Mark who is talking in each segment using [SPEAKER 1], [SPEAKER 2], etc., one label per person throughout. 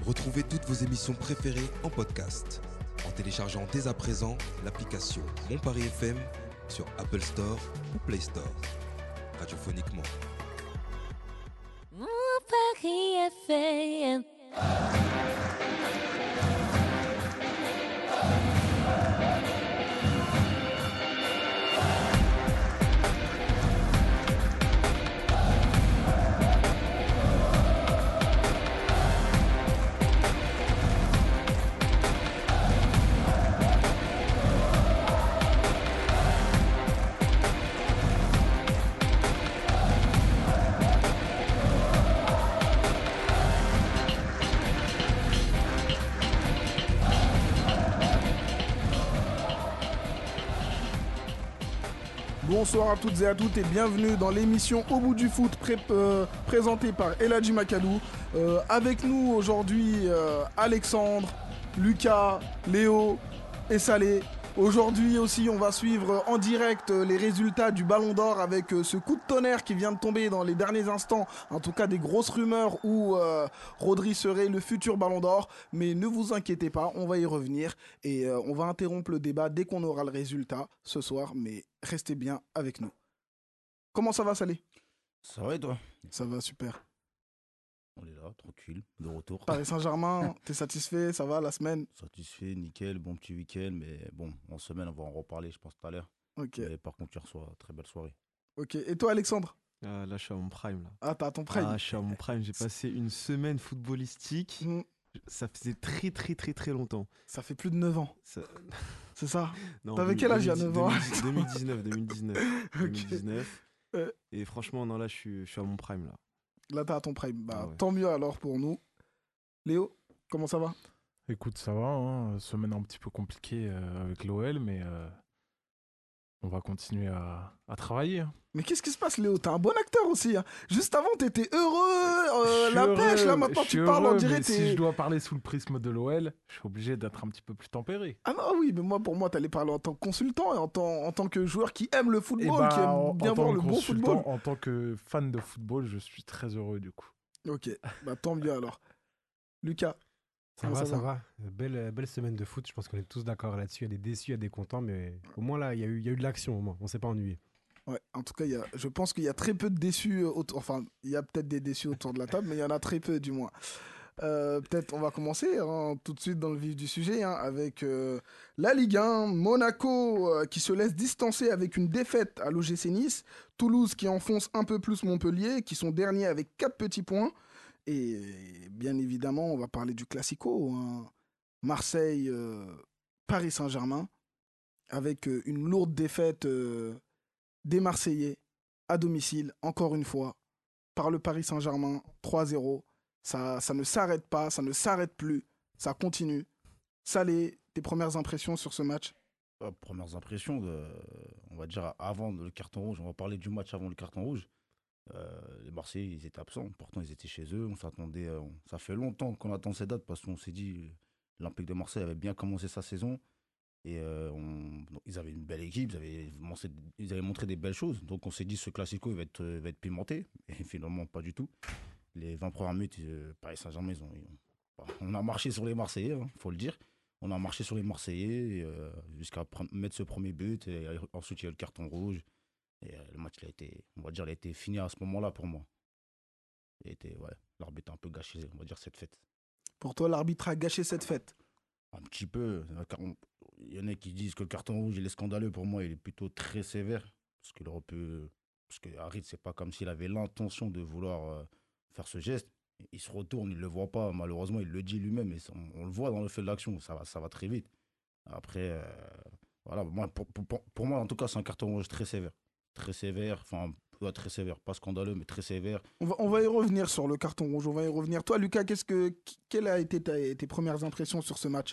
[SPEAKER 1] Retrouvez toutes vos émissions préférées en podcast en téléchargeant dès à présent l'application Mon Paris FM sur Apple Store ou Play Store. Radiophoniquement.
[SPEAKER 2] Mon Paris FM.
[SPEAKER 3] Bonsoir à toutes et à toutes et bienvenue dans l'émission Au bout du foot présentée par Eladji Makadou. Avec nous aujourd'hui Alexandre, Lucas, Léo et Salé. Aujourd'hui aussi on va suivre en direct les résultats du Ballon d'Or avec ce coup de tonnerre qui vient de tomber dans les derniers instants. En tout cas des grosses rumeurs où Rodri serait le futur Ballon d'Or. Mais ne vous inquiétez pas, on va y revenir et on va interrompre le débat dès qu'on aura le résultat ce soir. Mais restez bien avec nous. Comment ça va Salé ?
[SPEAKER 4] Ça va et toi ?
[SPEAKER 3] Ça va super.
[SPEAKER 4] On est là, tranquille, de retour.
[SPEAKER 3] Paris Saint-Germain, t'es satisfait ? Ça va la semaine ?
[SPEAKER 4] Satisfait, nickel, bon petit week-end, mais bon, en semaine, on va en reparler, je pense, tout à l'heure.
[SPEAKER 3] Ok.
[SPEAKER 4] Mais par contre, tu reçois très belle soirée.
[SPEAKER 3] Ok. Et toi Alexandre ?
[SPEAKER 5] Là, je suis à mon prime. Là.
[SPEAKER 3] Ah, t'as ton prime.
[SPEAKER 5] Je suis à mon prime. J'ai passé une semaine footballistique. Ça faisait très longtemps.
[SPEAKER 3] Ça fait plus de 9 ans. C'est ça ?
[SPEAKER 5] Non,
[SPEAKER 3] T'avais quel âge il y a 9 ans ?
[SPEAKER 5] 2019. Et franchement, non, là, je suis à mon prime.
[SPEAKER 3] Là, t'as ton prime. Bah,
[SPEAKER 5] ouais.
[SPEAKER 3] Tant mieux alors pour nous. Léo, comment ça va ?
[SPEAKER 6] Écoute, ça va, hein. Semaine un petit peu compliquée avec l'OL, mais on va continuer à travailler. Hein.
[SPEAKER 3] Mais qu'est-ce qui se passe, Léo ? T'es un bon acteur aussi. Hein. Juste avant, t'étais heureux, la pêche, là, maintenant tu parles, on dirait
[SPEAKER 6] si je dois parler sous le prisme de l'OL, je suis obligé d'être un petit peu plus tempéré.
[SPEAKER 3] Ah non, oui, mais pour moi, t'allais parler en tant que consultant et en tant que joueur qui aime le football, qui aime bien voir le bon football.
[SPEAKER 6] En tant que fan de football, je suis très heureux du coup.
[SPEAKER 3] Ok, bah tant mieux alors. Lucas ?
[SPEAKER 7] Ça va. Belle semaine de foot. Je pense qu'on est tous d'accord là-dessus. Il y a des déçus, il y a des contents, mais au moins là, il y a eu de l'action au moins. On s'est pas ennuyé.
[SPEAKER 3] Ouais, en tout cas, je pense qu'il y a très peu de déçus autour. Enfin, il y a peut-être des déçus autour de la table, mais il y en a très peu du moins. Peut-être on va commencer tout de suite dans le vif du sujet avec la Ligue 1, Monaco qui se laisse distancer avec une défaite à l'OGC Nice, Toulouse qui enfonce un peu plus Montpellier, qui sont derniers avec 4 petits points. Et bien évidemment, on va parler du Classico, hein. Marseille, Paris Saint-Germain, avec une lourde défaite des Marseillais à domicile, encore une fois, par le Paris Saint-Germain, 3-0. Ça ne s'arrête pas, ça ne s'arrête plus, ça continue. Salé, tes premières impressions sur ce match ?
[SPEAKER 4] Premières impressions, on va dire avant le carton rouge, on va parler du match avant le carton rouge. Les Marseillais, ils étaient absents, pourtant ils étaient chez eux, on s'attendait, ça fait longtemps qu'on attend ces dates parce qu'on s'est dit l'Olympique de Marseille avait bien commencé sa saison et ils avaient une belle équipe, ils avaient montré des belles choses, donc on s'est dit ce Classico il va être pimenté, et finalement pas du tout. Les 20 premières minutes, Paris Saint-Germain, on a marché sur les Marseillais, hein, faut le dire. On a marché sur les Marseillais jusqu'à mettre ce premier but et ensuite il y a eu le carton rouge. Et le match, il a été fini à ce moment-là pour moi. L'arbitre a un peu gâché, on va dire, cette fête.
[SPEAKER 3] Pour toi, l'arbitre a gâché cette fête ?
[SPEAKER 4] Un petit peu. Il y en a qui disent que le carton rouge, il est scandaleux. Pour moi, il est plutôt très sévère. Parce que Harit, c'est pas comme s'il avait l'intention de vouloir faire ce geste. Il se retourne, il le voit pas. Malheureusement, il le dit lui-même. Et on le voit dans le fait de l'action. Ça va très vite. Après, voilà. Pour moi, en tout cas, c'est un carton rouge très sévère. Très sévère, très sévère, pas scandaleux, mais très sévère.
[SPEAKER 3] On va y revenir sur le carton rouge, on va y revenir. Toi, Lucas, quelles a été tes premières impressions sur ce match ?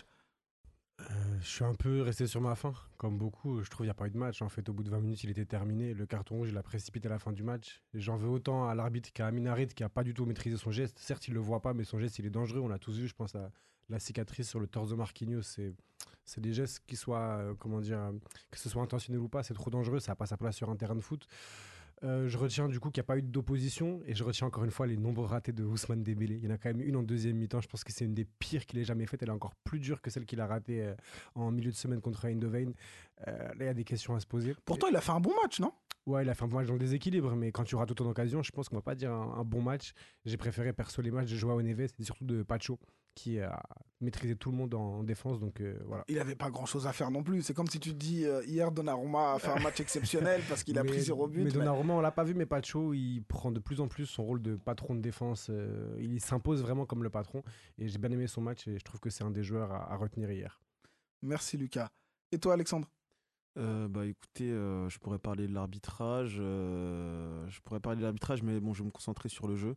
[SPEAKER 7] Je suis un peu resté sur ma faim, comme beaucoup. Je trouve qu'il n'y a pas eu de match. En fait, au bout de 20 minutes, il était terminé. Le carton rouge, il a précipité à la fin du match. Et j'en veux autant à l'arbitre qu'à Amin Harit, qui n'a pas du tout maîtrisé son geste. Certes, il ne le voit pas, mais son geste, il est dangereux. On l'a tous vu, je pense, la cicatrice sur le torse de Marquinhos. C'est des gestes qui soient, que ce soit intentionnel ou pas, c'est trop dangereux. Ça n'a pas sa place sur un terrain de foot. Je retiens du coup qu'il n'y a pas eu d'opposition et je retiens encore une fois les nombreux ratés de Ousmane Dembélé. Il y en a quand même une en deuxième mi-temps. Je pense que c'est une des pires qu'il ait jamais faites. Elle est encore plus dure que celle qu'il a ratée en milieu de semaine contre Eindhoven. Là, il y a des questions à se poser.
[SPEAKER 3] Pourtant, il a fait un bon match, non?
[SPEAKER 7] Ouais, il a fait un bon match dans le déséquilibre, mais quand tu rates autant d'occasions, je pense qu'on va pas dire un bon match. J'ai préféré perso les matchs de Joao Neves et surtout de Pacho qui a maîtrisé tout le monde en défense. Donc voilà.
[SPEAKER 3] Il avait pas grand-chose à faire non plus. C'est comme si tu te dis hier Donnarumma a fait un match exceptionnel parce qu'il a pris 0 buts.
[SPEAKER 7] Mais Donnarumma, on l'a pas vu, mais Pacho, il prend de plus en plus son rôle de patron de défense. Il s'impose vraiment comme le patron. Et j'ai bien aimé son match et je trouve que c'est un des joueurs à retenir hier.
[SPEAKER 3] Merci Lucas. Et toi Alexandre?
[SPEAKER 5] Écoutez, je pourrais parler de l'arbitrage. Mais bon, je vais me concentrer sur le jeu.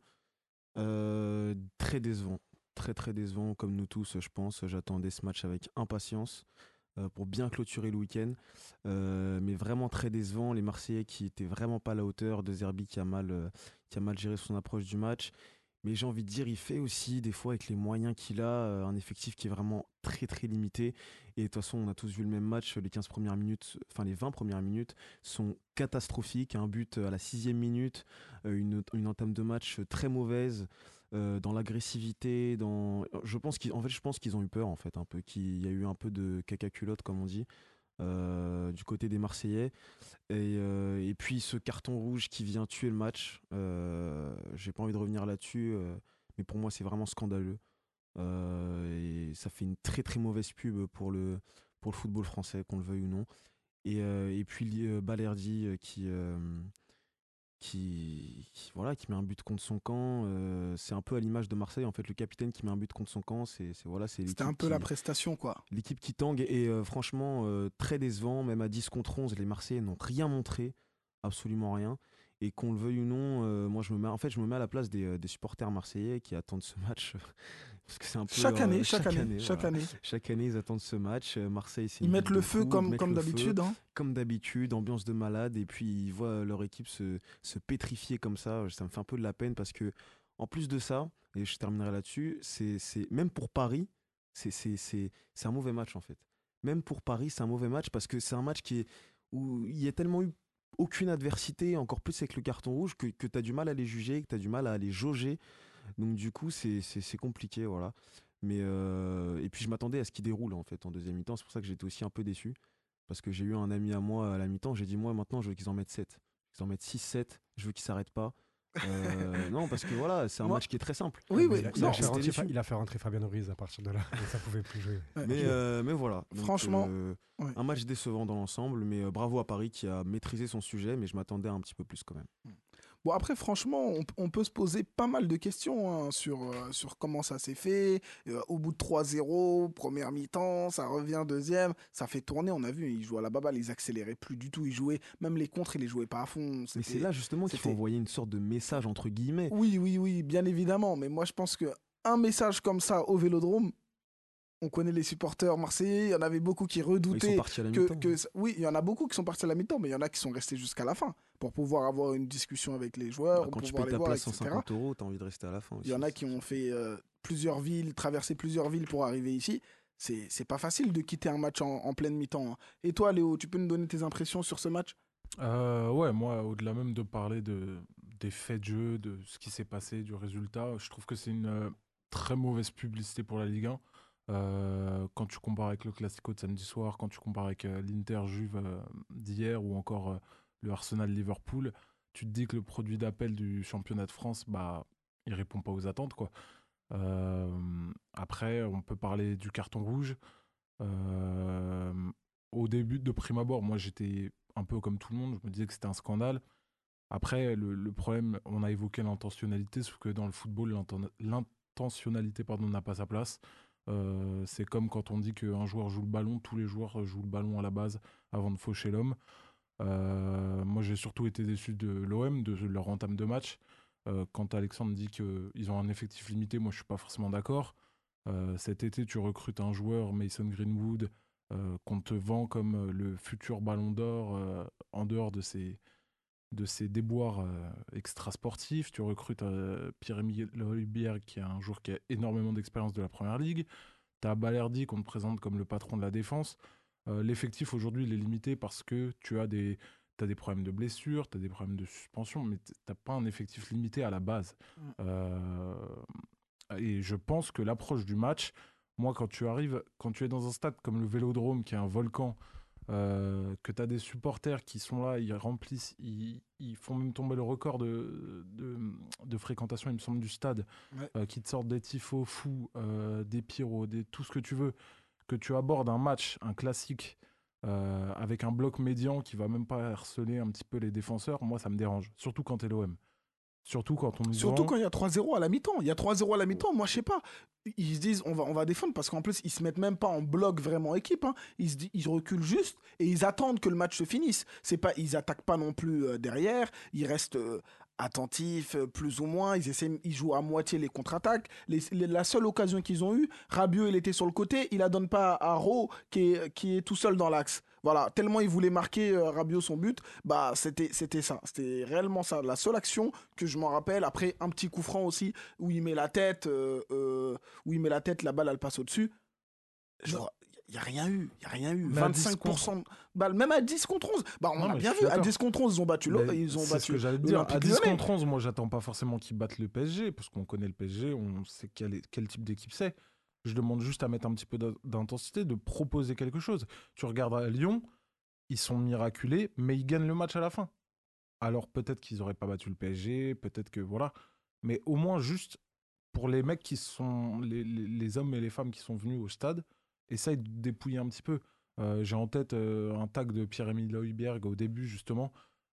[SPEAKER 5] Très décevant. Très très décevant, comme nous tous, je pense. J'attendais ce match avec impatience pour bien clôturer le week-end. Mais vraiment très décevant. Les Marseillais qui étaient vraiment pas à la hauteur. De Zerbi qui a mal géré son approche du match. Mais j'ai envie de dire, il fait aussi, des fois, avec les moyens qu'il a, un effectif qui est vraiment très très limité. Et de toute façon, on a tous vu le même match. Les 15 premières minutes, enfin les 20 premières minutes sont catastrophiques. Un but à la 6e minute, une entame de match très mauvaise. Dans l'agressivité, je pense qu'ils ont eu peur en fait, un peu, qu'il y a eu un peu de caca culotte comme on dit du côté des Marseillais et puis ce carton rouge qui vient tuer le match. J'ai pas envie de revenir là-dessus, mais pour moi c'est vraiment scandaleux et ça fait une très très mauvaise pub pour le football français, qu'on le veuille ou non. Et puis Balerdi qui met un but contre son camp. C'est un peu à l'image de Marseille, en fait, le capitaine qui met un but contre son camp, c'est
[SPEAKER 3] C'était un peu la prestation, quoi.
[SPEAKER 5] L'équipe qui tangue et franchement très décevant, même à 10 contre 11, les Marseillais n'ont rien montré, absolument rien. Et qu'on le veuille ou non, moi je me mets à la place des supporters marseillais qui attendent ce match. Parce que c'est un peu
[SPEAKER 3] chaque année.
[SPEAKER 5] Chaque année, ils attendent ce match. Marseille, c'est
[SPEAKER 3] ils mettent le feu comme d'habitude. Hein.
[SPEAKER 5] Comme d'habitude, ambiance de malade. Et puis, ils voient leur équipe se pétrifier comme ça. Ça me fait un peu de la peine parce que, en plus de ça, et je terminerai là-dessus, c'est même pour Paris, c'est un mauvais match en fait. Même pour Paris, c'est un mauvais match parce que c'est un match où il y a tellement eu aucune adversité, encore plus avec le carton rouge, que tu as du mal à les juger, que tu as du mal à les jauger. Donc du coup, c'est compliqué, voilà. Mais et puis je m'attendais à ce qu'il déroule en fait en deuxième mi-temps. C'est pour ça que j'étais aussi un peu déçu. Parce que j'ai eu un ami à moi à la mi-temps, j'ai dit moi maintenant je veux qu'ils en mettent 7. Qu'ils en mettent 6-7, je veux qu'ils s'arrêtent pas. Non, parce que voilà, c'est un match qui est très simple.
[SPEAKER 3] Oui.
[SPEAKER 7] Il a fait rentrer Fabien Ruiz à partir de là, et ça pouvait plus jouer.
[SPEAKER 5] Mais voilà. Donc,
[SPEAKER 3] franchement,
[SPEAKER 5] un match décevant dans l'ensemble, mais bravo à Paris qui a maîtrisé son sujet, mais je m'attendais à un petit peu plus quand même.
[SPEAKER 3] Bon, après, franchement, on peut se poser pas mal de questions hein, sur comment ça s'est fait. Au bout de 3-0, première mi-temps, ça revient deuxième, ça fait tourner. On a vu, ils jouaient à la baballe, ils accéléraient plus du tout. Ils jouaient, même les contres, ils les jouaient pas à fond.
[SPEAKER 5] Mais c'est là justement qu'il faut envoyer une sorte de message, entre guillemets.
[SPEAKER 3] Oui, bien évidemment. Mais moi, je pense qu'un message comme ça au Vélodrome, on connaît les supporters marseillais, il y en avait beaucoup qui redoutaient.
[SPEAKER 5] Ils sont partis à la mi-temps.
[SPEAKER 3] Oui, il y en a beaucoup qui sont partis à la mi-temps, mais il y en a qui sont restés jusqu'à la fin pour pouvoir avoir une discussion avec les joueurs.
[SPEAKER 5] Quand tu payes ta place 150 €, tu as envie de rester à la fin aussi.
[SPEAKER 3] Il y en a qui ont fait traversé plusieurs villes pour arriver ici. C'est pas facile de quitter un match en pleine mi-temps. Hein. Et toi, Léo, tu peux nous donner tes impressions sur ce match ?
[SPEAKER 6] Ouais, moi, au-delà même de parler des faits de jeu, de ce qui s'est passé, du résultat, je trouve que c'est une très mauvaise publicité pour la Ligue 1. Quand tu compares avec le Classico de samedi soir, quand tu compares avec l'Inter-Juve d'hier ou encore le Arsenal-Liverpool, tu te dis que le produit d'appel du championnat de France, il répond pas aux attentes, quoi. Après, on peut parler du carton rouge. Au début, de prime abord, moi j'étais un peu comme tout le monde, je me disais que c'était un scandale. Après, le problème, on a évoqué l'intentionnalité, sauf que dans le football, l'intentionnalité n'a pas sa place. C'est comme quand on dit qu'un joueur joue le ballon, tous les joueurs jouent le ballon à la base avant de faucher l'homme. Moi j'ai surtout été déçu de l'OM, de leur entame de match. Quand Alexandre dit qu'ils ont un effectif limité, moi je suis pas forcément d'accord. Cet été tu recrutes un joueur, Mason Greenwood, qu'on te vend comme le futur ballon d'or en dehors de ses déboires extra-sportifs. Tu recrutes Pierre-Emile Højbjerg, qui est un joueur qui a énormément d'expérience de la Première Ligue. Tu as Balerdi qu'on te présente comme le patron de la défense. L'effectif aujourd'hui, il est limité parce que tu as des as des problèmes de blessures, tu as des problèmes de suspension, mais tu n'as pas un effectif limité à la base. Et je pense que l'approche du match, moi, quand tu es dans un stade comme le Vélodrome, qui est un volcan, que tu as des supporters qui sont là, ils remplissent, ils font même tomber le record de fréquentation, il me semble, du stade, qui te sortent des tifos fous, des pyros, tout ce que tu veux, que tu abordes un match, un classique, avec un bloc médian qui va même pas harceler un petit peu les défenseurs, moi ça me dérange, surtout quand t'es l'OM. Surtout quand on nous
[SPEAKER 3] Surtout
[SPEAKER 6] vend...
[SPEAKER 3] quand il y a 3-0 à la mi-temps. Il y a 3-0 à la mi-temps, moi je sais pas. Ils se disent on va défendre parce qu'en plus ils se mettent même pas en bloc vraiment équipe. Hein. Ils reculent juste et ils attendent que le match se finisse. C'est pas, ils attaquent pas non plus derrière. Ils restent attentifs plus ou moins. Ils jouent à moitié les contre-attaques. La seule occasion qu'ils ont eue, Rabiot il était sur le côté, il la donne pas à Ro qui est tout seul dans l'axe. Voilà, tellement il voulait marquer Rabiot son but, bah c'était ça, c'était réellement ça, la seule action que je m'en rappelle. Après un petit coup franc aussi où il met la tête, la balle elle passe au-dessus. Il n'y a rien eu.
[SPEAKER 6] Mais
[SPEAKER 3] 25% de balles, même à 10 contre 11. Bah, on
[SPEAKER 6] Non,
[SPEAKER 3] a
[SPEAKER 6] mais
[SPEAKER 3] bien
[SPEAKER 6] je suis
[SPEAKER 3] vu, à
[SPEAKER 6] d'accord.
[SPEAKER 3] 10 contre 11, ils ont battu
[SPEAKER 6] C'est ce que j'allais te dire. À
[SPEAKER 3] l'Olympique
[SPEAKER 6] 10
[SPEAKER 3] Lyonnais.
[SPEAKER 6] contre 11, moi, j'attends pas forcément qu'ils battent le PSG, parce qu'on connaît le PSG, on sait quel type d'équipe c'est. Je demande juste à mettre un petit peu d'intensité, de proposer quelque chose. Tu regardes à Lyon, ils sont miraculés, mais ils gagnent le match à la fin. Alors peut-être qu'ils n'auraient pas battu le PSG, peut-être que voilà. Mais au moins, juste pour les mecs qui sont, les hommes et les femmes qui sont venus au stade, essaye de dépouiller un petit peu. J'ai en tête un tag de Pierre-Emile Højbjerg au début, justement.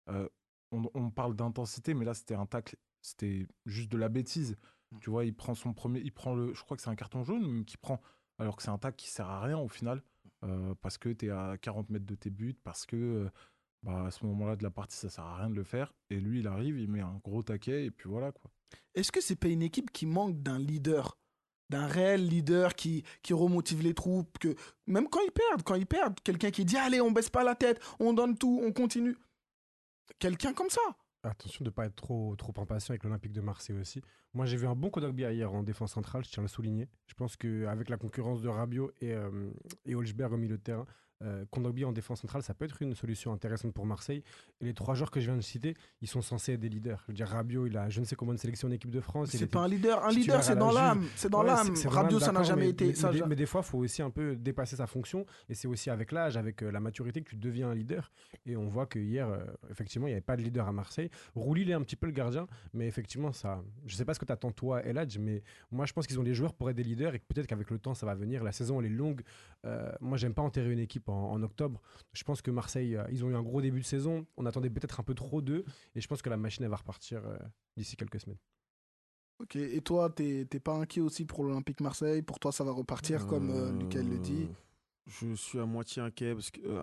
[SPEAKER 6] On parle d'intensité, mais là, c'était un tacle, c'était juste de la bêtise. Tu vois, il prend je crois que c'est un carton jaune qu'il prend, alors que c'est un tacle qui sert à rien au final, parce que tu es à 40 mètres de tes buts, parce que à ce moment-là de la partie, ça sert à rien de le faire. Et lui, il arrive, il met un gros taquet, et puis voilà, quoi.
[SPEAKER 3] Est-ce que c'est pas une équipe qui manque d'un leader, d'un réel leader qui remotive les troupes, que même quand ils perdent, quelqu'un qui dit allez, on baisse pas la tête, on donne tout, on continue. Quelqu'un comme ça.
[SPEAKER 7] Attention de ne pas être trop impatient avec l'Olympique de Marseille aussi. Moi, j'ai vu un bon Kondogbia hier en défense centrale, je tiens à le souligner. Je pense qu'avec la concurrence de Rabiot et Holzberg au milieu de terrain, Kondogbia en défense centrale, ça peut être une solution intéressante pour Marseille. Et les 3 joueurs que je viens de citer, ils sont censés être des leaders. Je veux dire, Rabiot, il a je ne sais combien de sélections en équipe de France.
[SPEAKER 3] C'est pas un leader. Un leader, c'est dans l'âme. C'est dans l'âme. Rabiot, ça n'a jamais été.
[SPEAKER 7] Mais des fois, il faut aussi un peu dépasser sa fonction. Et c'est aussi avec l'âge, avec la maturité que tu deviens un leader. Et on voit que hier, effectivement, il n'y avait pas de leader à Marseille. Rouli, il est un petit peu le gardien. Mais effectivement, ça, je ne sais pas ce que tu attends toi, Eladj, mais moi, je pense qu'ils ont les joueurs pour être des leaders et que peut-être qu'avec le temps, ça va venir. La saison, elle est longue. Moi, j'aime pas enterrer une équipe en octobre. Je pense que Marseille, ils ont eu un gros début de saison. On attendait peut-être un peu trop d'eux. Et je pense que la machine, elle va repartir d'ici quelques semaines.
[SPEAKER 3] Ok, et toi, t'es pas inquiet aussi pour l'Olympique Marseille? Pour toi, ça va repartir comme Lucas le dit?
[SPEAKER 5] Je suis à moitié inquiet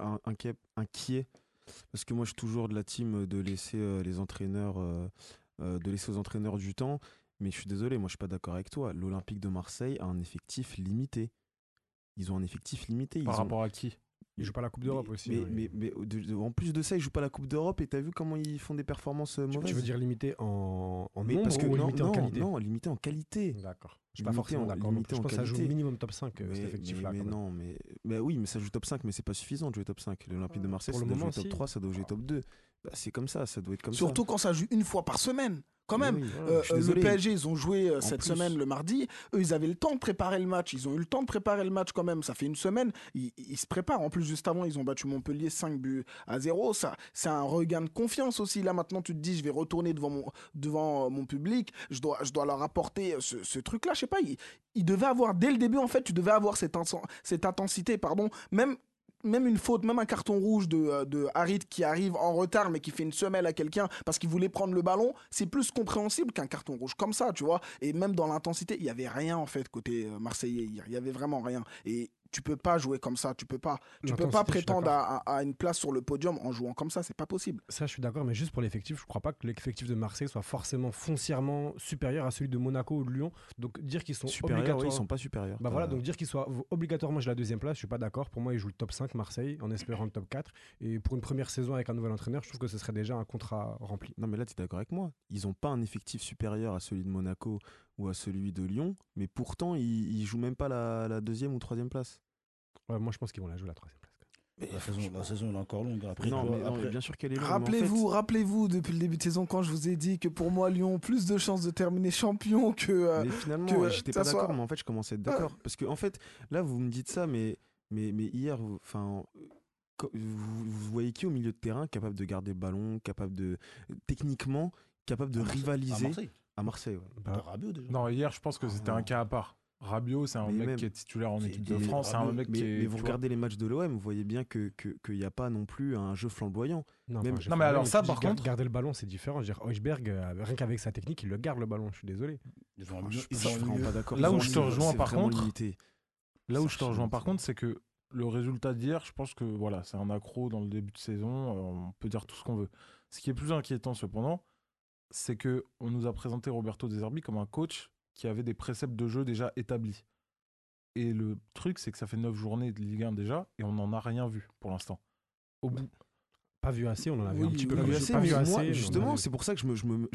[SPEAKER 5] inquiet parce que moi je suis toujours de la team de laisser les entraîneurs de laisser aux entraîneurs du temps, mais je suis désolé, moi je suis pas d'accord avec toi. L'Olympique de Marseille a un effectif limité. Ils ont un effectif limité.
[SPEAKER 6] Par rapport à qui?
[SPEAKER 7] Ils jouent pas la Coupe d'Europe aussi.
[SPEAKER 5] Mais en plus de ça, ils jouent pas la Coupe d'Europe et t'as vu comment ils font des performances mauvaises.
[SPEAKER 7] Tu veux dire limité en
[SPEAKER 5] mais
[SPEAKER 7] nombre
[SPEAKER 5] parce que
[SPEAKER 7] ou
[SPEAKER 5] non,
[SPEAKER 7] limité en qualité?
[SPEAKER 5] Non, limité en qualité.
[SPEAKER 7] D'accord. Je suis pas forcément d'accord.
[SPEAKER 5] Limité
[SPEAKER 7] Je pense que ça joue
[SPEAKER 5] qualité.
[SPEAKER 7] minimum top 5 cet effectif-là.
[SPEAKER 5] Mais non, mais oui, mais ça joue top 5, mais c'est pas suffisant de jouer top 5. L'Olympique de Marseille,
[SPEAKER 7] Pour
[SPEAKER 5] ça
[SPEAKER 7] le
[SPEAKER 5] doit
[SPEAKER 7] moment,
[SPEAKER 5] jouer top
[SPEAKER 7] si.
[SPEAKER 5] 3, ça doit jouer top 2. Bah, c'est comme ça doit être comme
[SPEAKER 3] Surtout quand ça joue une fois par semaine. Quand
[SPEAKER 5] Mais
[SPEAKER 3] même,
[SPEAKER 5] oui,
[SPEAKER 3] le
[SPEAKER 5] je suis désolé.
[SPEAKER 3] PSG, ils ont joué cette
[SPEAKER 5] plus-
[SPEAKER 3] semaine le mardi. Eux, ils avaient le temps de préparer le match. Ils ont eu le temps de préparer le match quand même. Ça fait une semaine. Ils se préparent. En plus, juste avant, ils ont battu Montpellier 5-0. Ça, c'est un regain de confiance aussi. Là, maintenant, tu te dis, je vais retourner devant mon public. Je dois leur apporter ce truc-là. Je sais pas. Ils devaient avoir, dès le début, en fait, tu devais avoir cette intensité, pardon. Même une faute, même un carton rouge de Harit qui arrive en retard mais qui fait une semelle à quelqu'un parce qu'il voulait prendre le ballon, c'est plus compréhensible qu'un carton rouge comme ça, tu vois. Et même dans l'intensité, il y avait rien en fait côté marseillais hier. Il y avait vraiment rien. Et tu peux pas jouer comme ça, tu peux pas prétendre à une place sur le podium en jouant comme ça, c'est pas possible.
[SPEAKER 7] Ça, je suis d'accord, mais juste pour l'effectif, je crois pas que l'effectif de Marseille soit forcément foncièrement supérieur à celui de Monaco ou de Lyon. Donc dire qu'ils sont
[SPEAKER 5] supérieurs,
[SPEAKER 7] obligatoirement...
[SPEAKER 5] ils sont pas supérieurs.
[SPEAKER 7] Bah voilà, donc dire qu'ils soient obligatoirement j'ai la deuxième place, je suis pas d'accord. Pour moi, ils jouent le top 5 Marseille en espérant le top 4. Et pour une première saison avec un nouvel entraîneur, je trouve que ce serait déjà un contrat rempli.
[SPEAKER 5] Non, mais là, tu es d'accord avec moi. Ils ont pas un effectif supérieur à celui de Monaco ou à celui de Lyon, mais pourtant, ils jouent même pas la deuxième ou troisième place.
[SPEAKER 7] Ouais, moi, je pense qu'ils vont la jouer la troisième place.
[SPEAKER 4] La saison elle est encore longue. Après,
[SPEAKER 5] Non,
[SPEAKER 4] tu vois,
[SPEAKER 5] mais, non, mais
[SPEAKER 4] après-
[SPEAKER 5] bien sûr qu'elle est longue. mais en fait-
[SPEAKER 3] Rappelez-vous depuis le début de saison quand je vous ai dit que pour moi Lyon a plus de chances de terminer champion que.
[SPEAKER 5] Mais finalement,
[SPEAKER 3] que
[SPEAKER 5] j'étais
[SPEAKER 3] ça
[SPEAKER 5] pas d'accord,
[SPEAKER 3] soit-
[SPEAKER 5] mais en fait, je commençais à être d'accord. Parce que, en fait, là, vous me dites ça, mais hier, vous voyez qui au milieu de terrain capable de garder le ballon, capable de. Techniquement, capable de
[SPEAKER 4] à Marseille-
[SPEAKER 5] rivaliser
[SPEAKER 4] à Marseille.
[SPEAKER 5] à Marseille. Ouais.
[SPEAKER 4] T'as Rabiot déjà.
[SPEAKER 6] Non, hier, je pense que c'était un cas à part. Rabiot, c'est un
[SPEAKER 5] Mais
[SPEAKER 6] mec
[SPEAKER 5] même-
[SPEAKER 6] qui est titulaire en
[SPEAKER 4] c'est-
[SPEAKER 6] équipe de
[SPEAKER 4] mais
[SPEAKER 6] France. C'est un
[SPEAKER 4] Rabiot-
[SPEAKER 6] mec
[SPEAKER 5] Mais,
[SPEAKER 6] qui est.
[SPEAKER 5] mais vous
[SPEAKER 6] tu vois.
[SPEAKER 5] regardez les matchs de l'OM, vous voyez bien qu'il n'y a pas non plus un jeu flamboyant.
[SPEAKER 7] Non,
[SPEAKER 5] Même-
[SPEAKER 7] enfin,
[SPEAKER 6] Non, mais alors ça, par
[SPEAKER 7] gar-
[SPEAKER 6] contre-
[SPEAKER 7] Garder le ballon, c'est différent. Je veux dire, Højbjerg, rien qu'avec sa technique, il le garde le ballon. Je suis désolé.
[SPEAKER 4] Ils ont un
[SPEAKER 5] Je
[SPEAKER 4] milieu-
[SPEAKER 5] suis
[SPEAKER 4] ils ont un
[SPEAKER 5] vraiment
[SPEAKER 4] milieu-
[SPEAKER 5] pas d'accord.
[SPEAKER 6] Là
[SPEAKER 5] Ils
[SPEAKER 6] où
[SPEAKER 5] ont
[SPEAKER 6] je
[SPEAKER 5] un
[SPEAKER 6] te
[SPEAKER 5] milieu-
[SPEAKER 6] rejoins,
[SPEAKER 5] c'est
[SPEAKER 6] par
[SPEAKER 5] vraiment
[SPEAKER 6] contre,
[SPEAKER 5] limité.
[SPEAKER 6] Là où
[SPEAKER 5] C'est
[SPEAKER 6] je te rejoins par
[SPEAKER 5] archi-limité.
[SPEAKER 6] contre, c'est que le résultat d'hier, je pense que voilà, c'est un accro dans le début de saison. On peut dire tout ce qu'on veut. Ce qui est plus inquiétant cependant, c'est que on nous a présenté Roberto De Zerbi comme un coach qui avait des préceptes de jeu déjà établis. Et le truc, c'est que ça fait 9 journées de Ligue 1 déjà, et on n'en a rien vu pour l'instant. Au bout.
[SPEAKER 7] Pas vu assez, on en avait
[SPEAKER 3] Oui,
[SPEAKER 7] un petit peu
[SPEAKER 3] oui,
[SPEAKER 5] Pas vu
[SPEAKER 7] plus.
[SPEAKER 5] assez,
[SPEAKER 7] Pas
[SPEAKER 5] mais
[SPEAKER 7] vu
[SPEAKER 5] moi,
[SPEAKER 7] assez, mais on en a
[SPEAKER 5] justement,
[SPEAKER 7] vu.
[SPEAKER 5] c'est pour ça que je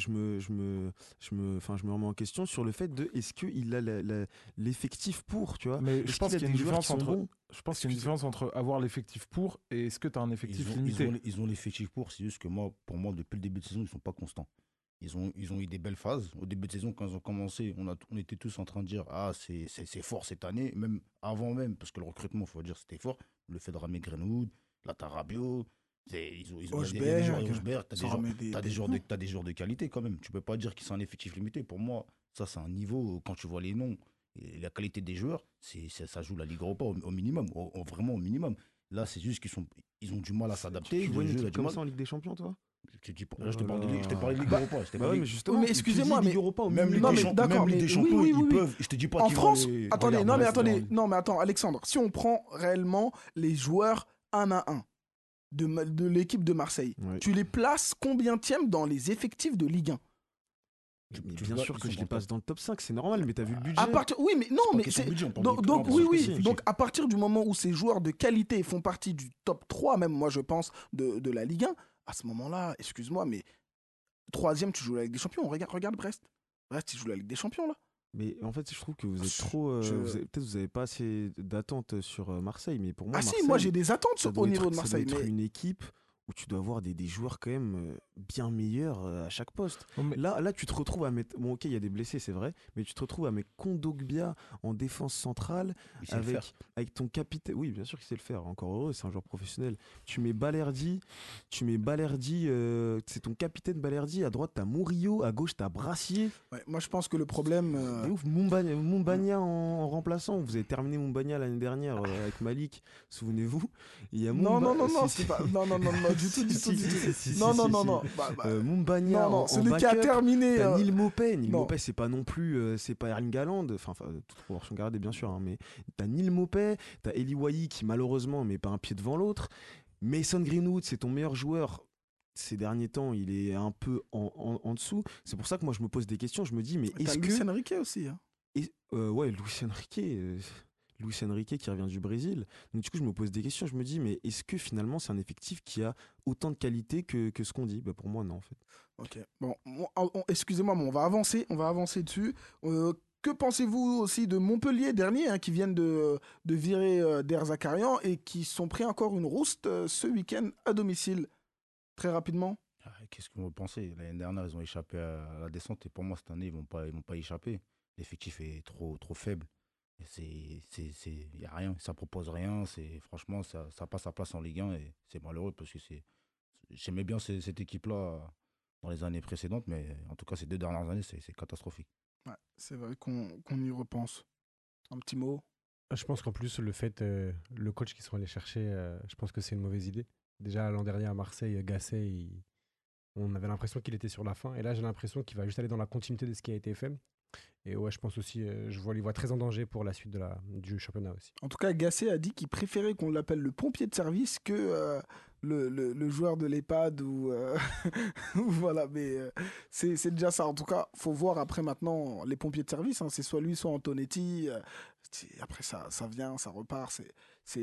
[SPEAKER 5] me remets en question sur le fait de est-ce qu'il a l'effectif pour, tu vois.
[SPEAKER 6] Mais
[SPEAKER 5] Est-ce
[SPEAKER 6] je pense
[SPEAKER 5] qu'il a
[SPEAKER 6] qu'il y a
[SPEAKER 5] des
[SPEAKER 6] une
[SPEAKER 5] joueurs
[SPEAKER 6] différence
[SPEAKER 5] qui sont
[SPEAKER 6] entre.
[SPEAKER 5] bons
[SPEAKER 6] Je pense qu'il y a une différence entre avoir l'effectif pour et est-ce que tu as un effectif limité.
[SPEAKER 4] Ils ont l'effectif pour, c'est juste que pour moi, depuis le début de saison, ils sont pas constants. Ils ont eu des belles phases. Au début de saison, quand ils ont commencé, on était tous en train de dire ah, c'est fort cette année, même avant même, parce que le recrutement, il faut dire, c'était fort. Le fait de ramener Greenwood, là, t'as Rabiot, ils ont il y a des joueurs, Højbjerg, t'as des joueurs de qualité quand même. Tu peux pas dire qu'ils sont un effectif limité. Pour moi, ça, c'est un niveau, quand tu vois les noms et la qualité des joueurs, ça joue la Ligue Europa au minimum, vraiment au minimum. Là, c'est juste ils ont du mal à s'adapter.
[SPEAKER 5] Tu vois
[SPEAKER 4] Le
[SPEAKER 5] une
[SPEAKER 4] jeu, il a
[SPEAKER 5] équipe
[SPEAKER 4] du
[SPEAKER 5] comme
[SPEAKER 4] mal.
[SPEAKER 5] ça en Ligue des Champions, toi?
[SPEAKER 4] Là, je te parle de Ligue, je te parle de Ligue
[SPEAKER 3] Bah,
[SPEAKER 4] Europa. je te
[SPEAKER 5] Bah
[SPEAKER 4] parle
[SPEAKER 5] ouais,
[SPEAKER 4] de-
[SPEAKER 5] mais justement,
[SPEAKER 3] mais
[SPEAKER 5] tu
[SPEAKER 3] excusez-moi,
[SPEAKER 5] dis
[SPEAKER 3] mais-
[SPEAKER 5] Ligue Europa au
[SPEAKER 4] Même Ligue
[SPEAKER 3] Non,
[SPEAKER 4] des
[SPEAKER 3] mais
[SPEAKER 4] Champions,
[SPEAKER 3] d'accord,
[SPEAKER 4] même Ligue
[SPEAKER 3] mais
[SPEAKER 4] des Champions,
[SPEAKER 3] oui,
[SPEAKER 4] ils
[SPEAKER 3] oui.
[SPEAKER 4] peuvent. Je te dis pas
[SPEAKER 3] En
[SPEAKER 4] qu'ils vont
[SPEAKER 3] France,
[SPEAKER 4] les-
[SPEAKER 3] attendez,
[SPEAKER 6] Regarde,
[SPEAKER 3] non mais
[SPEAKER 6] Brest,
[SPEAKER 3] attendez,
[SPEAKER 6] dans-
[SPEAKER 3] non mais attends, Alexandre, si on prend réellement les joueurs un à un de l'équipe de Marseille,
[SPEAKER 5] Ouais.
[SPEAKER 3] tu les places combientième dans les effectifs de Ligue 1?
[SPEAKER 5] Mais
[SPEAKER 4] tu
[SPEAKER 5] bien
[SPEAKER 4] vois,
[SPEAKER 5] sûr
[SPEAKER 4] ils
[SPEAKER 5] que
[SPEAKER 4] sont
[SPEAKER 5] je les
[SPEAKER 4] pas-
[SPEAKER 5] passe dans le top 5, c'est normal, mais t'as vu le budget.
[SPEAKER 3] À partir, oui, mais non,
[SPEAKER 4] pas
[SPEAKER 3] mais
[SPEAKER 4] question de
[SPEAKER 3] c'est
[SPEAKER 4] budget, on parle
[SPEAKER 3] donc,
[SPEAKER 4] de-
[SPEAKER 3] donc
[SPEAKER 4] on
[SPEAKER 3] oui,
[SPEAKER 4] parle de
[SPEAKER 3] oui.
[SPEAKER 4] effectifs.
[SPEAKER 3] Donc à partir du moment où ces joueurs de qualité font partie du top 3, même moi je pense de la Ligue 1, à ce moment-là, excuse-moi, mais troisième, tu joues la Ligue des Champions. Regarde Brest. Brest, ils jouent la Ligue des Champions là.
[SPEAKER 5] Mais en fait, je trouve que vous êtes
[SPEAKER 3] Je-
[SPEAKER 5] trop.
[SPEAKER 3] je-
[SPEAKER 5] Peut-être vous n'avez pas assez d'attentes sur Marseille, mais pour moi,
[SPEAKER 3] Ah si,
[SPEAKER 5] Marseille,
[SPEAKER 3] moi j'ai des attentes
[SPEAKER 5] ça
[SPEAKER 3] au
[SPEAKER 5] doit
[SPEAKER 3] niveau
[SPEAKER 5] être-
[SPEAKER 3] de
[SPEAKER 5] ça
[SPEAKER 3] Marseille,
[SPEAKER 5] doit être
[SPEAKER 3] mais
[SPEAKER 5] une équipe où tu dois avoir des joueurs quand même bien meilleurs à chaque poste.
[SPEAKER 6] Non, mais-
[SPEAKER 5] Là, tu te retrouves à mettre. Bon, ok, il y a des blessés, c'est vrai, mais tu te retrouves à mettre Kondogbia en défense centrale
[SPEAKER 4] Il sait le faire.
[SPEAKER 5] avec ton capitaine. Oui, bien sûr qu'il sait le faire, encore heureux, c'est un joueur professionnel. Tu mets Balerdi, c'est ton capitaine Balerdi. À droite, t'as Murillo, à gauche, t'as Brassier.
[SPEAKER 3] ouais, moi je pense que le problème.
[SPEAKER 5] C'est ouf, Mumbagna en remplaçant. Vous avez terminé Mumbagna l'année dernière avec Malik, souvenez-vous. Il y a
[SPEAKER 3] Non, non,
[SPEAKER 5] Mumba-
[SPEAKER 3] non, non,
[SPEAKER 5] si,
[SPEAKER 3] c'est pas. Non, non, non, non, du tout, du tout, du tout.
[SPEAKER 5] si,
[SPEAKER 3] Non,
[SPEAKER 5] si,
[SPEAKER 3] non,
[SPEAKER 5] si,
[SPEAKER 3] non,
[SPEAKER 5] si.
[SPEAKER 3] non.
[SPEAKER 5] Mumbagna
[SPEAKER 3] Non, non,
[SPEAKER 5] en
[SPEAKER 3] celui qui a
[SPEAKER 5] backup.
[SPEAKER 3] terminé.
[SPEAKER 5] T'as Neil Maupay. Neil
[SPEAKER 3] non.
[SPEAKER 5] Maupay, c'est pas non plus, c'est pas Erling Haaland, enfin, toute proportion gardée bien sûr, hein, mais t'as Neil Maupay, t'as Eli Wahi qui malheureusement met pas un pied devant l'autre. Mason Greenwood, c'est ton meilleur joueur. Ces derniers temps, il est un peu en dessous. C'est pour ça que moi je me pose des questions. Je me dis, mais
[SPEAKER 3] T'as
[SPEAKER 5] est-ce
[SPEAKER 3] Luis
[SPEAKER 5] que.
[SPEAKER 3] Enrique aussi. Hein.
[SPEAKER 5] Ouais, Luis Enrique qui revient du Brésil. Donc du coup, je me pose des questions. Je me dis, mais est-ce que finalement c'est un effectif qui a autant de qualité que ce qu'on dit? Bah, pour moi, non, en fait.
[SPEAKER 3] Ok. Bon, excusez-moi, mais on va avancer dessus. Que pensez-vous aussi de Montpellier dernier, hein, qui viennent de virer Der Zakarian et qui sont pris encore une rouste ce week-end à domicile? Très rapidement.
[SPEAKER 4] Ah, qu'est-ce que vous pensez? L'année dernière, ils ont échappé à la descente et pour moi, cette année, ils vont pas échapper. L'effectif est trop faible. Il n'y a rien, ça propose rien. Franchement, ça passe sa place en Ligue 1 et c'est malheureux parce que j'aimais bien cette équipe-là dans les années précédentes, mais en tout cas, ces 2 dernières années, c'est catastrophique.
[SPEAKER 3] Ouais, c'est vrai qu'on y repense. Un petit mot.
[SPEAKER 7] Je pense qu'en plus, le coach qu'ils sont allés chercher, je pense que c'est une mauvaise idée. Déjà, l'an dernier à Marseille, Gasset, on avait l'impression qu'il était sur la fin. Et là, j'ai l'impression qu'il va juste aller dans la continuité de ce qui a été fait. Et ouais, je pense aussi, les vois très en danger pour la suite du championnat aussi.
[SPEAKER 3] En tout cas, Gasset a dit qu'il préférait qu'on l'appelle le pompier de service que le joueur de l'EHPAD ou voilà. Mais c'est déjà ça. En tout cas, faut voir après maintenant les pompiers de service. Hein, c'est soit lui, soit Antonetti. Après ça vient, ça repart.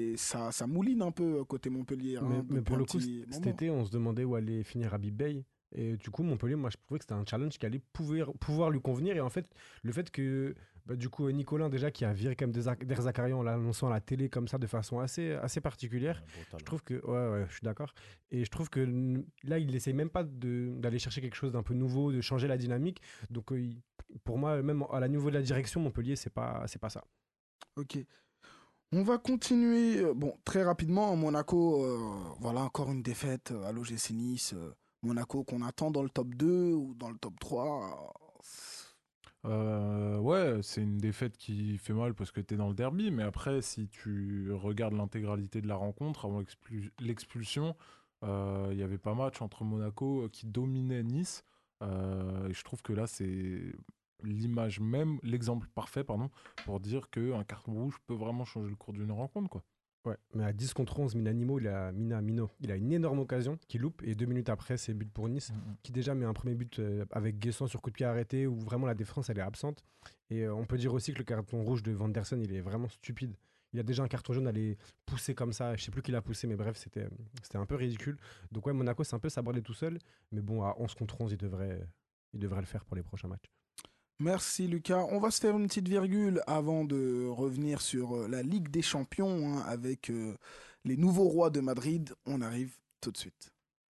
[SPEAKER 3] Ça mouline un peu côté Montpellier.
[SPEAKER 7] Mais
[SPEAKER 3] hein,
[SPEAKER 7] pour
[SPEAKER 3] depuis
[SPEAKER 7] le
[SPEAKER 3] un
[SPEAKER 7] coup,
[SPEAKER 3] petit
[SPEAKER 7] cet
[SPEAKER 3] moment.
[SPEAKER 7] été, on se demandait où allait finir Habib Bey. Et du coup, Montpellier, moi, je trouvais que c'était un challenge qui allait pouvoir lui convenir. Et en fait, le fait que, du coup, Nicolin, déjà, qui a viré quand même Der Zakarian en l'annonçant à la télé comme ça, de façon assez particulière,
[SPEAKER 4] Brutal.
[SPEAKER 7] je trouve que, ouais, je suis d'accord. Et je trouve que là, il essaye même pas d'aller chercher quelque chose d'un peu nouveau, de changer la dynamique. Donc, pour moi, même à la niveau de la direction, Montpellier, c'est pas ça.
[SPEAKER 3] Ok. On va continuer. Bon, très rapidement, Monaco, voilà encore une défaite à l'OGC Nice. Monaco qu'on attend dans le top 2 ou dans le top 3.
[SPEAKER 6] Ouais, c'est une défaite qui fait mal parce que t'es dans le derby, mais après, si tu regardes l'intégralité de la rencontre, avant l'expulsion, il y avait pas match entre Monaco qui dominait Nice. Et je trouve que là, c'est l'image même, l'exemple parfait, pardon, pour dire qu'un carton rouge peut vraiment changer le cours d'une rencontre, quoi.
[SPEAKER 7] Ouais, mais à 10 contre 11, Minamino, il a une énorme occasion qui loupe et 2 minutes après, c'est but pour Nice, qui déjà met un premier but avec Guessant sur coup de pied arrêté où vraiment la défense elle est absente. Et on peut dire aussi que le carton rouge de Vanderson il est vraiment stupide. Il a déjà un carton jaune à les pousser comme ça, je sais plus qui l'a poussé, mais bref, c'était un peu ridicule. Donc ouais, Monaco c'est un peu sabré tout seul, mais bon, à 11 contre 11, il devrait le faire pour les prochains matchs.
[SPEAKER 3] Merci Lucas. On va se faire une petite virgule avant de revenir sur la Ligue des Champions hein, avec les nouveaux rois de Madrid. On arrive tout de suite.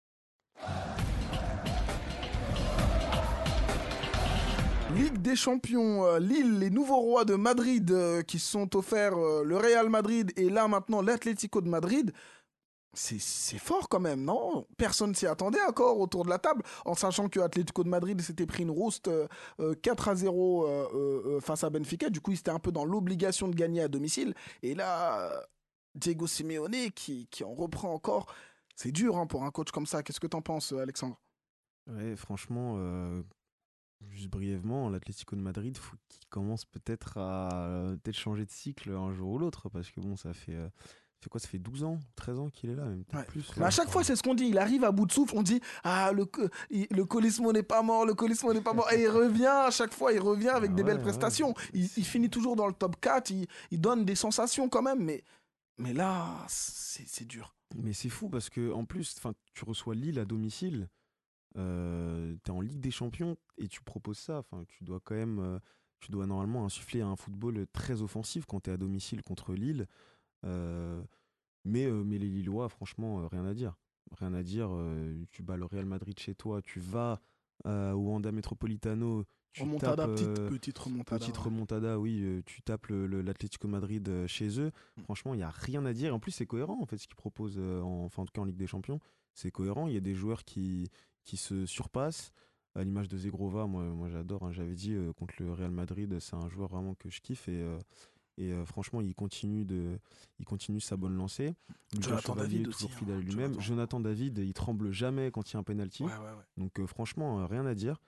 [SPEAKER 3] Ligue des Champions, Lille, les nouveaux rois de Madrid qui se sont offerts le Real Madrid et là maintenant l'Atlético de Madrid. C'est fort quand même, non? Personne s'y attendait encore autour de la table, en sachant que Atlético de Madrid s'était pris une rouste 4-0 face à Benfica. Du coup, ils étaient un peu dans l'obligation de gagner à domicile. Et là, Diego Simeone qui en reprend encore. C'est dur hein, pour un coach comme ça. Qu'est-ce que t'en penses, Alexandre?
[SPEAKER 5] Ouais, franchement, juste brièvement, l'Atlético de Madrid, faut qu'il commence peut-être à peut-être changer de cycle un jour ou l'autre, parce que bon, ça fait quoi? Ça fait 12 ans, 13 ans qu'il est là, même peut-être
[SPEAKER 3] Ouais.
[SPEAKER 5] plus.
[SPEAKER 3] Mais à chaque fois, c'est ce qu'on dit. Il arrive à bout de souffle. On dit ah le Colismo n'est pas mort, le Colismo n'est pas mort. Et il revient à chaque fois. Il revient avec des belles prestations. Il finit toujours dans le top 4. Il donne des sensations quand même. Mais là, c'est dur.
[SPEAKER 5] Mais c'est fou parce que en plus, tu reçois Lille à domicile, t'es en Ligue des Champions et tu proposes ça. Tu dois quand même, tu dois normalement insuffler un football très offensif quand t'es à domicile contre Lille. Euh, mais les Lillois, franchement, rien à dire. Rien à dire. Tu bats le Real Madrid chez toi, tu vas au Wanda Metropolitano, tu
[SPEAKER 3] Remontada,
[SPEAKER 5] tapes.
[SPEAKER 3] petite remontada.
[SPEAKER 5] Petite
[SPEAKER 3] Ouais.
[SPEAKER 5] remontada, oui, tu tapes l'Atlético Madrid chez eux. Franchement, il n'y a rien à dire. En plus, c'est cohérent, en fait, ce qu'ils proposent, en tout cas en Ligue des Champions. C'est cohérent. Il y a des joueurs qui se surpassent. À l'image de Zegrova, moi j'adore. Hein. J'avais dit contre le Real Madrid, c'est un joueur vraiment que je kiffe. Et franchement, il continue sa bonne lancée. Lucas
[SPEAKER 3] Jonathan
[SPEAKER 5] Chevalier,
[SPEAKER 3] David
[SPEAKER 5] toujours
[SPEAKER 3] aussi,
[SPEAKER 5] fidèle à
[SPEAKER 3] hein.
[SPEAKER 5] lui-même. Jonathan David, il tremble jamais quand il y a un penalty.
[SPEAKER 3] Ouais.
[SPEAKER 5] Donc franchement, rien à dire.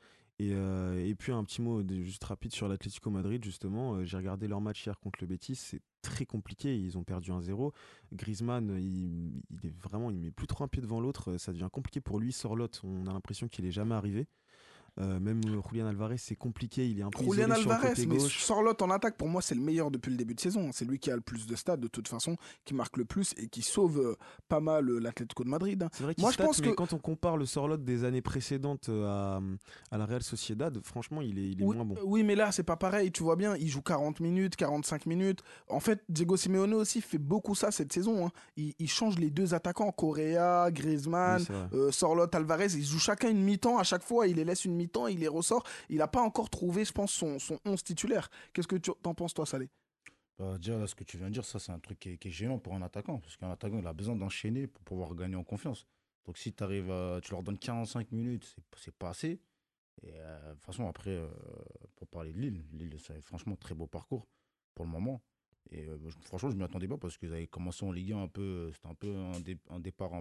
[SPEAKER 5] Et puis un petit mot juste rapide sur l'Atlético Madrid, justement. J'ai regardé leur match hier contre le Betis, c'est très compliqué, ils ont perdu 1-0. Griezmann, il est vraiment, il met plus trop un pied devant l'autre, ça devient compliqué pour lui. Sorloth, on a l'impression qu'il est jamais arrivé. Même Julian Alvarez, c'est compliqué, il est un peu
[SPEAKER 3] Julian
[SPEAKER 5] isolé sur le
[SPEAKER 3] Alvarez,
[SPEAKER 5] côté
[SPEAKER 3] mais
[SPEAKER 5] gauche.
[SPEAKER 3] Sorloth en attaque, pour moi, c'est le meilleur depuis le début de saison. C'est lui qui a le plus de stats, de toute façon, qui marque le plus et qui sauve pas mal l'Atlético de Madrid.
[SPEAKER 5] C'est vrai qu'il
[SPEAKER 3] Moi, je pense
[SPEAKER 5] mais
[SPEAKER 3] que.
[SPEAKER 5] quand on compare le Sorloth des années précédentes à la Real Sociedad, franchement, il est
[SPEAKER 3] Oui,
[SPEAKER 5] moins bon.
[SPEAKER 3] oui, mais là, c'est pas pareil. Tu vois bien, il joue 40 minutes, 45 minutes. En fait, Diego Simeone aussi fait beaucoup ça cette saison. Hein. Il change les deux attaquants, Correa, Griezmann,
[SPEAKER 5] Oui, c'est vrai.
[SPEAKER 3] Sorloth, Alvarez. Ils jouent chacun une mi-temps. À chaque fois, il les laisse une mi-temps, il les ressort. Il n'a pas encore trouvé, je pense, son 11 titulaire. Qu'est-ce que tu t'en penses, toi, Salé?
[SPEAKER 4] Bah, déjà, là, ce que tu viens de dire, ça, c'est un truc qui est gênant pour un attaquant. Parce qu'un attaquant, il a besoin d'enchaîner pour pouvoir gagner en confiance. Donc, si tu leur donnes 45 minutes, c'est pas assez. Et de toute façon, après, pour parler de Lille, c'est franchement très beau parcours pour le moment. Et franchement, je ne m'y attendais pas parce qu'ils avaient commencé en Ligue 1 un peu. C'était un peu un départ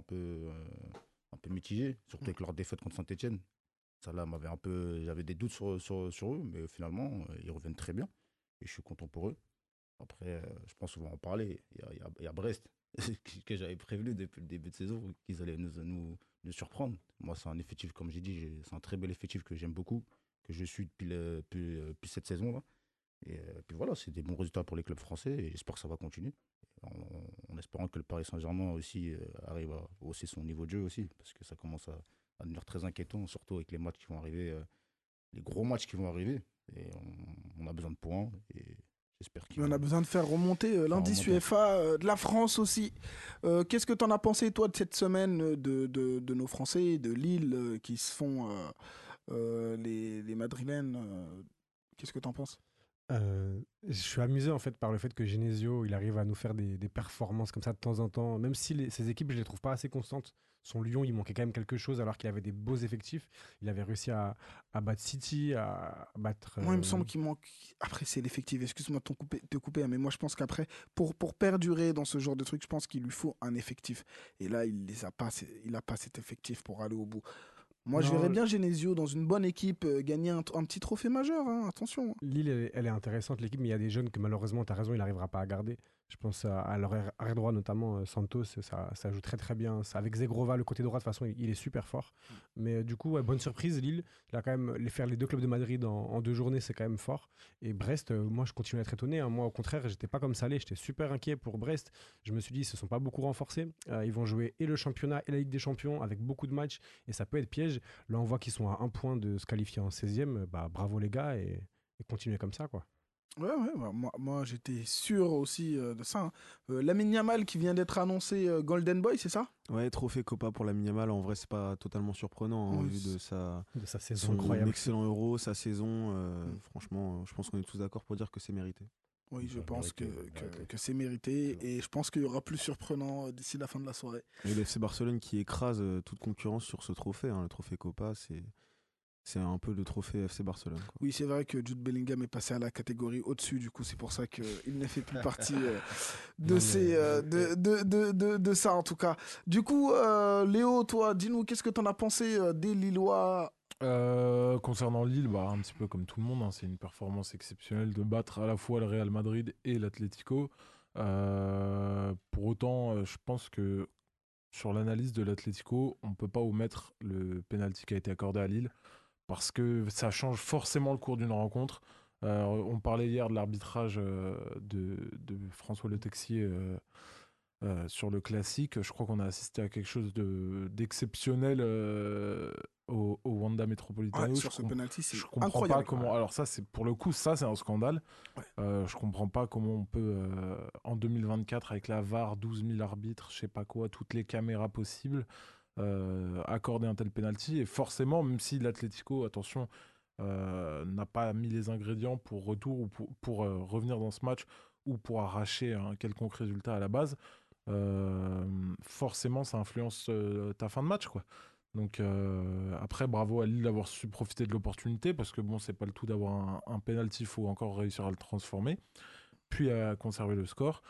[SPEAKER 4] un peu mitigé, surtout avec leur défaite contre Saint-Etienne. Ça là m'avait un peu. J'avais des doutes sur eux, mais finalement, ils reviennent très bien. Et je suis content pour eux. Après, je pense qu'on va en parler. Il y a Brest, que j'avais prévenu depuis le début de saison, qu'ils allaient nous surprendre. Moi, c'est un effectif, comme j'ai dit, c'est un très bel effectif que j'aime beaucoup, que je suis depuis cette saison-là. Et puis voilà, c'est des bons résultats pour les clubs français et j'espère que ça va continuer. En espérant que le Paris Saint-Germain aussi arrive à hausser son niveau de jeu aussi, parce que ça commence va devenir très inquiétant, surtout avec les matchs qui vont arriver, les gros matchs qui vont arriver. Et on a besoin de points. Et j'espère qu'ils
[SPEAKER 3] Mais on a
[SPEAKER 4] vont
[SPEAKER 3] besoin de faire remonter l'indice
[SPEAKER 4] remonter.
[SPEAKER 3] UEFA de la France aussi. Qu'est-ce que tu en as pensé, toi, de cette semaine de nos Français, de Lille, qui se font les Madrilènes qu'est-ce que tu en penses?
[SPEAKER 7] Je suis amusé en fait par le fait que Genesio il arrive à nous faire des performances comme ça de temps en temps, même si ces équipes je les trouve pas assez constantes. Son Lyon il manquait quand même quelque chose alors qu'il avait des beaux effectifs. Il avait réussi à battre City, à battre.
[SPEAKER 3] Moi, il me semble qu'il manque. Après, c'est l'effectif. Excuse-moi de te couper, hein, mais moi, je pense qu'après, pour perdurer dans ce genre de truc, je pense qu'il lui faut un effectif. Et là, il les a pas. Il a pas cet effectif pour aller au bout. Moi, je verrais
[SPEAKER 7] Non,
[SPEAKER 3] bien Genesio dans une bonne équipe gagner un petit trophée majeur. Hein, attention.
[SPEAKER 7] Lille, elle est intéressante, l'équipe, mais il y a des jeunes que malheureusement, tu as raison, il n'arrivera pas à garder. Je pense à leur arrière droit, notamment Santos, ça joue très très bien. Avec Zegrova, le côté droit, de toute façon, il est super fort. Mais du coup, ouais, bonne surprise, Lille. Là, quand même, faire les deux clubs de Madrid en 2 journées, c'est quand même fort. Et Brest, moi, je continue à être étonné. Hein. Moi, au contraire, j'étais pas comme Salé, j'étais super inquiet pour Brest. Je me suis dit, ils se sont pas beaucoup renforcés. Ils vont jouer et le championnat et la Ligue des Champions avec beaucoup de matchs, et ça peut être piège. Là, on voit qu'ils sont à 1 point de se qualifier en 16e. Bah, bravo les gars, et continuer comme ça, quoi.
[SPEAKER 3] Ouais, ouais, bah, moi j'étais sûr aussi de ça. Hein. Lamine Yamal qui vient d'être annoncé Golden Boy, c'est ça?
[SPEAKER 5] Ouais, trophée Copa pour la Yamal, en vrai, c'est pas totalement surprenant hein, au
[SPEAKER 3] Oui,
[SPEAKER 5] vu de
[SPEAKER 7] De sa saison
[SPEAKER 5] son
[SPEAKER 7] incroyable.
[SPEAKER 5] excellent Euro, sa saison.
[SPEAKER 3] Mm.
[SPEAKER 5] Franchement, je pense qu'on est tous d'accord pour dire que c'est mérité.
[SPEAKER 3] Oui, je
[SPEAKER 4] Ouais,
[SPEAKER 3] pense
[SPEAKER 4] mérité, mérité.
[SPEAKER 3] que c'est mérité et je pense qu'il y aura plus surprenant d'ici la fin de la soirée.
[SPEAKER 5] Et le FC Barcelone qui écrase toute concurrence sur ce trophée, hein, le trophée Copa, c'est un peu le trophée FC Barcelone, quoi.
[SPEAKER 3] Oui, c'est vrai que Jude Bellingham est passé à la catégorie au-dessus, du coup, c'est pour ça qu'il ne fait plus partie de,
[SPEAKER 7] Non,
[SPEAKER 3] ces, de ça, en tout cas. Du coup, Léo, toi, dis-nous, qu'est-ce que tu en as pensé des Lillois?
[SPEAKER 6] Concernant Lille, bah, un petit peu comme tout le monde, hein, c'est une performance exceptionnelle de battre à la fois le Real Madrid et l'Atlético. Pour autant, je pense que sur l'analyse de l'Atlético, on ne peut pas omettre le penalty qui a été accordé à Lille parce que ça change forcément le cours d'une rencontre. On parlait hier de l'arbitrage de François Le Texier sur le classique. Je crois qu'on a assisté à quelque chose d'exceptionnel au Wanda
[SPEAKER 3] Ouais,
[SPEAKER 6] Metropolitano.
[SPEAKER 3] sur ce penalty, c'est
[SPEAKER 6] Je comprends pas
[SPEAKER 3] incroyable.
[SPEAKER 6] comment. Alors, ça, c'est pour le coup, ça, c'est un scandale.
[SPEAKER 3] Ouais.
[SPEAKER 6] Je comprends pas comment on peut, en 2024, avec la VAR, 12 000 arbitres, je sais pas quoi, toutes les caméras possibles, accorder un tel penalty. Et forcément, même si l'Atlético, attention, n'a pas mis les ingrédients pour retour ou pour revenir dans ce match ou pour arracher un quelconque résultat à la base, forcément, ça influence ta fin de match, quoi. Donc après, bravo à Lille d'avoir su profiter de l'opportunité parce que bon, c'est pas le tout d'avoir un penalty, il faut encore réussir à le transformer, puis à conserver le score.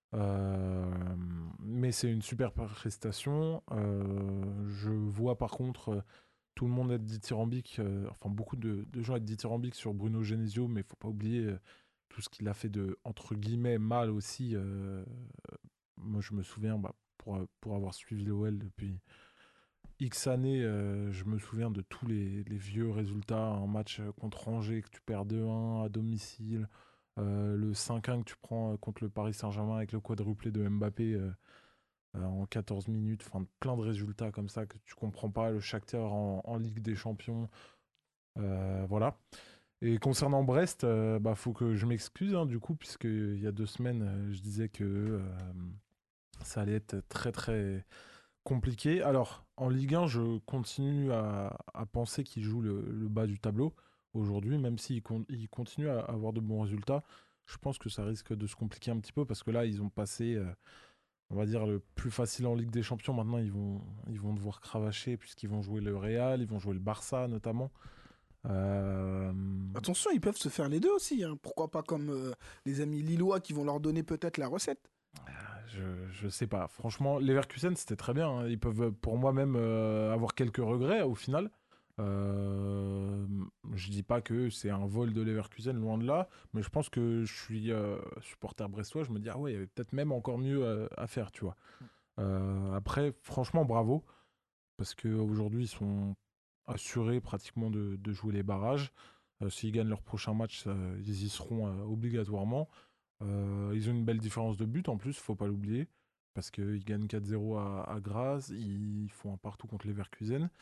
[SPEAKER 6] Mais c'est une super prestation. Je vois par contre tout le monde être dithyrambique, enfin beaucoup de gens être dithyrambiques sur Bruno Genesio, mais il faut pas oublier tout ce qu'il a fait de entre guillemets mal aussi. Moi, je me souviens, bah, pour avoir suivi l'OL depuis X années, je me souviens de tous les vieux résultats. Un match contre Angers que tu perds 2-1 à domicile. Le 5-1 que tu prends contre le Paris Saint-Germain avec le quadruplé de Mbappé en 14 minutes. Enfin, plein de résultats comme ça que tu comprends pas. Le Shakhtar en Ligue des Champions. Voilà. Et concernant Brest, bah, faut que je m'excuse hein, du coup, puisque il y a 2 semaines, je disais que ça allait être très très compliqué. Alors, en Ligue 1, je continue à penser qu'il joue le bas du tableau aujourd'hui, même s'il il continue à avoir de bons résultats. Je pense que ça risque de se compliquer un petit peu parce que là, ils ont passé, on va dire, le plus facile en Ligue des Champions. Maintenant, ils vont devoir cravacher puisqu'ils vont jouer le Real, ils vont jouer le Barça notamment. Euh,
[SPEAKER 3] Attention, ils peuvent se faire les deux aussi. Hein. Pourquoi pas comme les amis Lillois qui vont leur donner peut-être la recette.
[SPEAKER 6] je sais pas. Franchement, Leverkusen, c'était très bien. Hein. Ils peuvent, pour moi, même avoir quelques regrets au final. Euh, je dis pas que c'est un vol de Leverkusen, loin de là, mais je pense que je suis supporter brestois. Je me dis, ah ouais, il y avait peut-être même encore mieux à faire, tu vois. Après, franchement, bravo, parce qu'aujourd'hui, ils sont assurés pratiquement de jouer les barrages. S'ils gagnent leur prochain match, ils y seront obligatoirement. Ils ont une belle différence de but en plus, faut pas l'oublier, parce qu'ils gagnent 4-0 à Graz, ils font un partout contre Leverkusen.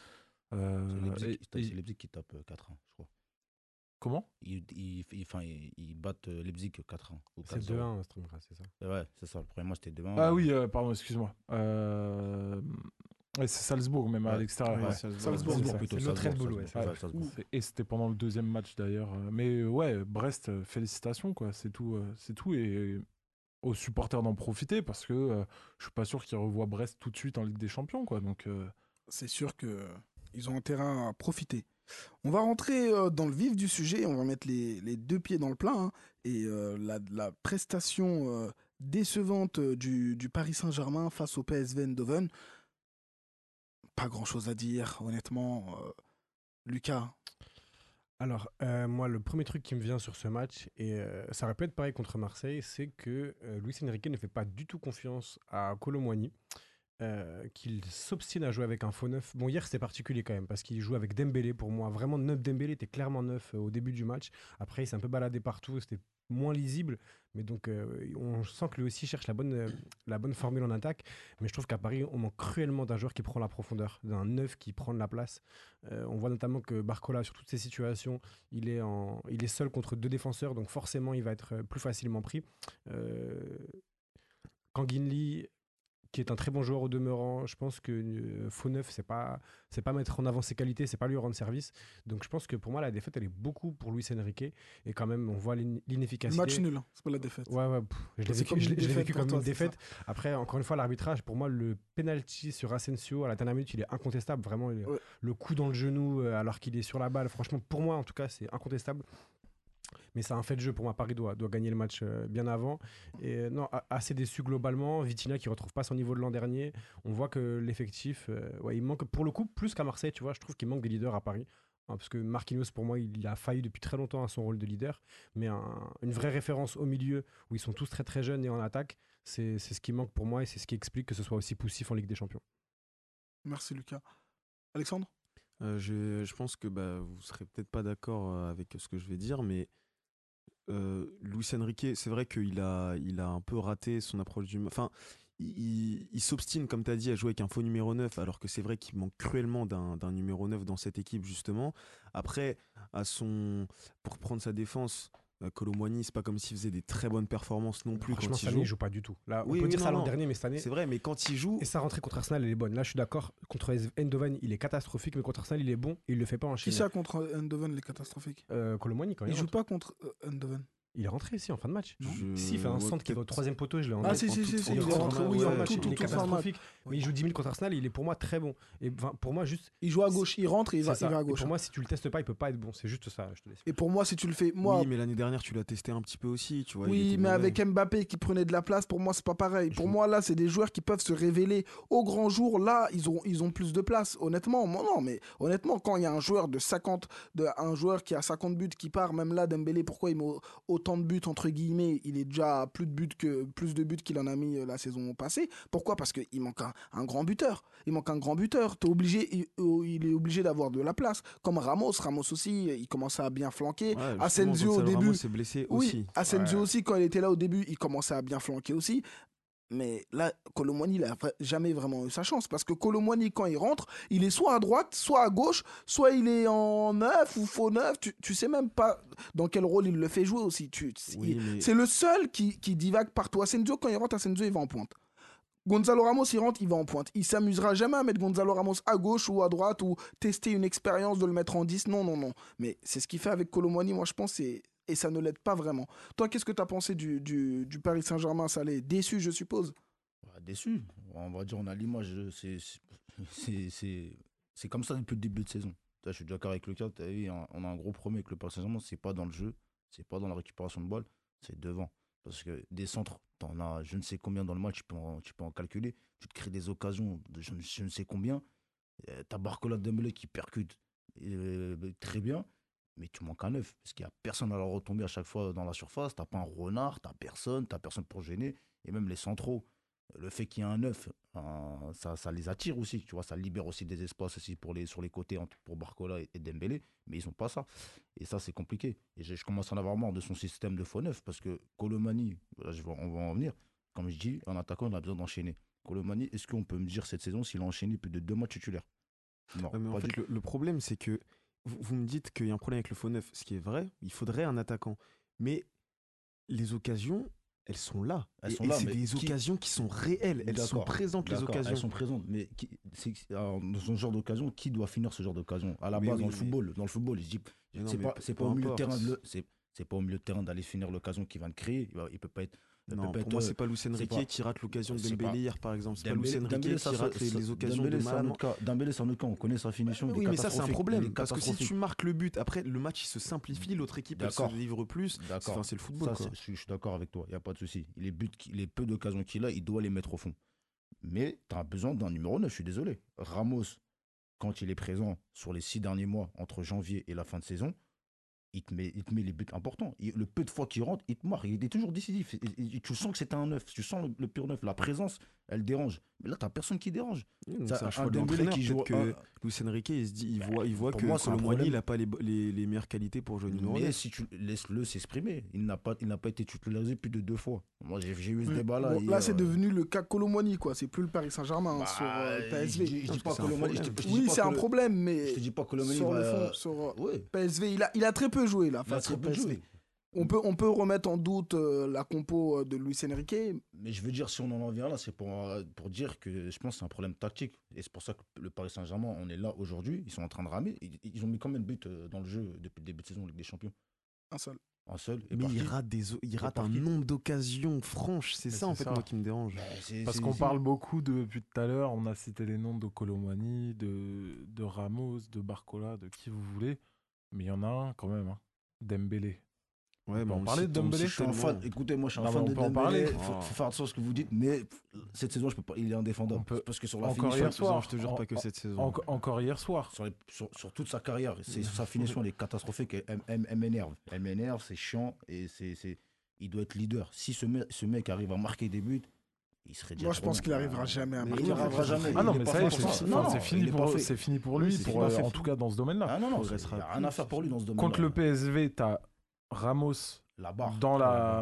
[SPEAKER 4] C'est
[SPEAKER 6] Et-
[SPEAKER 4] Leipzig qui tape 4-1, je crois.
[SPEAKER 6] Comment?
[SPEAKER 4] Ils battent Leipzig 4-1 ou
[SPEAKER 7] C'est
[SPEAKER 4] 4-0.
[SPEAKER 7] 2-1, Stromgra, c'est ça.
[SPEAKER 4] Ouais, c'est ça. Le premier match, c'était 2-1.
[SPEAKER 6] Ah oui, pardon, excuse-moi. Ouais, c'est Salzbourg, même à
[SPEAKER 4] Ouais.
[SPEAKER 6] l'extérieur.
[SPEAKER 5] Ouais,
[SPEAKER 6] ouais.
[SPEAKER 3] Salzbourg,
[SPEAKER 6] c'est ça.
[SPEAKER 4] plutôt.
[SPEAKER 7] C'est l'autre Red Bull,
[SPEAKER 4] Salzbourg,
[SPEAKER 7] ouais,
[SPEAKER 6] Ouais.
[SPEAKER 4] Salzbourg.
[SPEAKER 6] Et c'était pendant le deuxième match d'ailleurs. Mais ouais, Brest, félicitations, quoi. C'est tout, c'est tout. Et aux supporters d'en profiter parce que je suis pas sûr qu'ils revoient Brest tout de suite en Ligue des Champions, quoi. Donc,
[SPEAKER 3] C'est sûr que ils ont intérêt à profiter. On va rentrer dans le vif du sujet, on va mettre les deux pieds dans le plat, hein, et la prestation décevante du Paris Saint-Germain face au PSV Eindhoven, pas grand-chose à dire, honnêtement. Lucas,
[SPEAKER 7] Alors, moi, le premier truc qui me vient sur ce match, et ça aurait pu être pareil contre Marseille, c'est que Luis Enrique ne fait pas du tout confiance à Kolo Muani, qu'il s'obstine à jouer avec un faux neuf. Bon, hier, c'était particulier quand même, parce qu'il joue avec Dembélé. Pour moi, vraiment, neuf Dembélé était clairement neuf au début du match. Après, il s'est un peu baladé partout, c'était moins lisible. Mais donc, on sent que lui aussi cherche la bonne formule en attaque. Mais je trouve qu'à Paris, on manque cruellement d'un joueur qui prend la profondeur, d'un neuf qui prend de la place. On voit notamment que Barcola, sur toutes ces situations, il est seul contre deux défenseurs, donc forcément, il va être plus facilement pris. Kanginli, qui est un très bon joueur au demeurant, je pense que faux neuf, c'est pas mettre en avant ses qualités, c'est pas lui rendre service. Donc je pense que pour moi, la défaite, elle est beaucoup pour Luis Enrique. Et quand même, on voit
[SPEAKER 3] le
[SPEAKER 7] l'inefficacité.
[SPEAKER 3] match nul, hein, c'est pas la défaite.
[SPEAKER 7] Ouais, ouais, je l'ai
[SPEAKER 3] C'est
[SPEAKER 7] vécu,
[SPEAKER 3] comme une
[SPEAKER 7] je l'ai
[SPEAKER 3] défaite
[SPEAKER 7] vécu
[SPEAKER 3] pour
[SPEAKER 7] comme
[SPEAKER 3] toi,
[SPEAKER 7] une
[SPEAKER 3] c'est
[SPEAKER 7] défaite. Après, encore une fois, l'arbitrage, pour moi, le penalty sur Asensio à la dernière minute, il est incontestable. Vraiment,
[SPEAKER 3] Ouais.
[SPEAKER 7] le coup dans le genou alors qu'il est sur la balle, franchement, pour moi, en tout cas, c'est incontestable. Mais c'est un fait de jeu. Pour moi, Paris doit gagner le match bien avant. Et non, assez déçu globalement. Vitinha qui retrouve pas son niveau de l'an dernier. On voit que l'effectif, ouais, il manque pour le coup plus qu'à Marseille. Tu vois, je trouve qu'il manque des leaders à Paris. Hein, parce que Marquinhos, pour moi, il a failli depuis très longtemps à son rôle de leader. Mais une vraie référence au milieu où ils sont tous très très jeunes et en attaque, c'est ce qui manque pour moi et c'est ce qui explique que ce soit aussi poussif en Ligue des Champions.
[SPEAKER 3] Merci Lucas. Alexandre?
[SPEAKER 5] Je pense que vous serez peut-être pas d'accord avec ce que je vais dire, mais Luis Enrique, c'est vrai qu'il a un peu raté son approche du... Enfin, il s'obstine, comme tu as dit, à jouer avec un faux numéro 9, alors que c'est vrai qu'il manque cruellement d'un numéro 9 dans cette équipe, justement. Après, pour prendre sa défense, Kolo Muani, c'est pas comme s'il faisait des très bonnes performances non plus
[SPEAKER 7] Franchement,
[SPEAKER 5] quand
[SPEAKER 7] cette
[SPEAKER 5] il
[SPEAKER 7] année,
[SPEAKER 5] joue.
[SPEAKER 7] il joue pas du tout. Là, on
[SPEAKER 5] Oui,
[SPEAKER 7] peut
[SPEAKER 5] oui,
[SPEAKER 7] dire ça
[SPEAKER 5] non,
[SPEAKER 7] l'an
[SPEAKER 5] non.
[SPEAKER 7] dernier, mais cette année,
[SPEAKER 5] C'est vrai, mais quand il joue...
[SPEAKER 7] et sa rentrée contre Arsenal, elle est bonne. Là, je suis d'accord. Contre Eindhoven, il est catastrophique, mais contre Arsenal, il est bon et il le fait pas
[SPEAKER 3] Qui
[SPEAKER 7] enchaîner.
[SPEAKER 3] ça contre Eindhoven, les catastrophiques?
[SPEAKER 7] Kolo Muani, quand
[SPEAKER 3] Il
[SPEAKER 7] il
[SPEAKER 3] joue
[SPEAKER 7] rentre.
[SPEAKER 3] pas contre Eindhoven.
[SPEAKER 7] Il est rentré ici en fin de match.
[SPEAKER 3] Non.
[SPEAKER 7] Si, il fait un
[SPEAKER 5] Ouais,
[SPEAKER 7] centre qui est au
[SPEAKER 5] peut-être.
[SPEAKER 7] troisième poteau, je l'ai en
[SPEAKER 3] Ah
[SPEAKER 7] tête.
[SPEAKER 3] si, si, si, si,
[SPEAKER 5] il
[SPEAKER 3] il est
[SPEAKER 5] rentre
[SPEAKER 3] rentré,
[SPEAKER 5] en
[SPEAKER 3] oui,
[SPEAKER 5] ouais,
[SPEAKER 3] en
[SPEAKER 5] ouais,
[SPEAKER 3] tout,
[SPEAKER 7] il
[SPEAKER 3] tout,
[SPEAKER 7] est
[SPEAKER 3] tout fin de match.
[SPEAKER 7] catastrophique. Mais il joue 10 minutes contre Arsenal, il est pour moi très bon. Et pour moi, juste.
[SPEAKER 3] Il joue à gauche, il rentre et il
[SPEAKER 7] c'est ça.
[SPEAKER 3] va à
[SPEAKER 7] Et
[SPEAKER 3] gauche.
[SPEAKER 7] pour moi, si tu le testes pas, il peut pas être bon. C'est juste ça, je te laisse.
[SPEAKER 3] Et pour moi, si tu le fais, moi,
[SPEAKER 5] Oui, mais l'année dernière, tu l'as testé un petit peu aussi, tu vois. il
[SPEAKER 3] oui,
[SPEAKER 5] était
[SPEAKER 3] mais
[SPEAKER 5] mauvais.
[SPEAKER 3] avec Mbappé qui prenait de la place, pour moi, c'est pas pareil. Pour moi, là, c'est des joueurs qui peuvent se révéler au grand jour. Là, ils ont plus de place. Honnêtement, moi, non, mais honnêtement, quand il y a un joueur un joueur qui a 50 buts qui part, même là, Dembélé, pourquoi il met autant de buts, entre guillemets, il est déjà à plus de buts qu'il en a mis la saison passée. Pourquoi? Parce qu'il manque un grand buteur. Il manque un grand buteur. Il est obligé d'avoir de la place. Comme Ramos aussi, il commençait à bien flanquer.
[SPEAKER 5] Ouais, justement,
[SPEAKER 3] Asensio, au
[SPEAKER 5] Gonzalo
[SPEAKER 3] début.
[SPEAKER 5] Ramos s'est blessé
[SPEAKER 3] Oui,
[SPEAKER 5] aussi.
[SPEAKER 3] Asensio aussi, quand il était là au début, il commençait à bien flanquer aussi. Mais là, Kolo Muani, il n'a jamais vraiment eu sa chance. Parce que Kolo Muani, quand il rentre, il est soit à droite, soit à gauche, soit il est en neuf ou faux neuf. Tu sais même pas dans quel rôle il le fait jouer aussi.
[SPEAKER 5] Oui, mais
[SPEAKER 3] C'est le seul qui divague partout. Asensio, quand il rentre, Asensio, il va en pointe. Gonzalo Ramos, il rentre, il va en pointe. Il s'amusera jamais à mettre Gonzalo Ramos à gauche ou à droite ou tester une expérience de le mettre en 10. Non, non, non. Mais c'est ce qu'il fait avec Kolo Muani, moi je pense, et ça ne l'aide pas vraiment. Toi, qu'est-ce que tu as pensé du Paris Saint-Germain, Salé? Déçu, je suppose.
[SPEAKER 4] Déçu. On va dire, on a l'image. C'est comme ça depuis le début de saison. Je suis d'accord avec Lucas. On a un gros problème avec le Paris Saint-Germain. C'est pas dans le jeu, c'est pas dans la récupération de balle, c'est devant. Parce que des centres, t'en as je ne sais combien dans le match, tu peux en calculer. Tu te crées des occasions de je ne sais combien. T'as Barcola Dembélé qui percute très bien, mais tu manques un neuf. Parce qu'il n'y a personne à leur retomber à chaque fois dans la surface. T'as pas un renard, t'as personne pour gêner. Et même les centraux, le fait qu'il y ait un neuf, ça les attire aussi. Tu vois, ça libère aussi des espaces aussi sur les côtés pour Barcola et Dembélé. Mais ils n'ont pas ça. Et ça, c'est compliqué. Et je commence à en avoir marre de son système de faux neuf. Parce que Kolo Muani, on va en venir. Comme je dis, en attaquant, on a besoin d'enchaîner. Kolo Muani, est-ce qu'on peut me dire cette saison s'il a enchaîné plus de 2 matchs titulaires? Non,
[SPEAKER 5] Ouais, mais en
[SPEAKER 4] pas
[SPEAKER 5] fait,
[SPEAKER 4] du-
[SPEAKER 5] le problème, c'est que vous me dites qu'il y a un problème avec le faux neuf, ce qui est vrai, il faudrait un attaquant. Mais les occasions, elles sont là.
[SPEAKER 4] Elles sont
[SPEAKER 5] Et
[SPEAKER 4] là,
[SPEAKER 5] c'est
[SPEAKER 4] mais
[SPEAKER 5] des occasions qui sont réelles. Elles sont
[SPEAKER 4] D'accord,
[SPEAKER 5] présentes, les
[SPEAKER 4] d'accord, elles
[SPEAKER 5] occasions.
[SPEAKER 4] sont présentes. Mais alors, dans ce genre d'occasion, qui doit finir ce genre d'occasion? À la
[SPEAKER 5] Mais
[SPEAKER 4] base,
[SPEAKER 5] oui,
[SPEAKER 4] dans le
[SPEAKER 5] mais-
[SPEAKER 4] football, je dis,
[SPEAKER 5] Mais non,
[SPEAKER 4] c'est
[SPEAKER 5] mais
[SPEAKER 4] pas,
[SPEAKER 5] peu-
[SPEAKER 4] c'est pas
[SPEAKER 5] peu
[SPEAKER 4] au milieu de
[SPEAKER 5] importe.
[SPEAKER 4] terrain c'est pas au milieu de terrain d'aller finir l'occasion qu'il va te créer. Il peut pas être. il
[SPEAKER 5] Non,
[SPEAKER 4] peut pas
[SPEAKER 5] pour
[SPEAKER 4] être,
[SPEAKER 5] moi, c'est pas Luis
[SPEAKER 4] c'est
[SPEAKER 5] Enrique
[SPEAKER 4] pas-
[SPEAKER 5] qui rate l'occasion de
[SPEAKER 4] c'est
[SPEAKER 5] Dembélé
[SPEAKER 4] pas-
[SPEAKER 5] hier, par exemple. C'est pas Luis
[SPEAKER 4] Dembélé,
[SPEAKER 5] Enrique qui rate les occasions de
[SPEAKER 4] Dembélé, c'est un
[SPEAKER 5] malade.
[SPEAKER 4] autre cas. Dembélé, c'est un autre cas. On connaît sa finition. il est
[SPEAKER 5] Oui, mais ça, c'est un
[SPEAKER 4] catastrophique. Il
[SPEAKER 5] problème.
[SPEAKER 4] est
[SPEAKER 5] Parce que si
[SPEAKER 4] catastrophique.
[SPEAKER 5] tu marques le but, après, le match, il se simplifie. L'autre équipe, elle se
[SPEAKER 4] D'accord.
[SPEAKER 5] livre plus.
[SPEAKER 4] D'accord.
[SPEAKER 5] Enfin, c'est le football,
[SPEAKER 4] Ça,
[SPEAKER 5] quoi.
[SPEAKER 4] je suis d'accord avec toi. Il n'y a pas de souci. Les peu d'occasions qu'il a, il doit les mettre au fond. Mais tu as besoin d'un numéro 9, je suis désolé. Ramos, quand il est présent sur les 6 derniers mois, entre janvier et la fin de saison, il te met les buts importants. Le peu de fois qu'il rentre, il te marque. Il est toujours décisif. Tu sens que c'est un 9. Tu sens le pur 9. La présence, elle dérange. Mais là, tu n'as personne qui dérange.
[SPEAKER 5] Oui, donc
[SPEAKER 4] Ça,
[SPEAKER 5] c'est un
[SPEAKER 4] un
[SPEAKER 5] choix de
[SPEAKER 4] Dembélé
[SPEAKER 5] l'entraîneur.
[SPEAKER 4] qui
[SPEAKER 5] Peut-être
[SPEAKER 4] joue
[SPEAKER 5] que Luis Enrique, il voit
[SPEAKER 4] pour
[SPEAKER 5] que
[SPEAKER 4] moi, c'est un
[SPEAKER 5] Colomboigny,
[SPEAKER 4] problème.
[SPEAKER 5] il n'a pas les meilleures qualités pour jouer numéro
[SPEAKER 4] Mais
[SPEAKER 5] 9.
[SPEAKER 4] si tu laisses-le s'exprimer, il n'a pas été titularisé plus de 2 fois. Moi, j'ai eu ce
[SPEAKER 3] Oui.
[SPEAKER 4] débat-là.
[SPEAKER 3] Bon,
[SPEAKER 4] hier,
[SPEAKER 3] là, c'est devenu le cas Colomboigny, quoi. C'est plus le Paris Saint-Germain hein,
[SPEAKER 4] bah,
[SPEAKER 3] sur
[SPEAKER 4] je
[SPEAKER 3] PSV.
[SPEAKER 4] dis
[SPEAKER 5] Parce
[SPEAKER 4] pas
[SPEAKER 5] que c'est un
[SPEAKER 4] Colomboigny,
[SPEAKER 5] problème.
[SPEAKER 4] je te dis
[SPEAKER 3] Oui,
[SPEAKER 4] pas
[SPEAKER 3] c'est un
[SPEAKER 4] que
[SPEAKER 3] problème, mais
[SPEAKER 4] Je te dis pas que Colomboigny
[SPEAKER 3] sur le
[SPEAKER 4] va.
[SPEAKER 3] fond, sur
[SPEAKER 4] Ouais,
[SPEAKER 3] PSV, il a très peu joué là
[SPEAKER 4] il a
[SPEAKER 3] face
[SPEAKER 4] très
[SPEAKER 3] au
[SPEAKER 4] peu
[SPEAKER 3] PSV.
[SPEAKER 4] joué.
[SPEAKER 3] On peut remettre en doute la compo de Luis Enrique.
[SPEAKER 4] Mais je veux dire, si on en vient là, c'est pour dire que je pense que c'est un problème tactique. Et c'est pour ça que le Paris Saint-Germain, on est là aujourd'hui. Ils sont en train de ramer. Ils ont mis combien de buts dans le jeu depuis le début de saison en Ligue des Champions?
[SPEAKER 3] Un seul.
[SPEAKER 4] Un seul. Et
[SPEAKER 5] Mais
[SPEAKER 4] par
[SPEAKER 5] il
[SPEAKER 4] qui?
[SPEAKER 5] rate
[SPEAKER 4] par
[SPEAKER 5] un
[SPEAKER 4] qui?
[SPEAKER 5] nombre d'occasions franches. C'est
[SPEAKER 6] Mais
[SPEAKER 5] ça, en
[SPEAKER 6] c'est
[SPEAKER 5] fait,
[SPEAKER 6] ça.
[SPEAKER 5] moi, qui me dérange.
[SPEAKER 6] Parce qu'on parle beaucoup depuis tout à l'heure, on a cité les noms de Colomboigny, de Ramos, de Barcola, de qui vous voulez. Mais il y en a un quand même, hein. Dembélé.
[SPEAKER 5] Ouais,
[SPEAKER 6] peut
[SPEAKER 5] mais
[SPEAKER 6] en
[SPEAKER 5] on le
[SPEAKER 6] parler de
[SPEAKER 5] cite, on le
[SPEAKER 6] Dembélé
[SPEAKER 5] cite
[SPEAKER 4] Je suis un
[SPEAKER 5] tellement.
[SPEAKER 4] fan. Écoutez, moi, je suis un
[SPEAKER 6] Non,
[SPEAKER 4] fan
[SPEAKER 6] mais
[SPEAKER 4] de
[SPEAKER 6] on peut en
[SPEAKER 4] Dembélé.
[SPEAKER 6] parler.
[SPEAKER 4] Faut faire attention à ce que vous dites, mais cette saison, je peux pas. Il est indéfendable.
[SPEAKER 6] On peut-
[SPEAKER 4] Parce que sur la
[SPEAKER 6] encore
[SPEAKER 4] finition,
[SPEAKER 6] hier soir,
[SPEAKER 5] Je te jure, pas que cette saison.
[SPEAKER 6] Encore hier soir.
[SPEAKER 4] sur toute sa carrière, sa finition elle est catastrophique. Elle m'énerve. Elle m'énerve, c'est chiant et il doit être leader. Si ce mec arrive à marquer des buts, il serait déjà.
[SPEAKER 3] Moi, je pense qu'il arrivera jamais à
[SPEAKER 5] Mais
[SPEAKER 3] marquer.
[SPEAKER 4] il arrivera jamais.
[SPEAKER 6] Ah non,
[SPEAKER 4] Il est
[SPEAKER 6] mais
[SPEAKER 4] pas
[SPEAKER 6] ça y est,
[SPEAKER 4] fait pour
[SPEAKER 6] c'est
[SPEAKER 4] ça. Non,
[SPEAKER 6] c'est
[SPEAKER 4] il
[SPEAKER 6] fini,
[SPEAKER 4] est pas fait.
[SPEAKER 6] c'est fini pour lui,
[SPEAKER 4] Oui, c'est
[SPEAKER 6] pour,
[SPEAKER 4] pas fait.
[SPEAKER 6] en tout cas dans ce domaine-là.
[SPEAKER 4] Ah non, non, il
[SPEAKER 5] progressera
[SPEAKER 4] n'y a rien à faire pour lui dans ce domaine.
[SPEAKER 6] Contre le PSV, t'as Ramos
[SPEAKER 4] La barre.
[SPEAKER 6] dans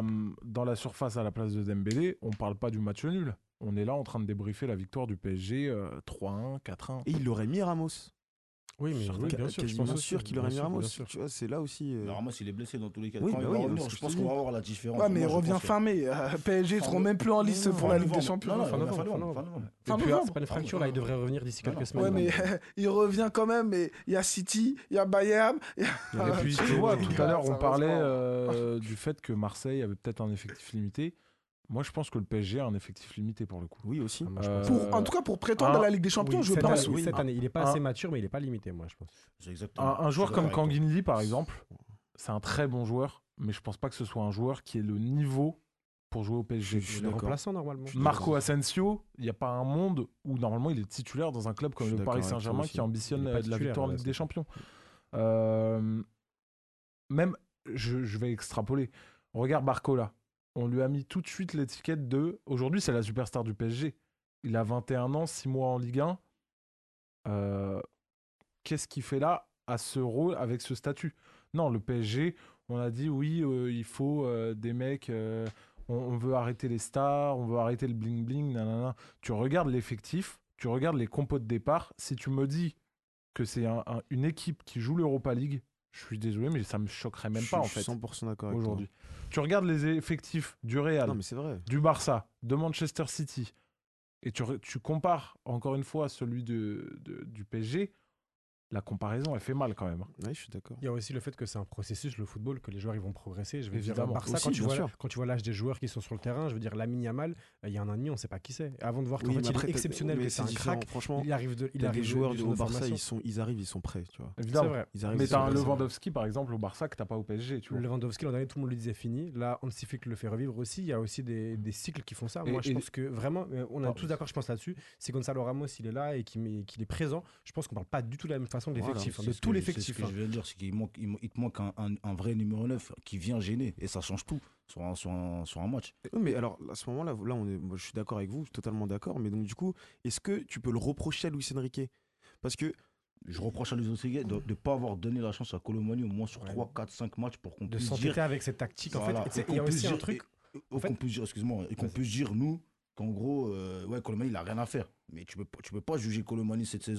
[SPEAKER 6] la surface à la place de Dembélé. On parle pas du match nul. On est là en train de débriefer la victoire du PSG 3-1, 4-1.
[SPEAKER 5] Et il aurait mis Ramos.
[SPEAKER 7] Oui, mais oui, bien sûr. je
[SPEAKER 5] Quasiment
[SPEAKER 7] pense
[SPEAKER 5] sûr
[SPEAKER 7] aussi,
[SPEAKER 5] qu'il aurait mis
[SPEAKER 7] bien sûr,
[SPEAKER 5] Ramos.
[SPEAKER 7] bien sûr.
[SPEAKER 5] Tu vois, c'est là aussi.
[SPEAKER 4] Mais Ramos, il est blessé dans tous les cas.
[SPEAKER 5] Oui,
[SPEAKER 4] Quand
[SPEAKER 5] bah
[SPEAKER 4] il va
[SPEAKER 5] oui,
[SPEAKER 4] revenir,
[SPEAKER 5] c'est ce
[SPEAKER 4] je
[SPEAKER 5] que
[SPEAKER 4] pense
[SPEAKER 5] je
[SPEAKER 4] qu'on
[SPEAKER 5] dis.
[SPEAKER 4] va voir la différence.
[SPEAKER 3] Ouais, mais il
[SPEAKER 4] Moi, je
[SPEAKER 3] revient
[SPEAKER 4] pense que-
[SPEAKER 3] fin mai. PSG ne seront même plus en lice pour la Ligue des
[SPEAKER 4] novembre.
[SPEAKER 3] Champions.
[SPEAKER 4] Non, non,
[SPEAKER 7] Fin
[SPEAKER 4] fin
[SPEAKER 7] novembre,
[SPEAKER 4] novembre.
[SPEAKER 7] fin
[SPEAKER 4] Fin novembre.
[SPEAKER 3] Fin
[SPEAKER 7] Et puis,
[SPEAKER 3] novembre.
[SPEAKER 7] c'est pas une fracture, là, il devrait revenir d'ici quelques
[SPEAKER 4] non.
[SPEAKER 7] semaines.
[SPEAKER 3] Ouais, mais il revient quand même. Mais il y a City, il y a Bayern.
[SPEAKER 6] Et puis, tu vois, tout à l'heure,
[SPEAKER 3] Ça
[SPEAKER 6] on parlait
[SPEAKER 3] reste
[SPEAKER 6] du fait que Marseille avait peut-être un effectif limité. Moi, je pense que le PSG a un effectif limité pour le coup.
[SPEAKER 5] Oui, aussi.
[SPEAKER 7] Ah, moi, je pense.
[SPEAKER 3] En tout cas, pour prétendre à la Ligue des Champions,
[SPEAKER 7] Oui,
[SPEAKER 3] je
[SPEAKER 7] cette
[SPEAKER 3] pense.
[SPEAKER 7] année,
[SPEAKER 3] Oui.
[SPEAKER 7] cette année, il n'est pas
[SPEAKER 6] Un-
[SPEAKER 7] assez mature, mais il n'est pas limité, moi, je pense.
[SPEAKER 4] C'est exactement.
[SPEAKER 6] Un joueur
[SPEAKER 4] Je suis
[SPEAKER 6] comme
[SPEAKER 4] d'accord avec toi.
[SPEAKER 6] Kanguinli, par exemple, c'est un très bon joueur, mais je pense pas que ce soit un joueur qui ait le niveau pour jouer au PSG.
[SPEAKER 5] Je suis
[SPEAKER 7] Il est
[SPEAKER 5] d'accord.
[SPEAKER 7] remplaçant, normalement.
[SPEAKER 6] Marco Asensio, il n'y a pas un monde où normalement il est titulaire dans un club comme
[SPEAKER 5] Je suis
[SPEAKER 6] le
[SPEAKER 5] d'accord
[SPEAKER 6] Paris
[SPEAKER 5] avec toi
[SPEAKER 6] Saint-Germain
[SPEAKER 5] aussi.
[SPEAKER 6] qui ambitionne
[SPEAKER 7] Il est pas
[SPEAKER 6] de la
[SPEAKER 7] titulaire,
[SPEAKER 6] victoire en
[SPEAKER 7] ouais,
[SPEAKER 6] Ligue des
[SPEAKER 7] c'est-
[SPEAKER 6] Champions. Même, je vais extrapoler. Regarde Barcola. On lui a mis tout de suite l'étiquette de. Aujourd'hui, c'est la superstar du PSG. Il a 21 ans, 6 mois en Ligue 1. Qu'est-ce qu'il fait là à ce rôle avec ce statut? Non, le PSG, on a dit oui, il faut des mecs. On veut arrêter les stars, on veut arrêter le bling-bling. Nanana. Tu regardes l'effectif, tu regardes les compos de départ. Si tu me dis que c'est une équipe qui joue l'Europa League, je suis désolé, mais ça me choquerait même pas en
[SPEAKER 5] Je
[SPEAKER 6] fait
[SPEAKER 5] suis 100% d'accord avec toi.
[SPEAKER 6] aujourd'hui. Tu regardes les effectifs du Real,
[SPEAKER 5] Non, mais c'est vrai.
[SPEAKER 6] du Barça, de Manchester City, et tu compares encore une fois celui du PSG, la comparaison, elle fait mal quand même.
[SPEAKER 5] Oui, je suis d'accord.
[SPEAKER 7] Il y a aussi le fait que c'est un processus, le football, que les joueurs ils vont progresser. Je veux
[SPEAKER 6] Évidemment.
[SPEAKER 7] dire, Barça,
[SPEAKER 5] Aussi,
[SPEAKER 7] quand,
[SPEAKER 5] bien sûr.
[SPEAKER 7] quand tu vois l'âge des joueurs qui sont sur le terrain, je veux dire, Lamine Yamal, il y a un an et demi, on ne sait pas qui c'est. Et avant de voir qu'en
[SPEAKER 5] Oui,
[SPEAKER 7] fait,
[SPEAKER 5] mais
[SPEAKER 7] il
[SPEAKER 5] après,
[SPEAKER 7] est exceptionnel,
[SPEAKER 5] mais
[SPEAKER 7] que c'est un
[SPEAKER 5] différent.
[SPEAKER 7] crack,
[SPEAKER 5] Franchement,
[SPEAKER 7] il arrive de. Il
[SPEAKER 5] t'as
[SPEAKER 7] arrive
[SPEAKER 5] des
[SPEAKER 7] de-
[SPEAKER 5] joueurs
[SPEAKER 7] du
[SPEAKER 5] au
[SPEAKER 7] centre de
[SPEAKER 5] Barça,
[SPEAKER 7] formation.
[SPEAKER 5] ils arrivent, ils sont prêts, tu vois.
[SPEAKER 6] Évidemment.
[SPEAKER 7] C'est vrai.
[SPEAKER 5] Ils arrivent,
[SPEAKER 6] Mais
[SPEAKER 5] ils
[SPEAKER 6] t'as
[SPEAKER 5] sont
[SPEAKER 6] un
[SPEAKER 5] prêts.
[SPEAKER 6] Lewandowski par exemple au Barça que t'as pas au PSG, tu vois.
[SPEAKER 7] Lewandowski, l'an dernier, tout le monde lui disait fini. Là, Hansi Flick le fait revivre aussi. Il y a aussi des cycles qui font ça.
[SPEAKER 6] Et-
[SPEAKER 7] Moi, je
[SPEAKER 6] et-
[SPEAKER 7] pense que vraiment, on est
[SPEAKER 6] Pardon.
[SPEAKER 7] tous d'accord, je pense là-dessus. Si Gonzalo Ramos, il est là et qu'il est présent, je pense qu'on parle pas du tout de la même façon de
[SPEAKER 5] Voilà,
[SPEAKER 7] l'effectif,
[SPEAKER 4] C'est
[SPEAKER 7] de
[SPEAKER 4] ce
[SPEAKER 7] tout
[SPEAKER 4] que-
[SPEAKER 7] l'effectif.
[SPEAKER 4] C'est ce que je viens de dire, c'est qu'il il te manque un vrai numéro 9 qui vient gêner et ça change tout sur un match.
[SPEAKER 5] Oui, mais alors, à ce moment-là, moi, je suis d'accord avec vous, je suis totalement d'accord. Mais donc, du coup, est-ce que tu peux le reprocher à Luis Enrique? Parce que
[SPEAKER 4] Je reproche à Luis Enrique de ne pas avoir donné la chance à Colomani au moins sur
[SPEAKER 7] Ouais.
[SPEAKER 4] 3, 4, 5 matchs pour qu'on
[SPEAKER 7] De
[SPEAKER 4] puisse
[SPEAKER 7] s'entêter
[SPEAKER 4] dire.
[SPEAKER 7] avec cette tactique. En
[SPEAKER 4] Voilà,
[SPEAKER 7] fait,
[SPEAKER 4] et
[SPEAKER 7] il y a
[SPEAKER 4] qu'on puisse
[SPEAKER 7] aussi un
[SPEAKER 4] dire-
[SPEAKER 7] truc.
[SPEAKER 4] et
[SPEAKER 7] fait-
[SPEAKER 4] qu'on puisse dire, excuse-moi, et qu'on puisse dire, nous, qu'en gros, ouais, Colomani, il a rien à faire. Mais tu peux pas juger Colomani cette saison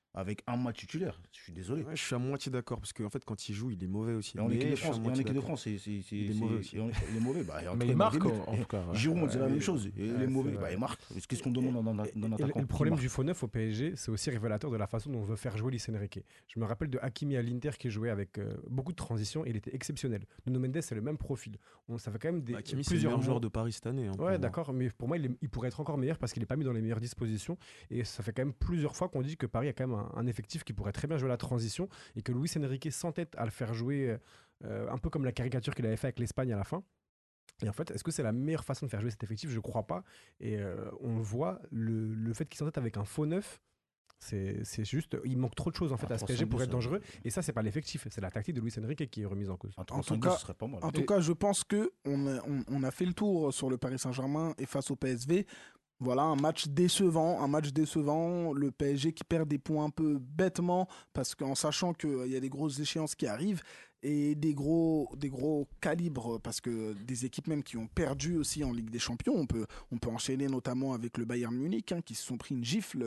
[SPEAKER 4] avec un match titulaire. Je suis désolé.
[SPEAKER 5] Ouais, je suis à moitié d'accord parce qu'en fait, quand il joue, il est mauvais aussi.
[SPEAKER 4] Et en
[SPEAKER 5] Mais
[SPEAKER 4] équipe de
[SPEAKER 5] je suis à
[SPEAKER 4] France,
[SPEAKER 5] moitié
[SPEAKER 4] c'est
[SPEAKER 5] d'accord. Il est mauvais aussi.
[SPEAKER 4] il est mauvais. Bah, en tout
[SPEAKER 6] Mais
[SPEAKER 4] cas,
[SPEAKER 6] il
[SPEAKER 4] marque
[SPEAKER 6] marque
[SPEAKER 4] des buts.
[SPEAKER 6] en tout cas. Ouais.
[SPEAKER 4] Giroud, on dit la
[SPEAKER 7] Ouais,
[SPEAKER 4] même chose. Il
[SPEAKER 7] ouais,
[SPEAKER 4] est mauvais.
[SPEAKER 7] c'est
[SPEAKER 4] Bah,
[SPEAKER 7] vrai.
[SPEAKER 4] il marque. Qu'est-ce qu'on demande d'un
[SPEAKER 7] Et
[SPEAKER 4] attaquant
[SPEAKER 7] le
[SPEAKER 4] qui
[SPEAKER 7] problème
[SPEAKER 4] marque
[SPEAKER 7] du faux neuf au PSG, c'est aussi révélateur de la façon dont on veut faire jouer Luis Enrique. Je me rappelle de Hakimi à l'Inter qui jouait avec beaucoup de transitions et il était exceptionnel. Nuno Mendes, c'est le même profil. Ça fait quand même
[SPEAKER 5] Hakimi, c'est le
[SPEAKER 7] plusieurs
[SPEAKER 5] meilleur joueur
[SPEAKER 7] mois.
[SPEAKER 5] de Paris cette année. Hein, pour
[SPEAKER 7] Ouais,
[SPEAKER 5] moi.
[SPEAKER 7] d'accord, mais pour moi, il pourrait être encore meilleur parce qu'il n'est pas mis dans les meilleures dispositions. Et ça fait quand même plusieurs fois qu'on dit que Paris a quand même un effectif qui pourrait très bien jouer la transition et que Luis Enrique s'entête à le faire jouer un peu comme la caricature qu'il avait fait avec l'Espagne à la fin. Et en fait, est-ce que c'est la meilleure façon de faire jouer cet effectif? Je crois pas. Et on le voit, le fait qu'il s'entête avec un faux neuf, c'est juste, il manque trop de choses en fait à ce PSG pour être dangereux. Et ça, c'est pas l'effectif, c'est la tactique de Luis Enrique qui est remise en cause.
[SPEAKER 4] Un
[SPEAKER 3] En tout
[SPEAKER 4] 3-5-2,
[SPEAKER 3] cas-
[SPEAKER 4] ce serait pas mal.
[SPEAKER 3] En tout cas, je pense que on a fait le tour sur le Paris Saint-Germain et face au PSV. Voilà, un match décevant. Le PSG qui perd des points un peu bêtement parce qu'en sachant qu'il y a des grosses échéances qui arrivent et des gros calibres parce que des équipes même qui ont perdu aussi en Ligue des Champions. On peut enchaîner notamment avec le Bayern Munich qui se sont pris une gifle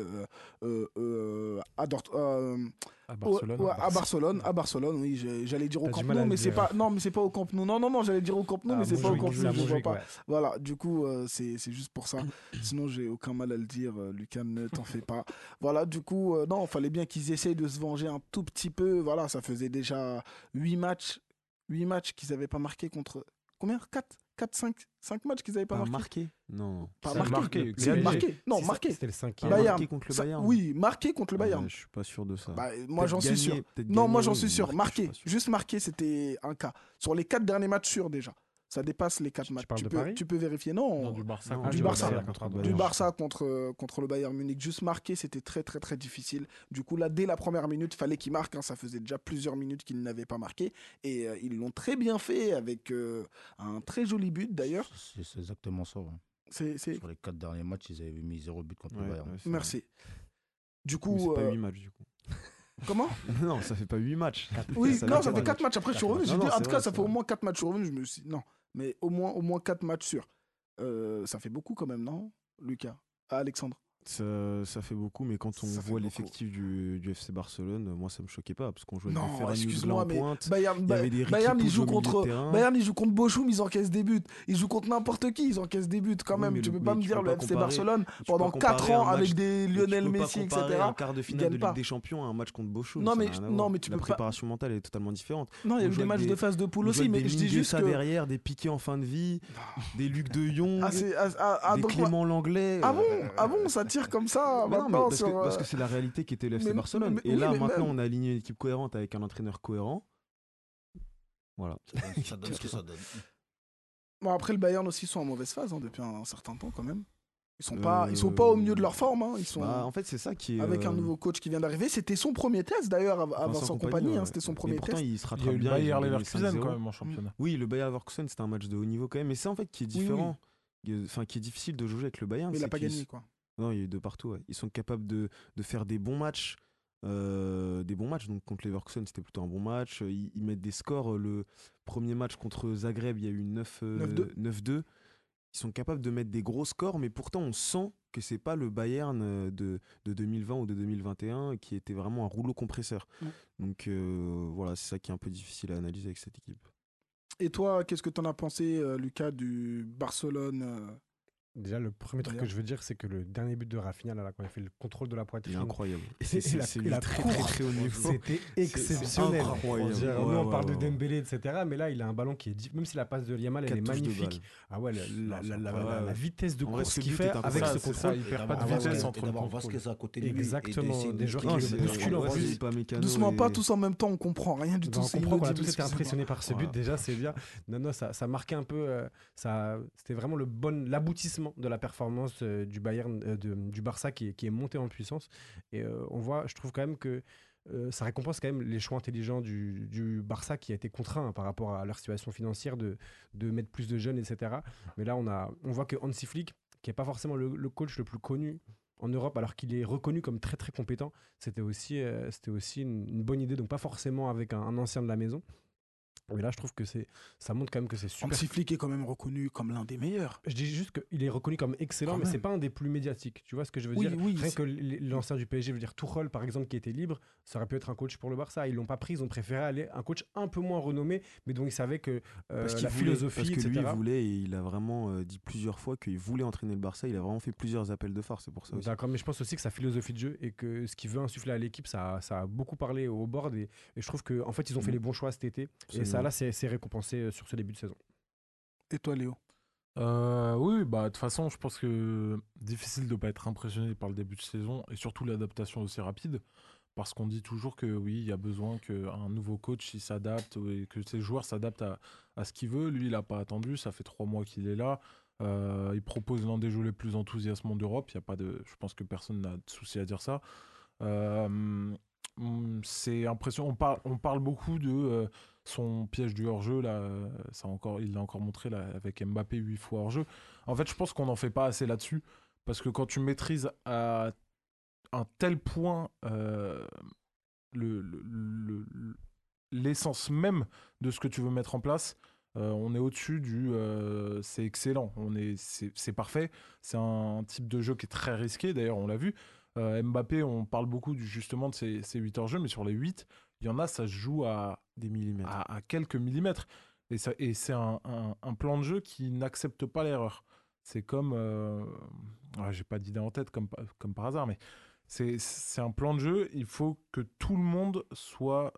[SPEAKER 3] à
[SPEAKER 6] À Barcelone.
[SPEAKER 3] À Barcelone, oui, j'allais dire au
[SPEAKER 7] T'as du
[SPEAKER 3] Camp
[SPEAKER 7] mal à
[SPEAKER 3] Nou,
[SPEAKER 7] le
[SPEAKER 3] mais c'est
[SPEAKER 7] dire.
[SPEAKER 3] pas, non, mais c'est pas au Camp Nou. Non, j'allais dire au Camp Nou, mais c'est pas au Camp Nou, je vois pas.
[SPEAKER 7] Ouais.
[SPEAKER 3] Voilà, du coup, c'est juste pour ça. Sinon, j'ai aucun mal à le dire, Lucas, ne t'en fais pas. Voilà, du coup, non, fallait bien qu'ils essayent de se venger un tout petit peu. Voilà, ça faisait déjà 8 matchs qu'ils n'avaient pas marqué contre. Combien 5 matchs qu'ils n'avaient pas
[SPEAKER 5] Pas
[SPEAKER 3] marqué.
[SPEAKER 5] marqué. Non.
[SPEAKER 3] Pas
[SPEAKER 6] C'est
[SPEAKER 3] marqué.
[SPEAKER 6] marqué.
[SPEAKER 3] C'est
[SPEAKER 6] PSG.
[SPEAKER 3] marqué. Non,
[SPEAKER 7] Si,
[SPEAKER 3] marqué.
[SPEAKER 7] C'était le
[SPEAKER 5] Pas
[SPEAKER 7] cinquième.
[SPEAKER 3] Bayern.
[SPEAKER 5] marqué contre le
[SPEAKER 3] Ça-
[SPEAKER 5] Bayern.
[SPEAKER 3] Oui, marqué contre le Bayern.
[SPEAKER 5] Je suis pas sûr de ça.
[SPEAKER 3] Bah, moi,
[SPEAKER 5] Peut-être
[SPEAKER 3] j'en suis
[SPEAKER 5] gagné,
[SPEAKER 3] sûr.
[SPEAKER 5] peut-être
[SPEAKER 3] Non, moi
[SPEAKER 5] gagné,
[SPEAKER 3] j'en
[SPEAKER 5] oui,
[SPEAKER 3] suis
[SPEAKER 5] mais
[SPEAKER 3] sûr.
[SPEAKER 5] marqué, je
[SPEAKER 3] Marqué.
[SPEAKER 5] suis pas sûr.
[SPEAKER 3] Juste marqué, c'était un cas. Sur les 4 derniers matchs sûrs déjà. Ça dépasse les 4
[SPEAKER 7] Tu
[SPEAKER 3] matchs.
[SPEAKER 7] parles de Paris
[SPEAKER 3] Tu peux vérifier. Non,
[SPEAKER 6] Non, du Barça.
[SPEAKER 5] Non,
[SPEAKER 6] contre
[SPEAKER 3] du
[SPEAKER 6] le
[SPEAKER 3] Barça.
[SPEAKER 6] Bayern.
[SPEAKER 5] contre le
[SPEAKER 3] du
[SPEAKER 5] Bayern.
[SPEAKER 3] Barça contre le Bayern Munich. Juste marqué, c'était très très très difficile. Du coup, là, dès la première minute, fallait qu'il marque. Ça faisait déjà plusieurs minutes qu'il n'avait pas marqué. Et ils l'ont très bien fait avec un très joli but d'ailleurs.
[SPEAKER 4] C'est exactement ça. Ouais.
[SPEAKER 3] C'est...
[SPEAKER 4] Sur les 4 derniers matchs, ils avaient mis 0 but contre
[SPEAKER 5] Ouais,
[SPEAKER 4] le Bayern.
[SPEAKER 5] ouais, c'est
[SPEAKER 3] Merci. Du
[SPEAKER 5] vrai. Mais
[SPEAKER 3] coup,
[SPEAKER 5] c'est pas 8 matchs du coup.
[SPEAKER 3] comment?
[SPEAKER 5] Non, ça fait pas 8 matchs.
[SPEAKER 3] Oui,
[SPEAKER 5] Ça
[SPEAKER 3] non,
[SPEAKER 5] fait
[SPEAKER 3] ça fait
[SPEAKER 5] quatre
[SPEAKER 3] 4 matchs. Après, je suis revenu.
[SPEAKER 5] Non,
[SPEAKER 3] J'ai dit,
[SPEAKER 5] non,
[SPEAKER 3] en
[SPEAKER 5] c'est
[SPEAKER 3] tout
[SPEAKER 5] vrai,
[SPEAKER 3] cas, ça
[SPEAKER 5] c'est
[SPEAKER 3] fait au
[SPEAKER 5] vrai.
[SPEAKER 3] moins 4 matchs. Je suis revenu. Je me suis dit, non, mais au moins 4 matchs sûrs. Ça fait beaucoup quand même, non, Lucas? Ah, Alexandre.
[SPEAKER 5] Ça fait beaucoup, mais quand on
[SPEAKER 3] Ça fait
[SPEAKER 5] voit
[SPEAKER 3] beaucoup.
[SPEAKER 5] l'effectif du FC Barcelone, moi ça me choquait pas parce qu'on jouait avec
[SPEAKER 3] Non,
[SPEAKER 5] des Ferran Yugla
[SPEAKER 3] excuse-moi,
[SPEAKER 5] en
[SPEAKER 3] mais
[SPEAKER 5] pointe.
[SPEAKER 3] Bayern,
[SPEAKER 5] Il y avait des Ricky
[SPEAKER 3] Bayern, ils
[SPEAKER 5] Puig
[SPEAKER 3] jouent
[SPEAKER 5] au milieu de
[SPEAKER 3] contre
[SPEAKER 5] terrain.
[SPEAKER 3] Bayern, ils jouent contre Bochum, ils encaissent des buts. Ils jouent contre n'importe qui, ils encaissent des buts quand
[SPEAKER 5] Oui,
[SPEAKER 3] même.
[SPEAKER 5] mais
[SPEAKER 3] Tu
[SPEAKER 5] le-
[SPEAKER 3] peux pas
[SPEAKER 5] mais
[SPEAKER 3] me
[SPEAKER 5] tu
[SPEAKER 3] dire
[SPEAKER 5] peux
[SPEAKER 3] le
[SPEAKER 5] pas
[SPEAKER 3] FC
[SPEAKER 5] comparer-
[SPEAKER 3] Barcelone
[SPEAKER 5] Tu peux
[SPEAKER 3] pendant
[SPEAKER 5] pas
[SPEAKER 3] 4
[SPEAKER 5] comparer
[SPEAKER 3] ans
[SPEAKER 5] un match-
[SPEAKER 3] avec des
[SPEAKER 5] mais
[SPEAKER 3] Lionel
[SPEAKER 5] tu peux pas
[SPEAKER 3] Messi,
[SPEAKER 5] comparer
[SPEAKER 3] etc.
[SPEAKER 5] un quart de finale de
[SPEAKER 3] gagnent pas.
[SPEAKER 5] Ligue des Champions à un match contre Bochum.
[SPEAKER 3] Non,
[SPEAKER 5] ça
[SPEAKER 3] mais
[SPEAKER 5] n'a rien à
[SPEAKER 3] non,
[SPEAKER 5] voir.
[SPEAKER 3] mais tu
[SPEAKER 5] La
[SPEAKER 3] peux pas.
[SPEAKER 5] préparation mentale est totalement différente.
[SPEAKER 3] Non, il y a
[SPEAKER 5] On
[SPEAKER 3] eu
[SPEAKER 5] joue
[SPEAKER 3] des
[SPEAKER 5] avec
[SPEAKER 3] matchs
[SPEAKER 5] des-
[SPEAKER 3] de phase de poule
[SPEAKER 5] On joue
[SPEAKER 3] aussi,
[SPEAKER 5] avec
[SPEAKER 3] mais
[SPEAKER 5] des
[SPEAKER 3] je dis
[SPEAKER 5] Mingueza
[SPEAKER 3] juste que.
[SPEAKER 5] derrière, des Piqué en fin de vie, des Luc de Jong,
[SPEAKER 3] Ah,
[SPEAKER 5] des
[SPEAKER 3] donc,
[SPEAKER 5] Clément Langlais.
[SPEAKER 3] ah bon, ça tire comme ça
[SPEAKER 5] Mais non, mais
[SPEAKER 3] maintenant
[SPEAKER 5] parce,
[SPEAKER 3] sur.
[SPEAKER 5] que, parce que c'est la réalité qui était le FC
[SPEAKER 3] mais-
[SPEAKER 5] Barcelone.
[SPEAKER 3] mais-
[SPEAKER 5] Et
[SPEAKER 3] oui,
[SPEAKER 5] là,
[SPEAKER 3] mais
[SPEAKER 5] maintenant,
[SPEAKER 3] même-
[SPEAKER 5] on a aligné une équipe cohérente avec un entraîneur cohérent. Voilà.
[SPEAKER 4] Ça donne ce que ça donne.
[SPEAKER 3] Bon, après, le Bayern aussi sont en mauvaise phase depuis un certain temps quand même. Ils sont
[SPEAKER 5] Euh,
[SPEAKER 3] pas au milieu de leur forme. Ils sont
[SPEAKER 5] Bah, en fait, c'est ça qui est.
[SPEAKER 3] avec un nouveau coach qui vient d'arriver. C'était son premier test d'ailleurs à Vincent Compagnie. C'était son premier
[SPEAKER 5] Et pourtant,
[SPEAKER 3] test.
[SPEAKER 5] il se
[SPEAKER 6] Il y a
[SPEAKER 5] rattrape
[SPEAKER 6] eu le
[SPEAKER 5] bien.
[SPEAKER 6] Bayer
[SPEAKER 5] ils ont gagné
[SPEAKER 6] Leverkusen
[SPEAKER 5] 5-0.
[SPEAKER 6] quand même en championnat.
[SPEAKER 5] Oui, le Bayer Leverkusen, c'était un match de haut niveau quand même. Mais c'est en fait qui est
[SPEAKER 3] Oui,
[SPEAKER 5] différent. Enfin, qui est difficile de jouer avec le Bayern.
[SPEAKER 3] Mais il
[SPEAKER 5] c'est
[SPEAKER 3] a pas
[SPEAKER 5] qu'ils-
[SPEAKER 3] gagné quoi.
[SPEAKER 5] Non, il y a eu de partout. Ouais. Ils sont capables de faire des bons matchs. Donc contre Leverkusen, c'était plutôt un bon match. Ils mettent des scores. Le premier match contre Zagreb, il y a eu 9-2. Ils sont capables de mettre des gros scores, mais pourtant on sent que c'est pas le Bayern de 2020 ou de 2021 qui était vraiment un rouleau compresseur.
[SPEAKER 3] Ouais.
[SPEAKER 5] Donc voilà, c'est ça qui est un peu difficile à analyser avec cette équipe.
[SPEAKER 3] Et toi, qu'est-ce que t'en as pensé, Lucas, du Barcelone
[SPEAKER 7] Déjà, le premier truc
[SPEAKER 3] Bayern.
[SPEAKER 7] que je veux dire, c'est que le dernier but de Rafinha, là, quand il fait le contrôle de la
[SPEAKER 5] Il
[SPEAKER 7] poitrine,
[SPEAKER 5] est incroyable.
[SPEAKER 7] Et
[SPEAKER 5] C'est
[SPEAKER 7] et la
[SPEAKER 5] du très
[SPEAKER 7] course,
[SPEAKER 5] très très haut niveau.
[SPEAKER 7] c'était exceptionnel.
[SPEAKER 5] incroyable.
[SPEAKER 7] Je veux dire,
[SPEAKER 5] Ouais,
[SPEAKER 7] nous, on
[SPEAKER 5] ouais,
[SPEAKER 7] parle de
[SPEAKER 5] ouais.
[SPEAKER 7] Dembélé, etc. Mais là, il a un ballon qui est. Même si la passe de Yamal, elle est
[SPEAKER 5] Quatre touches de
[SPEAKER 7] magnifique.
[SPEAKER 5] balle.
[SPEAKER 7] Ah ouais, la vitesse de
[SPEAKER 5] En vrai,
[SPEAKER 7] course
[SPEAKER 5] ce
[SPEAKER 7] qu'il
[SPEAKER 5] but
[SPEAKER 7] fait
[SPEAKER 5] est
[SPEAKER 7] avec
[SPEAKER 5] incroyable.
[SPEAKER 7] ce
[SPEAKER 6] C'est ça,
[SPEAKER 7] contrôle.
[SPEAKER 6] il perd
[SPEAKER 4] Et
[SPEAKER 6] pas de
[SPEAKER 4] d'avoir
[SPEAKER 6] vitesse
[SPEAKER 4] Vasquez-
[SPEAKER 6] entre
[SPEAKER 4] et
[SPEAKER 6] le
[SPEAKER 4] d'avoir
[SPEAKER 6] contrôle.
[SPEAKER 4] Vasquez à côté de lui.
[SPEAKER 7] Exactement, des joueurs qui
[SPEAKER 5] Non,
[SPEAKER 7] le
[SPEAKER 5] c'est
[SPEAKER 7] bousculent en
[SPEAKER 5] ouais,
[SPEAKER 7] plus.
[SPEAKER 5] c'est pas Mécano
[SPEAKER 3] Doucement,
[SPEAKER 5] et-
[SPEAKER 3] pas tous en même temps, on comprend rien du
[SPEAKER 7] Ben,
[SPEAKER 3] tout.
[SPEAKER 7] on
[SPEAKER 3] c'est
[SPEAKER 7] comprend qu'on a
[SPEAKER 3] inaudible,
[SPEAKER 7] tous été
[SPEAKER 3] excusez-moi.
[SPEAKER 7] impressionnés par ce but,
[SPEAKER 5] Voilà.
[SPEAKER 7] déjà c'est bien. Non, ça marquait un peu, c'était vraiment l'aboutissement de la performance du Bayern, du Barça qui est monté en puissance. Et on voit, je trouve quand même que ça récompense quand même les choix intelligents du Barça qui a été contraint par rapport à leur situation financière de mettre plus de jeunes, etc. Mais là, on voit que Hansi Flick, qui n'est pas forcément le coach le plus connu en Europe, alors qu'il est reconnu comme très très compétent, c'était aussi une bonne idée, donc pas forcément avec un ancien de la maison. Mais là, je trouve que ça montre quand même que c'est super.
[SPEAKER 3] Hansi Flick est quand même reconnu comme l'un des meilleurs.
[SPEAKER 7] Je dis juste qu'il est reconnu comme excellent,
[SPEAKER 3] Quand
[SPEAKER 7] mais
[SPEAKER 3] même.
[SPEAKER 7] c'est pas un des plus médiatiques. Tu vois ce que je veux
[SPEAKER 3] Oui,
[SPEAKER 7] dire?
[SPEAKER 3] oui,
[SPEAKER 7] Rien
[SPEAKER 3] c'est-
[SPEAKER 7] que l'ancien du PSG, je veux dire Tuchel, par exemple, qui était libre, ça aurait pu être un coach pour le Barça. Ils l'ont pas pris, ils ont préféré aller un coach un peu moins renommé, mais dont ils savaient que
[SPEAKER 5] Parce qu'il
[SPEAKER 7] la
[SPEAKER 5] voulait,
[SPEAKER 7] philosophie,
[SPEAKER 5] parce que
[SPEAKER 7] etc.
[SPEAKER 5] lui, il voulait, et il a vraiment dit plusieurs fois qu'il voulait entraîner le Barça. Il a vraiment fait plusieurs appels de phare, c'est pour ça aussi.
[SPEAKER 7] D'accord, mais je pense aussi que sa philosophie de jeu et que ce qu'il veut insuffler à l'équipe, ça a beaucoup parlé au board et je trouve qu'en fait, ils ont fait les bons choix cet été. Et
[SPEAKER 5] Absolument.
[SPEAKER 7] ça, là, c'est récompensé sur ce début de saison.
[SPEAKER 3] Et toi, Léo?
[SPEAKER 6] Oui, bah de toute façon, je pense que difficile de pas être impressionné par le début de saison et surtout l'adaptation aussi rapide, parce qu'on dit toujours que oui, il y a besoin qu'un nouveau coach il s'adapte et que ses joueurs s'adaptent à ce qu'il veut. Lui, il a pas attendu, ça fait 3 mois qu'il est là. Il propose l'un des jeux les plus enthousiasmants d'Europe. Il y a pas de, je pense que personne n'a de souci à dire ça. Euh, c'est impressionnant. On parle beaucoup de son piège du hors-jeu là, il l'a encore montré là avec Mbappé 8 fois hors-jeu. En fait, je pense qu'on n'en fait pas assez là-dessus parce que quand tu maîtrises à un tel point l'essence même de ce que tu veux mettre en place, on est au-dessus du c'est excellent, c'est parfait. C'est un type de jeu qui est très risqué, d'ailleurs, on l'a vu. Mbappé, on parle beaucoup justement de ses 8 hors-jeu, mais sur les 8, il y en a, ça se joue à
[SPEAKER 5] Des millimètres.
[SPEAKER 6] à quelques millimètres. Et c'est un plan de jeu qui n'accepte pas l'erreur. C'est comme. J'ai pas d'idée en tête comme par hasard, mais c'est un plan de jeu. Il faut que tout le monde soit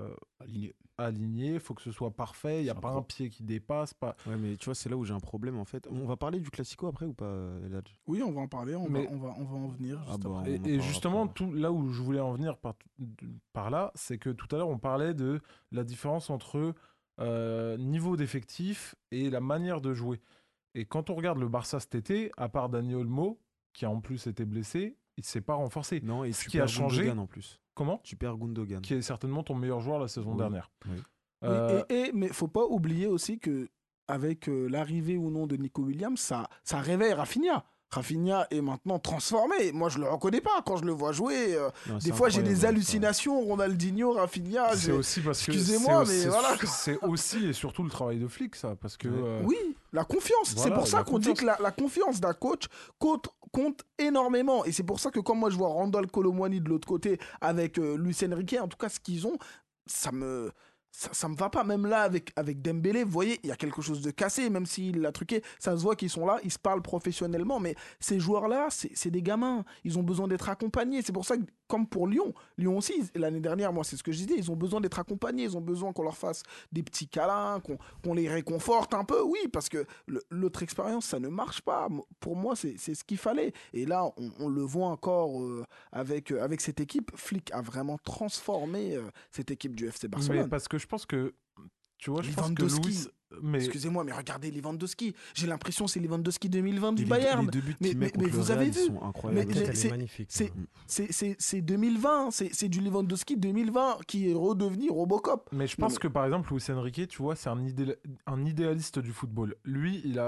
[SPEAKER 6] aligné. Il faut que ce soit parfait. Il n'y a
[SPEAKER 4] C'est
[SPEAKER 6] pas un pied qui dépasse. Pas...
[SPEAKER 5] Ouais, mais tu vois, c'est là où j'ai un problème en fait. On va parler du Classico après ou pas, Eladj?
[SPEAKER 3] Oui, on va en parler,
[SPEAKER 6] Mais-
[SPEAKER 3] on va en venir.
[SPEAKER 5] Ah
[SPEAKER 3] juste
[SPEAKER 5] bah,
[SPEAKER 3] après.
[SPEAKER 5] on en
[SPEAKER 6] Et
[SPEAKER 5] parlera
[SPEAKER 6] justement,
[SPEAKER 5] après.
[SPEAKER 6] tout, là où je voulais en venir par là, c'est que tout à l'heure, on parlait de la différence entre niveau d'effectif et la manière de jouer. Et quand on regarde le Barça cet été, à part Dani Olmo, qui a en plus été blessé, il ne s'est pas renforcé.
[SPEAKER 5] Non, et
[SPEAKER 6] Ce
[SPEAKER 5] tu
[SPEAKER 6] qui a
[SPEAKER 5] perds
[SPEAKER 6] changé-
[SPEAKER 5] Gundogan en plus.
[SPEAKER 6] Comment?
[SPEAKER 5] Tu perds Gundogan.
[SPEAKER 6] Qui est certainement ton meilleur joueur la saison
[SPEAKER 5] Oui.
[SPEAKER 6] dernière.
[SPEAKER 5] Oui.
[SPEAKER 6] Euh,
[SPEAKER 3] Oui, mais faut pas oublier aussi que avec l'arrivée ou non de Nico Williams, ça réveille Rafinha. Rafinha est maintenant transformé. Moi, je le reconnais pas quand je le vois jouer.
[SPEAKER 5] Non,
[SPEAKER 3] Des
[SPEAKER 5] c'est
[SPEAKER 3] fois, j'ai
[SPEAKER 5] incroyable,
[SPEAKER 3] des
[SPEAKER 5] ça.
[SPEAKER 3] hallucinations. Ronaldinho, Rafinha.
[SPEAKER 6] c'est aussi parce que
[SPEAKER 3] Excusez-moi,
[SPEAKER 6] c'est
[SPEAKER 3] mais
[SPEAKER 6] aussi-
[SPEAKER 3] voilà, quoi.
[SPEAKER 6] c'est aussi et surtout le travail de flic, ça, parce que
[SPEAKER 5] Ouais.
[SPEAKER 3] Oui, la confiance.
[SPEAKER 6] Voilà,
[SPEAKER 3] C'est pour ça
[SPEAKER 6] la
[SPEAKER 3] qu'on dit
[SPEAKER 6] confiance.
[SPEAKER 3] que la confiance d'un coach compte énormément. Et c'est pour ça que quand moi je vois Randall Colomwani de l'autre côté avec Luis Enrique, en tout cas ce qu'ils ont, ça me va pas. Même là avec Dembélé, vous voyez, il y a quelque chose de cassé, même s'il l'a truqué. Ça se voit qu'ils sont là, ils se parlent professionnellement. Mais ces joueurs-là, c'est des gamins. Ils ont besoin d'être accompagnés. C'est pour ça que, comme pour Lyon aussi, l'année dernière, moi, c'est ce que je disais, ils ont besoin d'être accompagnés. Ils ont besoin qu'on leur fasse des petits câlins, qu'on les réconforte un peu. Oui, parce que l'autre expérience, ça ne marche pas. Pour moi, c'est ce qu'il fallait. Et là, on le voit encore avec cette équipe. Flick a vraiment transformé cette équipe du FC
[SPEAKER 6] mais
[SPEAKER 3] Barcelone.
[SPEAKER 6] parce que je pense que tu vois, je pense que
[SPEAKER 3] Lewandowski.
[SPEAKER 6] Luis, mais
[SPEAKER 3] Excusez-moi, mais regardez Lewandowski. J'ai l'impression que c'est Lewandowski 2020 du
[SPEAKER 5] Les
[SPEAKER 3] Bayern.
[SPEAKER 5] deux buts
[SPEAKER 3] Mais-
[SPEAKER 5] qu'il met
[SPEAKER 3] mais-
[SPEAKER 5] contre
[SPEAKER 3] mais
[SPEAKER 5] le
[SPEAKER 3] vous
[SPEAKER 5] Real,
[SPEAKER 3] avez
[SPEAKER 5] ils
[SPEAKER 3] vu.
[SPEAKER 5] sont
[SPEAKER 7] La
[SPEAKER 5] incroyables.
[SPEAKER 7] tête, elle
[SPEAKER 3] c'est-
[SPEAKER 7] est magnifique.
[SPEAKER 3] c'est-
[SPEAKER 7] ça.
[SPEAKER 3] C'est 2020. C'est du Lewandowski 2020 qui est redevenu Robocop.
[SPEAKER 6] Mais je
[SPEAKER 3] Non,
[SPEAKER 6] pense
[SPEAKER 3] mais-
[SPEAKER 6] que par exemple, Luis Enrique, tu vois, c'est un idéaliste du football. Lui, il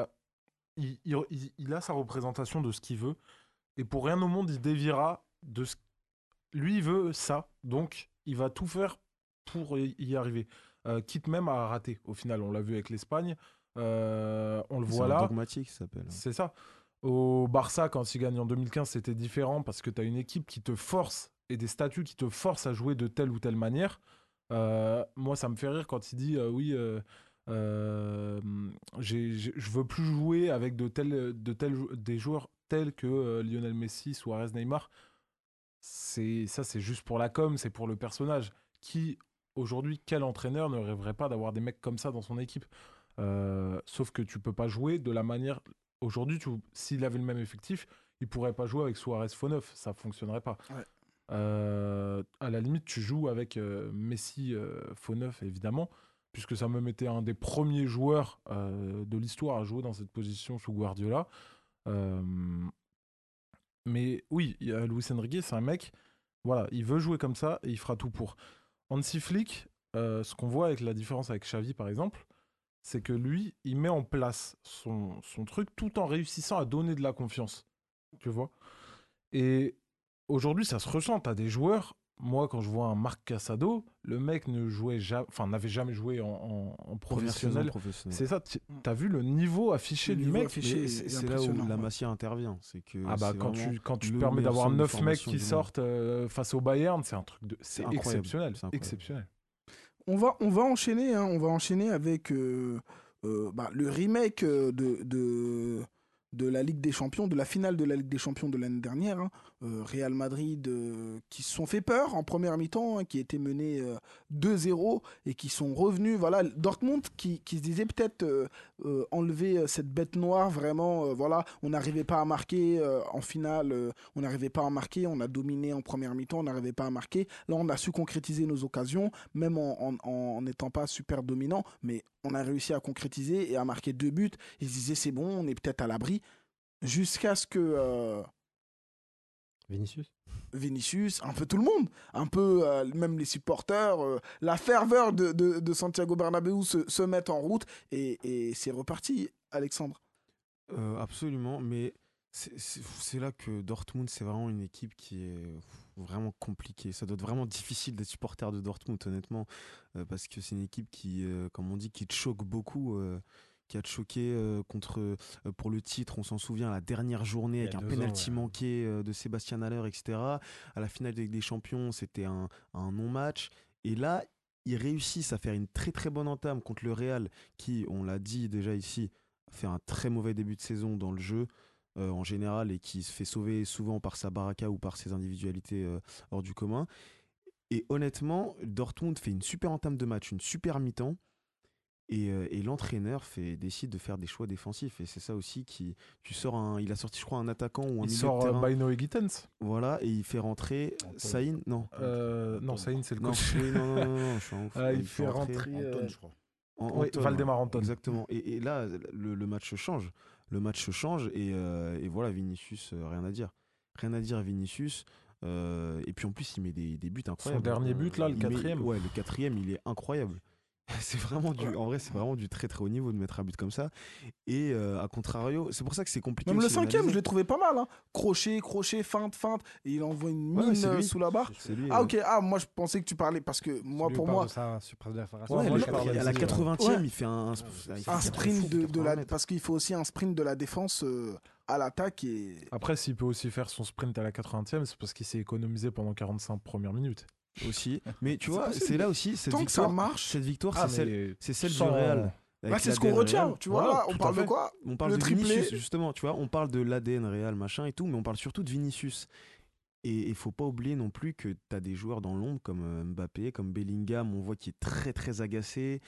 [SPEAKER 6] a sa représentation de ce qu'il veut. Et pour rien au monde, il déviera de ce. Lui, il veut ça. Donc, il va tout faire pour y arriver. Quitte même à rater. Au final, on l'a vu avec l'Espagne. On le
[SPEAKER 5] C'est
[SPEAKER 6] voit
[SPEAKER 5] un
[SPEAKER 6] là.
[SPEAKER 5] dogmatique, ça s'appelle.
[SPEAKER 6] C'est ça. Au Barça, quand il gagne en 2015, c'était différent parce que tu as une équipe qui te force et des statuts qui te forcent à jouer de telle ou telle manière. Moi, ça me fait rire quand il dit oui, je veux plus jouer avec des joueurs tels que Lionel Messi, Suarez, Neymar. C'est juste pour la com, c'est pour le personnage. Qui, aujourd'hui, quel entraîneur ne rêverait pas d'avoir des mecs comme ça dans son équipe? Sauf que tu peux pas jouer de la manière. Aujourd'hui, s'il avait le même effectif, il pourrait pas jouer avec Suarez faux neuf, ça fonctionnerait pas.
[SPEAKER 3] Ouais.
[SPEAKER 6] À la limite, tu joues avec Messi faux neuf, évidemment, puisque ça me mettait un des premiers joueurs de l'histoire à jouer dans cette position sous Guardiola. Mais oui, Luis Enrique, c'est un mec, voilà, il veut jouer comme ça et il fera tout pour. Hansi Flick, ce qu'on voit avec la différence avec Xavi, par exemple, c'est que lui, il met en place son truc tout en réussissant à donner de la confiance. Tu vois? Et aujourd'hui, ça se ressent. T'as des joueurs, moi, quand je vois un Marc Casado, le mec n'avait jamais joué en
[SPEAKER 5] Première saison
[SPEAKER 6] professionnel.
[SPEAKER 5] professionnelle.
[SPEAKER 6] C'est ça, t'as vu le niveau affiché
[SPEAKER 3] Le
[SPEAKER 6] du
[SPEAKER 3] niveau
[SPEAKER 6] mec.
[SPEAKER 3] affiché.
[SPEAKER 5] Mais
[SPEAKER 3] est
[SPEAKER 5] c'est là où
[SPEAKER 3] impressionnant,
[SPEAKER 5] la
[SPEAKER 3] ouais.
[SPEAKER 5] Masia intervient. C'est que
[SPEAKER 6] Ah bah
[SPEAKER 5] c'est
[SPEAKER 6] quand
[SPEAKER 5] vraiment
[SPEAKER 6] tu
[SPEAKER 5] le
[SPEAKER 6] permets
[SPEAKER 5] meilleur
[SPEAKER 6] d'avoir
[SPEAKER 5] centre de
[SPEAKER 6] 9 mecs
[SPEAKER 5] formation
[SPEAKER 6] qui
[SPEAKER 5] du monde.
[SPEAKER 6] sortent face au Bayern, c'est
[SPEAKER 5] C'est incroyable.
[SPEAKER 6] exceptionnel.
[SPEAKER 5] C'est incroyable.
[SPEAKER 6] Exceptionnel.
[SPEAKER 3] On va enchaîner, hein, on va enchaîner avec le remake de la Ligue des Champions, de la finale de la Ligue des Champions de l'année dernière. Hein. Real Madrid qui se sont fait peur en première mi-temps, hein, qui étaient menés 2-0 et qui sont revenus. Voilà, Dortmund qui se disait peut-être enlever cette bête noire, vraiment. Voilà, on n'arrivait pas à marquer en finale, on n'arrivait pas à marquer, on a dominé en première mi-temps, on n'arrivait pas à marquer. Là, on a su concrétiser nos occasions, même en n'étant pas super dominant, mais on a réussi à concrétiser et à marquer 2 buts. Ils se disaient c'est bon, on est peut-être à l'abri. Jusqu'à ce que Vinicius, un peu tout le monde, un peu même les supporters, la ferveur de Santiago Bernabéu se mettent en route et c'est reparti, Alexandre.
[SPEAKER 5] Absolument, mais c'est là que Dortmund, c'est vraiment une équipe qui est vraiment compliquée. Ça doit être vraiment difficile d'être supporter de Dortmund, honnêtement, parce que c'est une équipe qui, comme on dit, qui te choque beaucoup. Qui a te choqué pour le titre, on s'en souvient, la dernière journée avec un penalty manqué de Sébastien Haller, etc. À la finale de Ligue des Champions, c'était un non-match. Et là, ils réussissent à faire une très très bonne entame contre le Real, qui, on l'a dit déjà ici, fait un très mauvais début de saison dans le jeu en général et qui se fait sauver souvent par sa baraka ou par ses individualités hors du commun. Et honnêtement, Dortmund fait une super entame de match, une super mi-temps. Et l'entraîneur décide de faire des choix défensifs. Et c'est ça aussi il a sorti, je crois, un attaquant ou un
[SPEAKER 6] Il
[SPEAKER 5] milieu
[SPEAKER 6] sort
[SPEAKER 5] de terrain.
[SPEAKER 6] Baino et Gittens.
[SPEAKER 5] Voilà, et il fait rentrer Saïn. Non.
[SPEAKER 6] Non, Saïn, c'est le
[SPEAKER 5] Non,
[SPEAKER 6] coach.
[SPEAKER 5] oui, non, je suis un ouf.
[SPEAKER 6] Il fait rentrer
[SPEAKER 4] Anton, je crois.
[SPEAKER 6] Oui,
[SPEAKER 5] Anton,
[SPEAKER 6] Valdemar Anton.
[SPEAKER 5] Exactement. Et là, le match change. Le match change et voilà, Vinicius, rien à dire. Rien à dire à Vinicius. Et puis en plus, il met des buts incroyables.
[SPEAKER 6] Son dernier but, là, le
[SPEAKER 5] Il met-
[SPEAKER 6] quatrième.
[SPEAKER 5] Ouais, le quatrième, il est incroyable. C'est vraiment en vrai, c'est vraiment du très très haut niveau de mettre un but comme ça. Et à contrario, c'est pour ça que c'est compliqué.
[SPEAKER 3] Même le
[SPEAKER 5] aussi
[SPEAKER 3] 5e,
[SPEAKER 5] d'analyser.
[SPEAKER 3] je l'ai trouvé pas mal. Hein. Crochet, feinte, et il envoie une mine
[SPEAKER 5] c'est lui.
[SPEAKER 3] sous la barre.
[SPEAKER 5] C'est lui.
[SPEAKER 3] Ah ok, moi je pensais que tu parlais parce que moi pour moi
[SPEAKER 5] Ouais,
[SPEAKER 6] moi,
[SPEAKER 5] le-
[SPEAKER 6] je parle
[SPEAKER 5] à la
[SPEAKER 6] aussi,
[SPEAKER 5] 80e,
[SPEAKER 3] ouais.
[SPEAKER 5] il fait un
[SPEAKER 3] un sprint de la parce qu'il faut aussi un sprint de la défense à l'attaque et
[SPEAKER 6] Après, s'il peut aussi faire son sprint à la 80e, c'est parce qu'il s'est économisé pendant 45 premières minutes.
[SPEAKER 5] aussi. Mais tu
[SPEAKER 3] C'est
[SPEAKER 5] vois,
[SPEAKER 3] possible.
[SPEAKER 5] c'est là aussi cette
[SPEAKER 3] tant que ça
[SPEAKER 5] victoire.
[SPEAKER 3] marche.
[SPEAKER 5] Cette victoire,
[SPEAKER 6] Ah,
[SPEAKER 5] c'est celle du
[SPEAKER 6] sans-
[SPEAKER 5] Real.
[SPEAKER 3] Bah,
[SPEAKER 5] Avec
[SPEAKER 3] c'est ce qu'on
[SPEAKER 5] l'ADN
[SPEAKER 3] retient,
[SPEAKER 5] Real.
[SPEAKER 3] tu vois.
[SPEAKER 6] Voilà,
[SPEAKER 3] Là, on
[SPEAKER 6] tout à
[SPEAKER 3] parle de
[SPEAKER 6] fait.
[SPEAKER 3] quoi
[SPEAKER 5] On parle
[SPEAKER 3] Le
[SPEAKER 5] de
[SPEAKER 3] triplé.
[SPEAKER 5] Vinicius, justement, tu vois, on parle de l'ADN Real, machin et tout, mais on parle surtout de Vinicius. Et il faut pas oublier non plus que tu as des joueurs dans l'ombre comme Mbappé, comme Bellingham, on voit qu'il est très très agacé,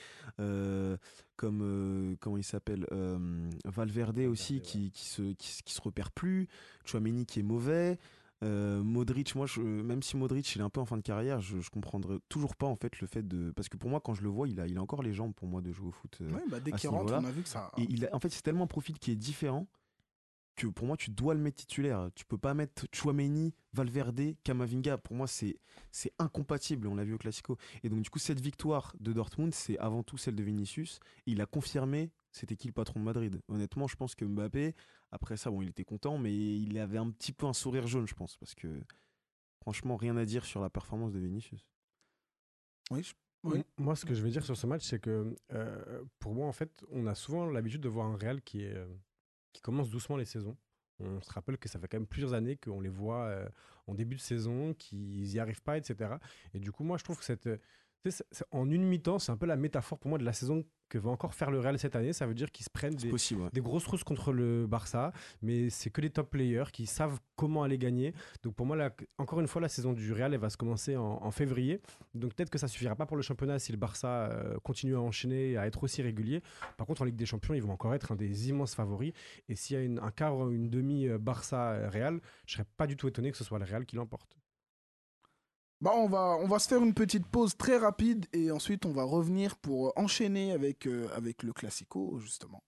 [SPEAKER 5] comme comment il s'appelle, Valverde aussi qui se repère plus, Tchouaméni qui est mauvais. Modric, même si Modric il est un peu en fin de carrière, je comprendrai toujours pas en fait le fait de, parce que pour moi quand je le vois, il a encore les jambes pour moi de jouer au foot.
[SPEAKER 3] Ouais, bah, dès
[SPEAKER 5] à
[SPEAKER 3] qu'il
[SPEAKER 5] ce
[SPEAKER 3] rentre,
[SPEAKER 5] niveau-là.
[SPEAKER 3] on a vu que ça.
[SPEAKER 5] Et en fait, c'est tellement un profil qui est différent que pour moi, tu dois le mettre titulaire. Tu peux pas mettre Tchouaméni, Valverde, Camavinga. Pour moi, c'est incompatible. On l'a vu au Classico. Et donc, du coup, cette victoire de Dortmund, c'est avant tout celle de Vinicius. Il a confirmé c'était qui le patron de Madrid. Honnêtement, je pense que Mbappé, après ça, bon, il était content, mais il avait un petit peu un sourire jaune, je pense, parce que franchement, rien à dire sur la performance de Vinicius.
[SPEAKER 3] Oui,
[SPEAKER 7] Moi, ce que je vais dire sur ce match, c'est que pour moi, en fait, on a souvent l'habitude de voir un Real qui commence doucement les saisons. On se rappelle que ça fait quand même plusieurs années qu'on les voit en début de saison, qu'ils n'y arrivent pas, etc. Et du coup, moi, je trouve que en une mi-temps, c'est un peu la métaphore pour moi de la saison que va encore faire le Real cette année. Ça veut dire qu'ils se prennent
[SPEAKER 5] C'est possible, ouais.
[SPEAKER 7] des grosses rousses contre le Barça, mais c'est que des top players qui savent comment aller gagner. Donc pour moi, encore une fois, la saison du Real, elle va se commencer en février. Donc peut-être que ça suffira pas pour le championnat si le Barça continue à enchaîner et à être aussi régulier. Par contre, en Ligue des Champions, ils vont encore être un des immenses favoris. Et s'il y a un quart ou une demi Barça-Real, je serais pas du tout étonné que ce soit le Real qui l'emporte.
[SPEAKER 3] Bah, on va se faire une petite pause très rapide et ensuite on va revenir pour enchaîner avec le Classico, justement.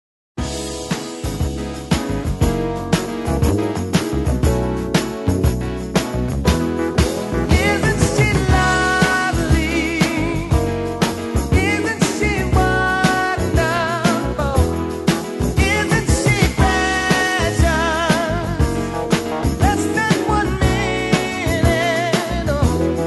[SPEAKER 2] Isn't she lovely? Isn't she wonderful? Isn't she precious? Less than 1 minute. Oh,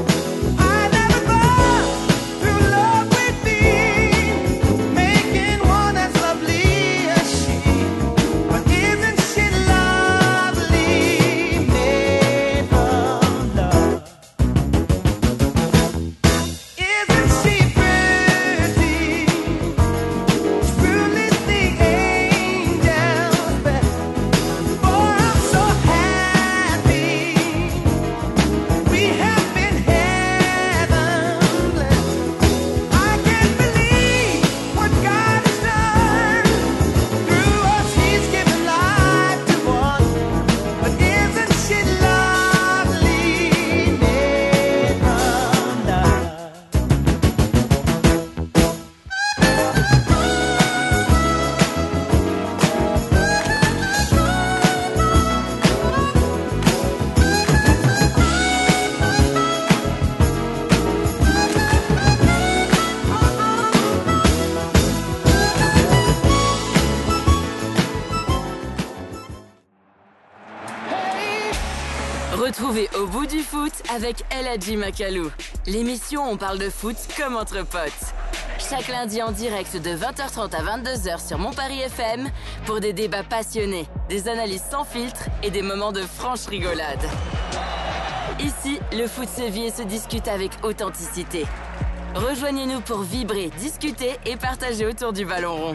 [SPEAKER 8] Retrouvez Au bout du foot avec El Hadji Makalou. L'émission où on parle de foot comme entre potes. Chaque lundi en direct de 20h30 à 22h sur Mon Paris FM pour des débats passionnés, des analyses sans filtre et des moments de franche rigolade. Ici, le foot se vit et se discute avec authenticité. Rejoignez-nous pour vibrer, discuter et partager autour du ballon rond.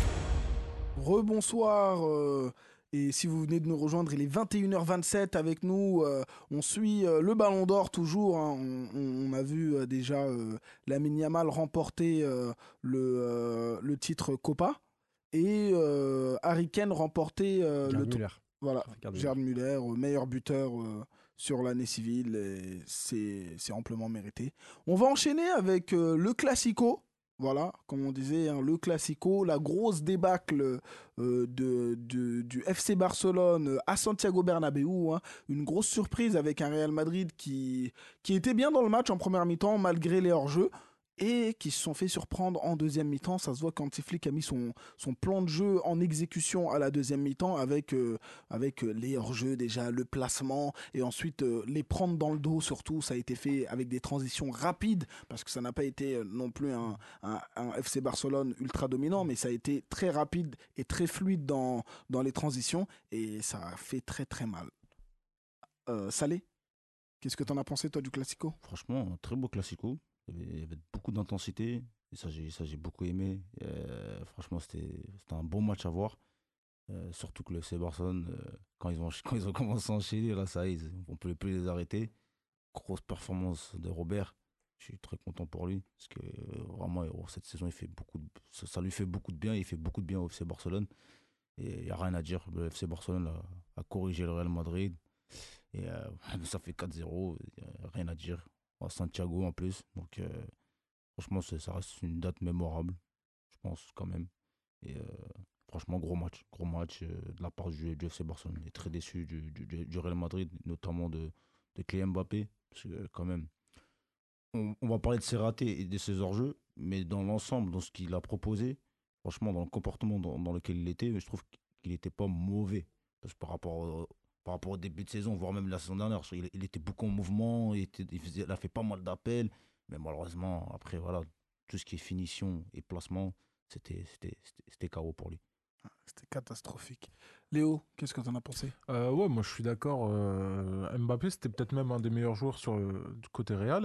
[SPEAKER 3] Rebonsoir. Et si vous venez de nous rejoindre, il est 21h27 avec nous. On suit le Ballon d'Or toujours. Hein. On a vu déjà Lamine Yamal remporter le titre Copa et Harry Kane remporter le
[SPEAKER 7] Müller.
[SPEAKER 3] Voilà,
[SPEAKER 7] Gerd
[SPEAKER 3] Gerd Müller, meilleur buteur sur l'année civile. Et c'est amplement mérité. On va enchaîner avec le Classico. Voilà, comme on disait, hein, le Classico, la grosse débâcle du FC Barcelone à Santiago Bernabéu. Hein, une grosse surprise avec un Real Madrid qui était bien dans le match en première mi-temps malgré les hors-jeux et qui se sont fait surprendre en deuxième mi-temps. Ça se voit quand Flick a mis son plan de jeu en exécution à la deuxième mi-temps avec les hors-jeux déjà, le placement et ensuite les prendre dans le dos surtout. Ça a été fait avec des transitions rapides parce que ça n'a pas été non plus un FC Barcelone ultra dominant, mais ça a été très rapide et très fluide dans les transitions et ça a fait très très mal. Salé, qu'est-ce que t'en as pensé toi du Classico ?
[SPEAKER 4] Franchement, un très beau Classico. Il y avait beaucoup d'intensité. Et ça, j'ai beaucoup aimé. Franchement, c'était un bon match à voir. Surtout que le FC Barcelone, quand ils ont commencé à enchaîner, là, ça y est, on ne peut plus les arrêter. Grosse performance de Robert. Je suis très content pour lui. Parce que vraiment, cette saison, ça lui fait beaucoup de bien. Il fait beaucoup de bien au FC Barcelone. Et il n'y a rien à dire. Le FC Barcelone a corrigé le Real Madrid. Et ça fait 4-0. Rien à dire. À Santiago en plus. Donc, franchement, ça reste une date mémorable. Je pense quand même. Et franchement, gros match. Gros match de la part du FC Barcelone. Il est très déçu du Real Madrid, notamment de Kylian Mbappé. Parce que quand même, on va parler de ses ratés et de ses hors-jeux, mais dans l'ensemble, dans ce qu'il a proposé, franchement, dans le comportement dans lequel il était, je trouve qu'il n'était pas mauvais. Parce que par rapport au début de saison, voire même la saison dernière, il était beaucoup en mouvement, il a fait pas mal d'appels, mais malheureusement, après, voilà, tout ce qui est finition et placement, c'était KO pour lui.
[SPEAKER 3] C'était catastrophique. Léo, qu'est-ce que t'en as pensé ?
[SPEAKER 6] Ouais, moi je suis d'accord. Mbappé, c'était peut-être même un des meilleurs joueurs du côté Real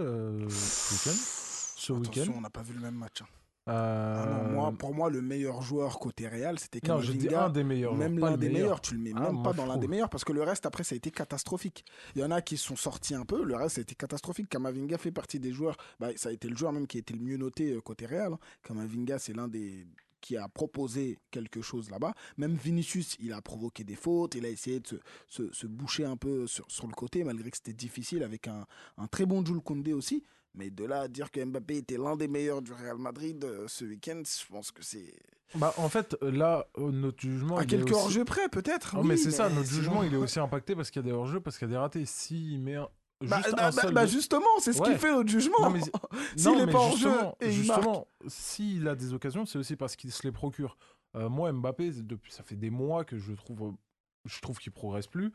[SPEAKER 6] ce
[SPEAKER 3] Attention,
[SPEAKER 6] week-end.
[SPEAKER 3] on n'a pas vu le même match. Hein. Ah non, pour moi, le meilleur joueur côté Real, c'était
[SPEAKER 6] Non, j'ai dit
[SPEAKER 3] Camavinga.
[SPEAKER 6] un des meilleurs.
[SPEAKER 3] Même
[SPEAKER 6] joueurs, pas
[SPEAKER 3] l'un
[SPEAKER 6] le
[SPEAKER 3] des
[SPEAKER 6] meilleur.
[SPEAKER 3] meilleurs, tu le mets
[SPEAKER 6] Ah,
[SPEAKER 3] même
[SPEAKER 6] moi,
[SPEAKER 3] pas
[SPEAKER 6] je
[SPEAKER 3] dans l'un des
[SPEAKER 6] trouve.
[SPEAKER 3] meilleurs parce que le reste, après, ça a été catastrophique. Il y en a qui sont sortis un peu, le reste, ça a été catastrophique. Camavinga fait partie des joueurs, ça a été le joueur même qui a été le mieux noté côté Real. Hein. Camavinga, c'est l'un des qui a proposé quelque chose là-bas. Même Vinicius, il a provoqué des fautes, il a essayé de se boucher un peu sur le côté, malgré que c'était difficile, avec un très bon Jules Koundé aussi. Mais de là à dire que Mbappé était l'un des meilleurs du Real Madrid ce week-end, je pense que c'est...
[SPEAKER 6] En fait, là, notre jugement.
[SPEAKER 3] À
[SPEAKER 6] il est
[SPEAKER 3] quelques
[SPEAKER 6] aussi-
[SPEAKER 3] hors-jeux près, peut-être.
[SPEAKER 6] Non,
[SPEAKER 3] oui,
[SPEAKER 6] mais c'est ça, notre
[SPEAKER 3] sinon-
[SPEAKER 6] jugement, il est aussi impacté parce qu'il y a des hors-jeux, parce qu'il y a des ratés. S'il met
[SPEAKER 3] Bah,
[SPEAKER 6] juste
[SPEAKER 3] bah,
[SPEAKER 6] un seul.
[SPEAKER 3] bah, justement, c'est ce qui
[SPEAKER 6] Ouais.
[SPEAKER 3] fait notre jugement.
[SPEAKER 6] Non, mais
[SPEAKER 3] S'il
[SPEAKER 6] non,
[SPEAKER 3] n'est
[SPEAKER 6] mais
[SPEAKER 3] pas en jeu et il marque.
[SPEAKER 6] justement, s'il a des occasions, c'est aussi parce qu'il se les procure. Moi, Mbappé, ça fait des mois que je trouve qu'il progresse plus.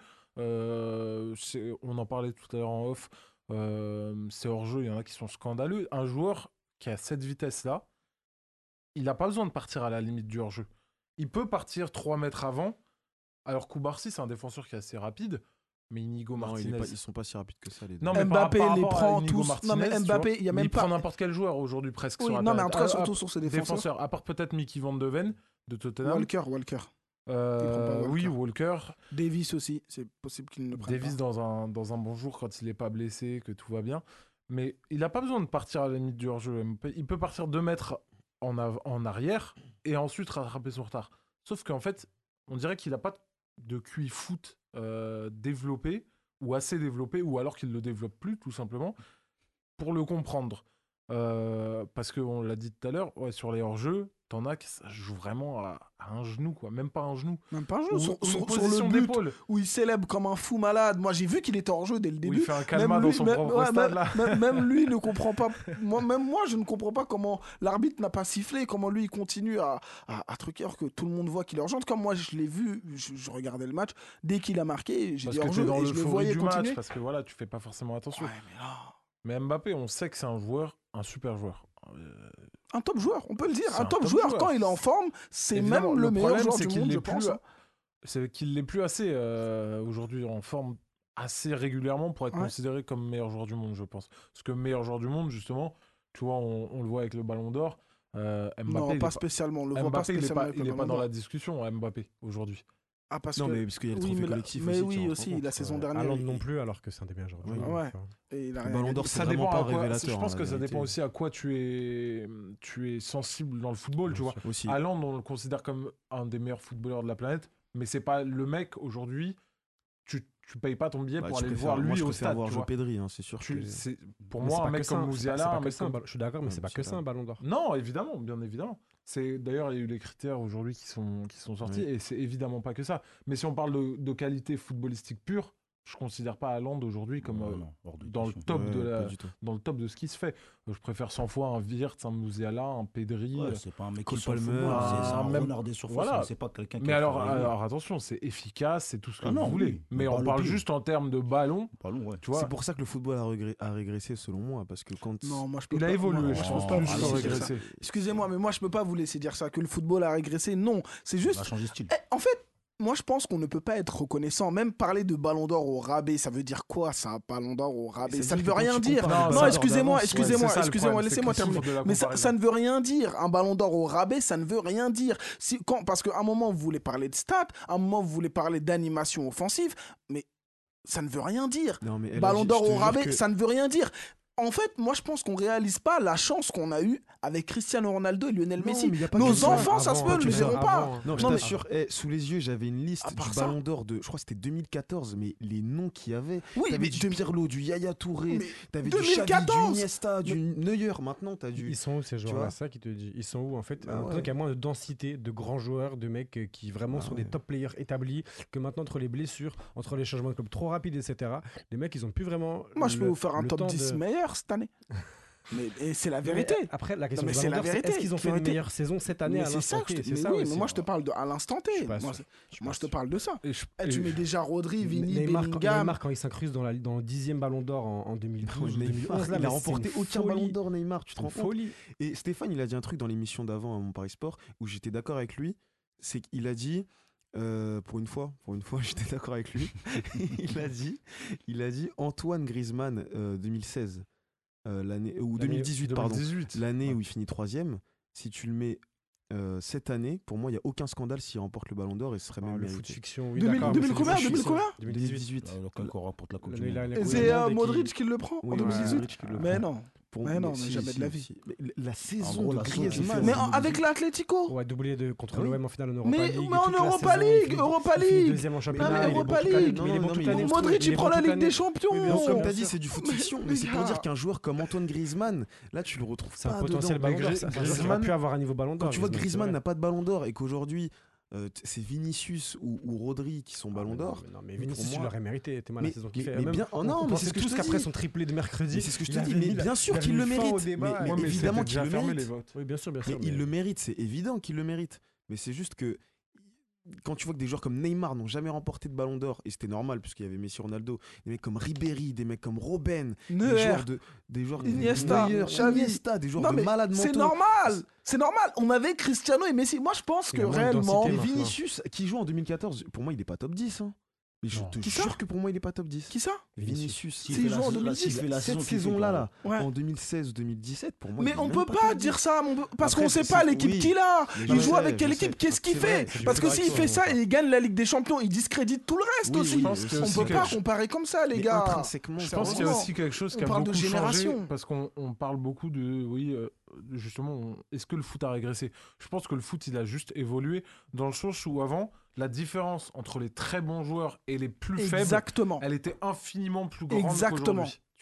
[SPEAKER 6] On en parlait tout à l'heure en off. Ces hors-jeux, il y en a qui sont scandaleux. Un joueur qui a cette vitesse-là, il n'a pas besoin de partir à la limite du hors-jeu. Il peut partir 3 mètres avant. Alors Koubarsi, c'est un défenseur qui est assez rapide. Mais Inigo
[SPEAKER 5] Non,
[SPEAKER 6] Martinez.
[SPEAKER 5] ils sont pas si rapides que ça, les deux.
[SPEAKER 6] Non, mais
[SPEAKER 3] Mbappé
[SPEAKER 6] par
[SPEAKER 3] les
[SPEAKER 6] rapport à
[SPEAKER 3] prend
[SPEAKER 6] Inigo
[SPEAKER 3] tous.
[SPEAKER 6] Martinez,
[SPEAKER 3] Non, mais
[SPEAKER 6] tu
[SPEAKER 3] Mbappé,
[SPEAKER 6] vois,
[SPEAKER 3] il y a
[SPEAKER 6] mais
[SPEAKER 3] même
[SPEAKER 6] il prend
[SPEAKER 3] pas.
[SPEAKER 6] n'importe quel joueur aujourd'hui presque
[SPEAKER 3] Oui,
[SPEAKER 6] sur la
[SPEAKER 3] non, mais en
[SPEAKER 6] planète.
[SPEAKER 3] tout cas, surtout sur ses défenseurs.
[SPEAKER 6] À part peut-être Mickey Van de Ven de Tottenham.
[SPEAKER 3] Walker. Il prend pas Walker.
[SPEAKER 6] Oui, Walker.
[SPEAKER 3] Davis aussi, c'est possible qu'il ne le prenne
[SPEAKER 6] Davis
[SPEAKER 3] pas.
[SPEAKER 6] dans un bon jour quand il n'est pas blessé, que tout va bien. Mais il n'a pas besoin de partir à la limite du hors-jeu. Il peut partir 2 mètres en arrière et ensuite rattraper son retard. Sauf qu'en fait, on dirait qu'il n'a pas de QI foot développé ou assez développé, ou alors qu'il ne le développe plus, tout simplement, pour le comprendre. Parce qu'on l'a dit tout à l'heure, sur les hors-jeux, t'en as qui ça joue vraiment à un genou, quoi. Même pas un genou.
[SPEAKER 3] Même pas un jeu.
[SPEAKER 6] Ou
[SPEAKER 3] Sur,
[SPEAKER 6] une
[SPEAKER 3] sur
[SPEAKER 6] position
[SPEAKER 3] le but
[SPEAKER 6] d'épaule.
[SPEAKER 3] où il célèbre comme un fou malade. Moi, j'ai vu qu'il était hors jeu dès le
[SPEAKER 6] Où
[SPEAKER 3] début.
[SPEAKER 6] il fait un calma dans
[SPEAKER 3] lui-
[SPEAKER 6] son
[SPEAKER 3] même-
[SPEAKER 6] propre
[SPEAKER 3] ouais,
[SPEAKER 6] stade,
[SPEAKER 3] même-
[SPEAKER 6] là.
[SPEAKER 3] même lui ne comprend pas. Même moi, je ne comprends pas comment l'arbitre n'a pas sifflé, comment lui il continue à truquer alors que tout le monde voit qu'il est urgent. Comme moi, je l'ai vu, je regardais le match. Dès qu'il a marqué, j'ai
[SPEAKER 6] Parce
[SPEAKER 3] dit
[SPEAKER 6] que
[SPEAKER 3] hors
[SPEAKER 6] t'es
[SPEAKER 3] jeu
[SPEAKER 6] dans
[SPEAKER 3] et je le
[SPEAKER 6] l'euphorie
[SPEAKER 3] voyais
[SPEAKER 6] du
[SPEAKER 3] continuer.
[SPEAKER 6] match, parce que voilà, tu fais pas forcément attention.
[SPEAKER 3] Ouais, mais là,
[SPEAKER 6] Mais Mbappé, on sait que c'est un joueur, un super joueur.
[SPEAKER 3] un top joueur, on peut le dire.
[SPEAKER 6] C'est
[SPEAKER 3] Un top joueur, quand il est en forme, c'est
[SPEAKER 6] Évidemment,
[SPEAKER 3] même le meilleur
[SPEAKER 6] problème,
[SPEAKER 3] joueur
[SPEAKER 6] c'est
[SPEAKER 3] du
[SPEAKER 6] qu'il
[SPEAKER 3] monde,
[SPEAKER 6] l'est
[SPEAKER 3] je pense.
[SPEAKER 6] plus, c'est qu'il l'est plus assez aujourd'hui en forme assez régulièrement pour être
[SPEAKER 3] Ouais.
[SPEAKER 6] considéré comme meilleur joueur du monde, je pense. Parce que meilleur joueur du monde, justement, tu vois, on le voit avec le Ballon d'Or. Mbappé,
[SPEAKER 3] Non,
[SPEAKER 6] il est
[SPEAKER 3] pas spécialement. On le voit pas
[SPEAKER 6] Mbappé, il est
[SPEAKER 3] spécialement
[SPEAKER 6] pas,
[SPEAKER 3] avec
[SPEAKER 6] il
[SPEAKER 3] le
[SPEAKER 6] est pas
[SPEAKER 3] Ballon
[SPEAKER 6] dans
[SPEAKER 3] d'Or.
[SPEAKER 6] la discussion, Mbappé, aujourd'hui.
[SPEAKER 3] Ah, parce
[SPEAKER 5] Non,
[SPEAKER 3] que...
[SPEAKER 5] mais parce qu'il y a le
[SPEAKER 3] oui,
[SPEAKER 5] trophée
[SPEAKER 3] mais
[SPEAKER 5] collectif
[SPEAKER 3] mais
[SPEAKER 5] aussi.
[SPEAKER 3] oui,
[SPEAKER 5] qui rentre
[SPEAKER 3] aussi,
[SPEAKER 5] en compte.
[SPEAKER 3] la saison dernière.
[SPEAKER 7] Haaland
[SPEAKER 3] il-
[SPEAKER 7] non plus, alors que c'est un des meilleurs joueurs du
[SPEAKER 5] Oui.
[SPEAKER 7] monde.
[SPEAKER 3] Ouais.
[SPEAKER 7] tu vois.
[SPEAKER 3] Et il a
[SPEAKER 5] Le
[SPEAKER 3] rien
[SPEAKER 5] Ballon
[SPEAKER 3] gagné.
[SPEAKER 5] d'Or, c'est
[SPEAKER 6] Ça
[SPEAKER 5] vraiment
[SPEAKER 6] dépend
[SPEAKER 5] pas
[SPEAKER 6] à
[SPEAKER 5] un
[SPEAKER 6] quoi,
[SPEAKER 5] révélateur.
[SPEAKER 6] je pense
[SPEAKER 5] hein,
[SPEAKER 6] que
[SPEAKER 5] la
[SPEAKER 6] ça
[SPEAKER 5] vérité.
[SPEAKER 6] dépend aussi à quoi tu es sensible dans le football, tu
[SPEAKER 7] Bien
[SPEAKER 6] vois.
[SPEAKER 7] sûr.
[SPEAKER 5] Aussi.
[SPEAKER 6] Haaland, on le considère comme un des meilleurs footballeurs de la planète, mais c'est pas le mec aujourd'hui. Tu payes pas ton billet
[SPEAKER 5] Bah,
[SPEAKER 6] pour
[SPEAKER 5] tu
[SPEAKER 6] aller le
[SPEAKER 5] préfères-
[SPEAKER 6] voir
[SPEAKER 5] moi,
[SPEAKER 6] lui
[SPEAKER 5] je
[SPEAKER 6] au
[SPEAKER 5] préfère
[SPEAKER 6] stade.
[SPEAKER 5] voir
[SPEAKER 6] Tu
[SPEAKER 5] jouer
[SPEAKER 6] vois.
[SPEAKER 5] Pedri, hein, c'est sûr. que-
[SPEAKER 6] Pour
[SPEAKER 7] Mais
[SPEAKER 6] moi,
[SPEAKER 7] c'est
[SPEAKER 6] un
[SPEAKER 7] pas
[SPEAKER 6] mec
[SPEAKER 7] que ça,
[SPEAKER 6] comme
[SPEAKER 7] c'est pas-
[SPEAKER 6] Musiala,
[SPEAKER 7] c'est pas
[SPEAKER 6] un
[SPEAKER 7] que
[SPEAKER 6] mec
[SPEAKER 7] ça,
[SPEAKER 6] comme...
[SPEAKER 7] Je suis d'accord, mais
[SPEAKER 5] Ouais,
[SPEAKER 7] c'est pas que ça
[SPEAKER 5] Musiala.
[SPEAKER 7] un ballon d'or.
[SPEAKER 6] Non, évidemment, bien évidemment. D'ailleurs, il y a eu les critères aujourd'hui qui sont sortis,
[SPEAKER 5] Oui.
[SPEAKER 6] et c'est évidemment pas que ça. Mais si on parle de qualité footballistique pure, je considère pas Haaland aujourd'hui comme
[SPEAKER 4] Non, hors de
[SPEAKER 6] dans le
[SPEAKER 4] question.
[SPEAKER 6] top
[SPEAKER 5] Ouais, pas du tout.
[SPEAKER 6] dans le top de ce qui se fait. Je préfère 100 fois un Wirtz, un Musiala, un Pedri.
[SPEAKER 4] Ouais, c'est pas un mec
[SPEAKER 5] Cole
[SPEAKER 4] qui s'en fout,
[SPEAKER 5] Palmer,
[SPEAKER 4] c'est un
[SPEAKER 6] même-
[SPEAKER 4] renard des surfaces,
[SPEAKER 6] voilà.
[SPEAKER 4] hein, c'est pas quelqu'un qui
[SPEAKER 6] Mais
[SPEAKER 4] va
[SPEAKER 6] alors,
[SPEAKER 4] faire rêver.
[SPEAKER 6] attention, c'est efficace, c'est tout ce que
[SPEAKER 4] Ah
[SPEAKER 6] vous
[SPEAKER 4] non,
[SPEAKER 6] voulez.
[SPEAKER 4] oui,
[SPEAKER 6] Mais
[SPEAKER 4] le
[SPEAKER 6] on
[SPEAKER 4] ballon
[SPEAKER 6] parle
[SPEAKER 4] pile.
[SPEAKER 6] juste en termes de ballon.
[SPEAKER 4] Ballon, ouais.
[SPEAKER 6] Tu vois,
[SPEAKER 5] C'est pour ça que le football a régressé selon moi, parce que quand
[SPEAKER 3] Non, moi je peux
[SPEAKER 6] il a
[SPEAKER 3] pas-
[SPEAKER 6] évolué,
[SPEAKER 3] moi,
[SPEAKER 6] je
[SPEAKER 3] peux
[SPEAKER 6] pense
[SPEAKER 3] pas
[SPEAKER 6] plus
[SPEAKER 3] vous
[SPEAKER 6] que
[SPEAKER 3] laisser dire ça.
[SPEAKER 6] régressé.
[SPEAKER 3] Excusez-moi, mais moi je peux pas vous laisser dire ça, que le football a régressé. Non, c'est
[SPEAKER 4] On
[SPEAKER 3] juste.
[SPEAKER 4] a changé de style.
[SPEAKER 3] En fait, moi je pense qu'on ne peut pas être reconnaissant. Même parler de ballon d'or au rabais, ça veut dire quoi ça, ballon d'or au rabais?
[SPEAKER 5] Ça
[SPEAKER 3] Ça
[SPEAKER 5] veut
[SPEAKER 3] ne
[SPEAKER 5] dire
[SPEAKER 3] veut
[SPEAKER 5] que quand
[SPEAKER 3] rien
[SPEAKER 5] tu
[SPEAKER 3] dire.
[SPEAKER 5] compares
[SPEAKER 6] les
[SPEAKER 3] Non,
[SPEAKER 6] ballons
[SPEAKER 3] excusez-moi,
[SPEAKER 6] d'avance,
[SPEAKER 3] excusez-moi,
[SPEAKER 6] c'est ça le
[SPEAKER 3] excusez-moi,
[SPEAKER 6] problème,
[SPEAKER 3] laissez-moi
[SPEAKER 6] c'est qu'ils
[SPEAKER 3] terminer.
[SPEAKER 6] souffrent de la
[SPEAKER 3] Mais ça
[SPEAKER 6] comparaison.
[SPEAKER 3] ne veut rien dire. Un ballon d'or au rabais, ça ne veut rien dire. Parce qu'à un moment vous voulez parler de stats, à un moment vous voulez parler d'animation offensive, mais ça ne veut rien dire.
[SPEAKER 5] Non, mais
[SPEAKER 3] Ballon d'or
[SPEAKER 5] je te
[SPEAKER 3] au
[SPEAKER 5] jure
[SPEAKER 3] rabais,
[SPEAKER 5] que-
[SPEAKER 3] ça ne veut rien dire. En fait, moi, je pense qu'on réalise pas la chance qu'on a eue avec Cristiano Ronaldo et Lionel
[SPEAKER 5] Non,
[SPEAKER 3] Messi.
[SPEAKER 5] mais y a pas
[SPEAKER 3] Nos
[SPEAKER 5] que ça.
[SPEAKER 3] enfants, ça se peut,
[SPEAKER 5] tu
[SPEAKER 3] ne le
[SPEAKER 5] verras
[SPEAKER 3] verront pas.
[SPEAKER 5] Non, je
[SPEAKER 3] Non, mais-
[SPEAKER 5] t'assure, sous les yeux, j'avais une liste
[SPEAKER 3] À part
[SPEAKER 5] du
[SPEAKER 3] ça-
[SPEAKER 5] Ballon d'Or de, je crois que c'était 2014, mais les noms qu'il y avait.
[SPEAKER 3] Oui,
[SPEAKER 5] T'avais
[SPEAKER 3] mais
[SPEAKER 5] du Pirlo, du Yaya Touré,
[SPEAKER 3] Mais
[SPEAKER 5] t'avais du Xavi, du
[SPEAKER 3] 2014.
[SPEAKER 5] Iniesta, du Neuer. Maintenant, t'as du.
[SPEAKER 7] Ils sont où ces
[SPEAKER 5] vois
[SPEAKER 7] joueurs-là? C'est ça qui te dit. Ils sont où en fait?
[SPEAKER 5] Bah
[SPEAKER 7] On a l'impression
[SPEAKER 5] ouais.
[SPEAKER 7] qu'il y a moins de densité, de grands joueurs, de mecs qui vraiment
[SPEAKER 5] Ah
[SPEAKER 7] sont
[SPEAKER 5] ouais.
[SPEAKER 7] des top players établis, que maintenant entre les blessures, entre les changements de club trop rapides, etc., les mecs ils ont plus vraiment.
[SPEAKER 3] Moi, je peux
[SPEAKER 7] le-
[SPEAKER 3] vous faire un
[SPEAKER 7] le
[SPEAKER 3] top
[SPEAKER 7] temps
[SPEAKER 3] 10
[SPEAKER 7] de-
[SPEAKER 3] meilleur cette année. Et c'est la vérité.
[SPEAKER 7] Mais après, la question
[SPEAKER 3] mais
[SPEAKER 7] du
[SPEAKER 3] c'est
[SPEAKER 7] Ballon
[SPEAKER 3] la
[SPEAKER 7] d'Or, c'est
[SPEAKER 3] vérité.
[SPEAKER 7] est-ce qu'ils ont fait une
[SPEAKER 3] Vérité.
[SPEAKER 7] meilleure saison cette année
[SPEAKER 3] Mais
[SPEAKER 7] à
[SPEAKER 3] c'est ça
[SPEAKER 7] l'instant
[SPEAKER 3] que je
[SPEAKER 7] T?
[SPEAKER 3] te...
[SPEAKER 7] C'est
[SPEAKER 3] mais
[SPEAKER 7] ça
[SPEAKER 3] oui, mais
[SPEAKER 7] aussi.
[SPEAKER 3] moi, je te parle à l'instant T.
[SPEAKER 7] Je suis pas
[SPEAKER 3] Moi,
[SPEAKER 7] sûr.
[SPEAKER 3] moi, je te parle de ça.
[SPEAKER 6] Et je-
[SPEAKER 3] Tu
[SPEAKER 6] et-
[SPEAKER 3] mets déjà Rodri, Vini,
[SPEAKER 7] Neymar,
[SPEAKER 3] Bellingham.
[SPEAKER 7] Neymar, quand il s'incruste dans le 10e Ballon d'Or en 2012 ou
[SPEAKER 5] Neymar,
[SPEAKER 7] 2011, là,
[SPEAKER 5] il
[SPEAKER 7] mais
[SPEAKER 5] a
[SPEAKER 7] c'est
[SPEAKER 5] remporté
[SPEAKER 7] une
[SPEAKER 5] aucun
[SPEAKER 7] folie.
[SPEAKER 5] Ballon d'Or, Neymar, tu te
[SPEAKER 7] C'est une
[SPEAKER 5] rends compte?
[SPEAKER 7] folie.
[SPEAKER 5] Et Stéphane, il a dit un truc dans l'émission d'avant à mon Paris Sport où j'étais d'accord avec lui. C'est qu'il a dit, pour une fois, j'étais d'accord avec lui. il a dit Antoine Griezmann 2016, l'année ou 2018 pardon,
[SPEAKER 6] 2018.
[SPEAKER 5] l'année où il finit 3e. Si tu le mets cette année, pour moi, il y a aucun scandale s'il remporte le Ballon d'or et ce serait même
[SPEAKER 7] Le foot
[SPEAKER 5] mérité.
[SPEAKER 7] fiction, oui,
[SPEAKER 3] 2000
[SPEAKER 7] d'accord,
[SPEAKER 3] 2000
[SPEAKER 7] mais c'est
[SPEAKER 3] combien,
[SPEAKER 7] du foot
[SPEAKER 3] 2000
[SPEAKER 7] fiction.
[SPEAKER 3] combien
[SPEAKER 7] 2018.
[SPEAKER 4] Quand on remporte la Coupe du
[SPEAKER 7] L'année, il a
[SPEAKER 4] Monde.
[SPEAKER 7] la
[SPEAKER 3] Et
[SPEAKER 7] Coupe du
[SPEAKER 3] c'est
[SPEAKER 7] Monde et qui-
[SPEAKER 3] Modric qui le prend en
[SPEAKER 5] Oui,
[SPEAKER 3] 2018.
[SPEAKER 5] Modric qui le
[SPEAKER 3] Mais
[SPEAKER 5] prend.
[SPEAKER 3] non.
[SPEAKER 5] Pour-
[SPEAKER 3] Mais non, mais
[SPEAKER 5] si,
[SPEAKER 3] jamais
[SPEAKER 5] si,
[SPEAKER 3] de la vie.
[SPEAKER 5] si. La saison
[SPEAKER 4] gros,
[SPEAKER 5] de
[SPEAKER 4] la saison qu'il
[SPEAKER 5] Griezmann.
[SPEAKER 4] fait,
[SPEAKER 3] Mais
[SPEAKER 4] en
[SPEAKER 3] avec l'Atlético.
[SPEAKER 7] Ouais, doublé contre
[SPEAKER 5] Ah oui.
[SPEAKER 7] l'OM en finale en Europa
[SPEAKER 3] Mais
[SPEAKER 7] League.
[SPEAKER 3] en
[SPEAKER 7] toute la
[SPEAKER 3] Europa
[SPEAKER 7] saison, il
[SPEAKER 3] League,
[SPEAKER 7] finit-
[SPEAKER 3] Europa
[SPEAKER 7] il finit
[SPEAKER 3] League.
[SPEAKER 7] deuxième en championnat.
[SPEAKER 3] mais
[SPEAKER 7] il est bon
[SPEAKER 3] Europa
[SPEAKER 7] toute l'année,
[SPEAKER 3] League.
[SPEAKER 7] mais il est bon toute
[SPEAKER 5] Non,
[SPEAKER 7] l'année.
[SPEAKER 5] mais
[SPEAKER 3] Modric, il prend la Ligue des Champions.
[SPEAKER 7] Oui, bien
[SPEAKER 5] Donc,
[SPEAKER 7] sûr,
[SPEAKER 5] comme
[SPEAKER 7] bien
[SPEAKER 5] tu as dit,
[SPEAKER 7] sûr.
[SPEAKER 5] c'est du foot
[SPEAKER 3] Mais-
[SPEAKER 5] fiction,
[SPEAKER 3] mais
[SPEAKER 5] mais c'est pour
[SPEAKER 3] gars.
[SPEAKER 5] dire qu'un joueur comme Antoine Griezmann, là, tu le retrouves
[SPEAKER 7] C'est un
[SPEAKER 5] pas
[SPEAKER 7] potentiel
[SPEAKER 5] dedans.
[SPEAKER 7] Ballon d'Or. C'est un joueur qui aurait pu avoir un niveau Ballon d'Or.
[SPEAKER 5] Quand tu vois que
[SPEAKER 7] c'est
[SPEAKER 5] Griezmann
[SPEAKER 7] vrai.
[SPEAKER 5] n'a pas de Ballon d'Or et qu'aujourd'hui, c'est Vinicius ou Rodri qui sont Ballon d'Or.
[SPEAKER 7] Non, mais
[SPEAKER 5] pour
[SPEAKER 7] Vinicius,
[SPEAKER 5] moi-
[SPEAKER 7] il l'aurait mérité. T'es mal la saison qu'il fait.
[SPEAKER 5] mais
[SPEAKER 7] Même-
[SPEAKER 5] bien, oh
[SPEAKER 7] on
[SPEAKER 5] non, mais
[SPEAKER 7] pensait
[SPEAKER 5] c'est ce que je
[SPEAKER 7] tous
[SPEAKER 5] te
[SPEAKER 7] qu'après
[SPEAKER 5] dis.
[SPEAKER 7] son triplé de mercredi.
[SPEAKER 5] Mais c'est ce que je
[SPEAKER 7] il
[SPEAKER 5] te
[SPEAKER 7] avait
[SPEAKER 5] dis, mais
[SPEAKER 7] mis la-
[SPEAKER 5] bien sûr
[SPEAKER 7] il avait
[SPEAKER 5] qu'il le
[SPEAKER 7] mis fin au
[SPEAKER 5] mérite.
[SPEAKER 7] débat.
[SPEAKER 5] Mais
[SPEAKER 6] Ouais, mais
[SPEAKER 5] évidemment
[SPEAKER 6] c'était
[SPEAKER 5] qu'il
[SPEAKER 6] déjà
[SPEAKER 5] le
[SPEAKER 6] fermé,
[SPEAKER 5] mérite.
[SPEAKER 6] les votes.
[SPEAKER 7] Oui, bien sûr, bien
[SPEAKER 5] Mais
[SPEAKER 7] sûr.
[SPEAKER 5] il le mérite, c'est évident qu'il le mérite. Mais c'est juste que quand tu vois que des joueurs comme Neymar n'ont jamais remporté de Ballon d'Or, et c'était normal puisqu'il y avait Messi, Ronaldo, des mecs comme Ribéry, des mecs comme Robben,
[SPEAKER 3] Neuer.
[SPEAKER 5] des joueurs
[SPEAKER 3] Iniesta,
[SPEAKER 5] Neuer,
[SPEAKER 3] Xavi.
[SPEAKER 5] Iniesta, des joueurs
[SPEAKER 3] Non,
[SPEAKER 5] de
[SPEAKER 3] mais
[SPEAKER 5] malades mentaux.
[SPEAKER 3] c'est normal. C'est normal. On avait Cristiano et Messi. Moi, je pense
[SPEAKER 7] Il
[SPEAKER 3] que
[SPEAKER 7] y a moins de
[SPEAKER 3] réellement.
[SPEAKER 7] densité,
[SPEAKER 5] Et
[SPEAKER 7] maintenant.
[SPEAKER 5] Vinicius, qui joue en 2014, pour moi, il n'est pas top 10. Hein. Mais je
[SPEAKER 6] Non.
[SPEAKER 5] te
[SPEAKER 3] Qui ça
[SPEAKER 5] jure que pour moi, il n'est pas top 10.
[SPEAKER 3] Qui ça
[SPEAKER 5] Vinicius.
[SPEAKER 4] S'il
[SPEAKER 3] C'est
[SPEAKER 4] fait
[SPEAKER 3] joue
[SPEAKER 4] la
[SPEAKER 3] en
[SPEAKER 4] saison-
[SPEAKER 3] 2010,
[SPEAKER 4] s'il fait la
[SPEAKER 5] Cette
[SPEAKER 4] saison qu'il fait,
[SPEAKER 5] saison-là, là,
[SPEAKER 3] Ouais.
[SPEAKER 5] en 2016-2017, pour moi.
[SPEAKER 3] Mais
[SPEAKER 5] il est
[SPEAKER 3] on
[SPEAKER 5] même
[SPEAKER 3] peut
[SPEAKER 5] pas
[SPEAKER 3] pas
[SPEAKER 5] top
[SPEAKER 3] dire
[SPEAKER 5] 10.
[SPEAKER 3] ça, parce
[SPEAKER 5] Après,
[SPEAKER 3] qu'on sait
[SPEAKER 5] c'est-
[SPEAKER 3] pas l'équipe
[SPEAKER 5] oui.
[SPEAKER 3] qu'il a.
[SPEAKER 5] Mais
[SPEAKER 3] Il
[SPEAKER 5] je
[SPEAKER 3] joue
[SPEAKER 5] sais,
[SPEAKER 3] avec quelle
[SPEAKER 5] je
[SPEAKER 3] équipe?
[SPEAKER 5] sais.
[SPEAKER 3] Qu'est-ce qu'il
[SPEAKER 5] C'est vrai,
[SPEAKER 3] fait?
[SPEAKER 5] c'est
[SPEAKER 3] Parce que
[SPEAKER 7] vrai
[SPEAKER 3] s'il
[SPEAKER 7] que
[SPEAKER 3] fait
[SPEAKER 7] c'est
[SPEAKER 3] ça
[SPEAKER 7] vrai.
[SPEAKER 3] et il gagne la Ligue des Champions, il discrédite tout le reste
[SPEAKER 5] Oui,
[SPEAKER 3] aussi.
[SPEAKER 5] oui,
[SPEAKER 6] pense que
[SPEAKER 3] On
[SPEAKER 6] c'est
[SPEAKER 3] peut pas
[SPEAKER 6] quelque-
[SPEAKER 3] comparer comme ça, les
[SPEAKER 5] Mais
[SPEAKER 3] gars.
[SPEAKER 5] intrinsèquement,
[SPEAKER 6] Je pense qu'il y a
[SPEAKER 3] Heureusement.
[SPEAKER 6] aussi quelque chose qui
[SPEAKER 3] On
[SPEAKER 6] a
[SPEAKER 3] parle de
[SPEAKER 6] beaucoup changé
[SPEAKER 3] génération.
[SPEAKER 6] parce qu'on parle beaucoup de, oui, justement, est-ce que le foot a régressé? Je pense que le foot, il a juste évolué dans le sens où avant, la différence entre les très bons joueurs et les plus faibles,
[SPEAKER 3] Exactement.
[SPEAKER 6] elle était infiniment plus grande
[SPEAKER 3] Exactement.
[SPEAKER 6] qu'aujourd'hui.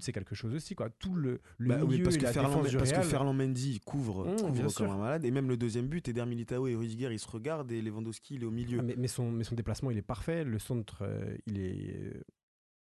[SPEAKER 7] foot, c'est quelque chose aussi, quoi. Tout le
[SPEAKER 5] Bah oui,
[SPEAKER 7] milieu
[SPEAKER 5] parce
[SPEAKER 7] et
[SPEAKER 5] que
[SPEAKER 7] la
[SPEAKER 5] Ferland,
[SPEAKER 7] défense du
[SPEAKER 5] parce que
[SPEAKER 7] Real.
[SPEAKER 5] Ferland Mendy couvre
[SPEAKER 7] Bien
[SPEAKER 5] comme
[SPEAKER 7] sûr.
[SPEAKER 5] un malade. Et même le deuxième but, Eder Militao et Rudiger, ils se regardent et Lewandowski, il est au milieu.
[SPEAKER 7] Mais son déplacement, il est parfait. Le centre, il est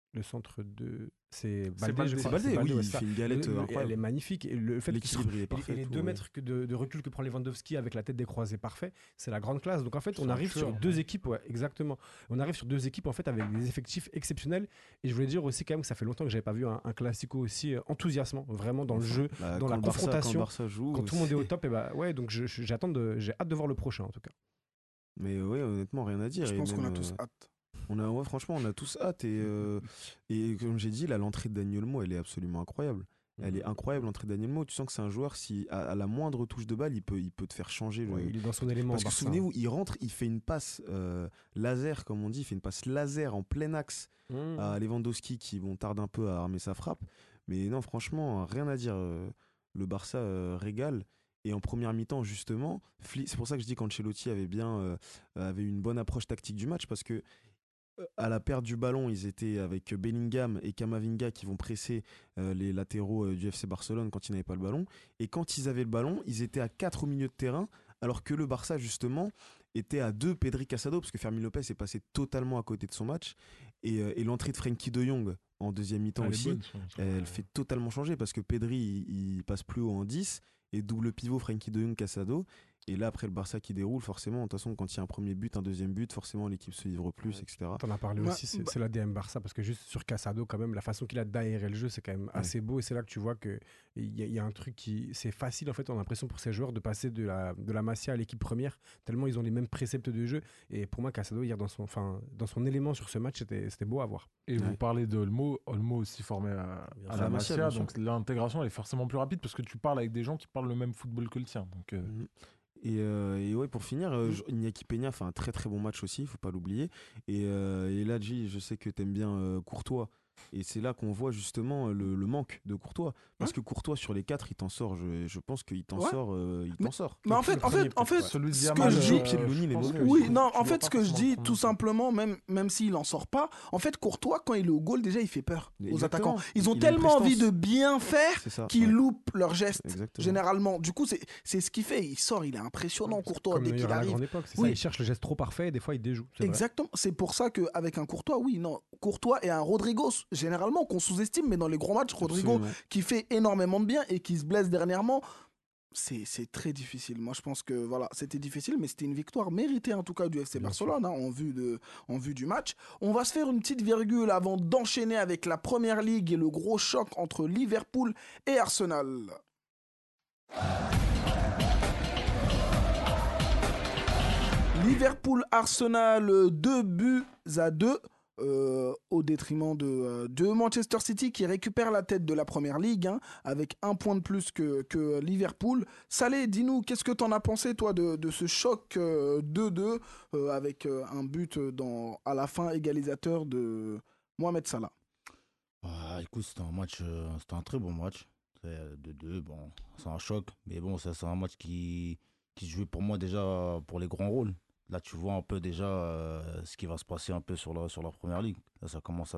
[SPEAKER 7] Le centre de. C'est
[SPEAKER 6] C'est
[SPEAKER 7] Baldé, je
[SPEAKER 6] Baldé.
[SPEAKER 7] crois.
[SPEAKER 5] C'est Baldé, oui,
[SPEAKER 7] ouais,
[SPEAKER 5] il
[SPEAKER 7] c'est ça.
[SPEAKER 5] fait une galette
[SPEAKER 7] Elle est
[SPEAKER 5] incroyable.
[SPEAKER 7] magnifique. Et le fait
[SPEAKER 5] L'équilibre, il est
[SPEAKER 7] et
[SPEAKER 5] parfait.
[SPEAKER 7] les
[SPEAKER 5] tout,
[SPEAKER 7] 2
[SPEAKER 5] ouais.
[SPEAKER 7] mètres de recul que prend Lewandowski avec la tête décroisée parfait, c'est la grande classe. Donc en fait,
[SPEAKER 6] C'est
[SPEAKER 7] on
[SPEAKER 6] un
[SPEAKER 7] arrive sur
[SPEAKER 6] tueur,
[SPEAKER 7] 2
[SPEAKER 6] ouais.
[SPEAKER 7] équipes, ouais, exactement. On arrive sur 2 équipes en fait avec des effectifs exceptionnels. Et je voulais dire aussi quand même que ça fait longtemps que j'avais pas vu un classico aussi enthousiasmant, vraiment dans le jeu,
[SPEAKER 5] Bah,
[SPEAKER 7] dans
[SPEAKER 5] quand
[SPEAKER 7] la
[SPEAKER 5] le Barça- Quand
[SPEAKER 7] confrontation.
[SPEAKER 5] le Barça joue.
[SPEAKER 7] Quand tout le monde est au top, et bah ouais, donc j'ai hâte de voir le prochain en tout cas.
[SPEAKER 5] Mais ouais, honnêtement, rien à dire.
[SPEAKER 3] Je
[SPEAKER 5] Et
[SPEAKER 3] pense qu'on a
[SPEAKER 5] même,
[SPEAKER 3] tous hâte.
[SPEAKER 5] ouais, franchement, on a tous hâte. Et comme j'ai dit, l'entrée de Daniel Mo, elle est absolument incroyable. Elle est incroyable, l'entrée de Daniel Mo. Tu sens que c'est un joueur, si à la moindre touche de balle, il peut te faire changer.
[SPEAKER 7] Ouais, il est dans son élément.
[SPEAKER 5] Parce que
[SPEAKER 7] Barça.
[SPEAKER 5] souvenez-vous, il rentre, il fait une passe laser, comme on dit, il fait une passe laser en plein axe à Lewandowski qui tarde un peu à armer sa frappe. Mais non, franchement, rien à dire. Le Barça régale. Et en première mi-temps, justement, c'est pour ça que je dis qu'Ancelotti avait une bonne approche tactique du match, parce que à la perte du ballon, ils étaient avec Bellingham et Camavinga qui vont presser les latéraux du FC Barcelone quand ils n'avaient pas le ballon. Et quand ils avaient le ballon, ils étaient à 4 au milieu de terrain, alors que le Barça, justement, était à 2 Pedri Casado, parce que Fermin Lopez est passé totalement à côté de son match. Et l'entrée de Frenkie de Jong en deuxième mi-temps
[SPEAKER 6] Elle est
[SPEAKER 5] aussi,
[SPEAKER 6] bonne,
[SPEAKER 5] elle fait totalement changer, parce que Pedri, il passe plus haut en 10, et double pivot Frenkie de Jong, Casado. Et là, après le Barça qui déroule, forcément, de toute façon, quand il y a un premier but, un deuxième but, forcément, l'équipe se livre plus, etc.
[SPEAKER 7] T'en as parlé
[SPEAKER 3] Ouais,
[SPEAKER 7] aussi, c'est l'ADM Barça, parce que juste sur Casado, quand même, la façon qu'il a d'aérer le jeu, c'est quand même assez beau. Et c'est là que tu vois qu'il y a un truc qui. C'est facile, en fait, on a l'impression pour ces joueurs de passer de la Masia à l'équipe première, tellement ils ont les mêmes préceptes de jeu. Et pour moi, Casado, hier, dans son élément sur ce match, c'était beau à voir.
[SPEAKER 6] Et vous parlez de Olmo aussi formé à la Masia,
[SPEAKER 5] bien sûr.
[SPEAKER 6] donc l'intégration elle est forcément plus rapide parce que tu parles avec des gens qui parlent le même football que le tien. Donc,
[SPEAKER 5] Et ouais, pour finir, Iñaki Peña fait un très très bon match aussi, il faut pas l'oublier. Et là, G, je sais que tu aimes bien Courtois. Et c'est là qu'on voit justement le manque de Courtois. Parce que Courtois, sur les 4, il t'en sort. Je pense qu'il t'en sort.
[SPEAKER 3] Mais en fait,
[SPEAKER 6] celui de
[SPEAKER 3] ce que
[SPEAKER 6] Yamal,
[SPEAKER 3] je dis,
[SPEAKER 5] pied de Louni, il est mauvais.
[SPEAKER 3] oui,
[SPEAKER 6] tu
[SPEAKER 3] non, en
[SPEAKER 6] vois
[SPEAKER 3] fait,
[SPEAKER 6] pas
[SPEAKER 3] ce que je
[SPEAKER 6] forcément
[SPEAKER 3] dis,
[SPEAKER 6] le
[SPEAKER 3] tout
[SPEAKER 6] premier.
[SPEAKER 3] simplement, même s'il en sort pas, en fait, Courtois, quand il est au goal, déjà, il fait peur aux
[SPEAKER 5] Exactement.
[SPEAKER 3] attaquants. Ils ont
[SPEAKER 5] Il a une
[SPEAKER 3] tellement envie
[SPEAKER 5] prestance.
[SPEAKER 3] de bien faire
[SPEAKER 5] C'est ça.
[SPEAKER 3] qu'ils
[SPEAKER 5] ouais.
[SPEAKER 3] loupent leurs gestes,
[SPEAKER 5] Exactement.
[SPEAKER 3] généralement. Du coup, c'est ce qu'il fait. Il sort, il est impressionnant, Courtois,
[SPEAKER 7] Comme
[SPEAKER 3] dès
[SPEAKER 7] Neuer
[SPEAKER 3] qu'il
[SPEAKER 7] à la
[SPEAKER 3] arrive.
[SPEAKER 7] grande époque, c'est
[SPEAKER 3] Oui.
[SPEAKER 7] ça, il cherche le geste trop parfait et des fois il déjoue. c'est vrai.
[SPEAKER 3] Exactement. C'est pour ça qu'avec un Courtois, oui, non. Courtois et un Rodrigo, généralement, qu'on sous-estime, mais dans les gros matchs, Rodrigo,
[SPEAKER 5] Absolument.
[SPEAKER 3] qui fait énormément de bien et qui se blesse dernièrement, c'est très difficile. Moi, je pense que voilà, c'était difficile, mais c'était une victoire méritée en tout cas du FC
[SPEAKER 7] Bien
[SPEAKER 3] Barcelone en vue du match. On va se faire une petite virgule avant d'enchaîner avec la Première Ligue et le gros choc entre Liverpool et Arsenal. Liverpool-Arsenal, 2-2 au détriment de Manchester City qui récupère la tête de la Première Ligue avec un point de plus que Liverpool. Salé, dis-nous, qu'est-ce que t'en as pensé toi de ce choc 2-2 avec un but à la fin égalisateur de Mohamed Salah?
[SPEAKER 4] Écoute, c'était un très bon match. 2-2, bon, c'est un choc, mais bon, c'est un match qui se jouait pour moi déjà pour les grands rôles. Là, tu vois un peu déjà ce qui va se passer un peu sur la Première Ligue. Là, ça commence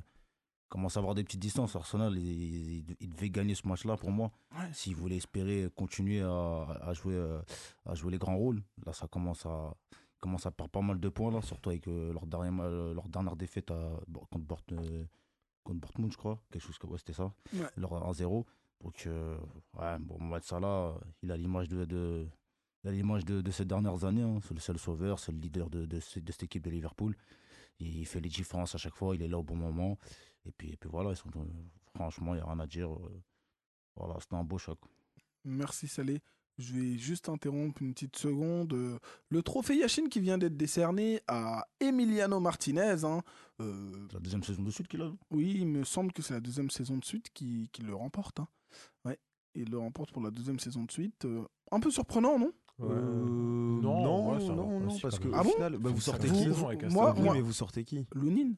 [SPEAKER 4] à avoir des petites distances. Arsenal, il devait gagner ce match-là pour moi.
[SPEAKER 3] Ouais.
[SPEAKER 4] S'il voulait espérer continuer à jouer les grands rôles. Là, ça commence à perdre pas mal de points, là, surtout avec leur dernière défaite contre Dortmund, je crois. Quelque chose comme c'était ça.
[SPEAKER 3] Ouais.
[SPEAKER 4] Leur 1-0. Donc, Mohamed Salah, il a l'image de ces dernières années. C'est le sauveur, c'est le leader de cette équipe de Liverpool. Il fait les différences à chaque fois, il est là au bon moment. Et puis voilà, franchement, il n'y a rien à dire. Voilà, c'était un beau choc.
[SPEAKER 3] Merci Salé. Je vais juste interrompre une petite seconde. Le trophée Yachine qui vient d'être décerné à Emiliano Martinez.
[SPEAKER 4] C'est la deuxième saison de suite qu'il a.
[SPEAKER 3] Oui, il me semble que c'est la deuxième saison de suite qu'il le remporte. Ouais, il le remporte pour la deuxième saison de suite. Un peu surprenant, non?
[SPEAKER 6] Non, ouais, ça va.
[SPEAKER 5] non,
[SPEAKER 7] aussi,
[SPEAKER 5] parce
[SPEAKER 7] quand
[SPEAKER 5] que
[SPEAKER 7] même.
[SPEAKER 5] au
[SPEAKER 3] Ah bon
[SPEAKER 5] final, vous sortez
[SPEAKER 3] Vous-
[SPEAKER 5] qui
[SPEAKER 6] saison avec
[SPEAKER 3] moi-
[SPEAKER 6] Aston
[SPEAKER 5] Oui,
[SPEAKER 6] Villa.
[SPEAKER 5] mais vous sortez qui
[SPEAKER 3] Lounine.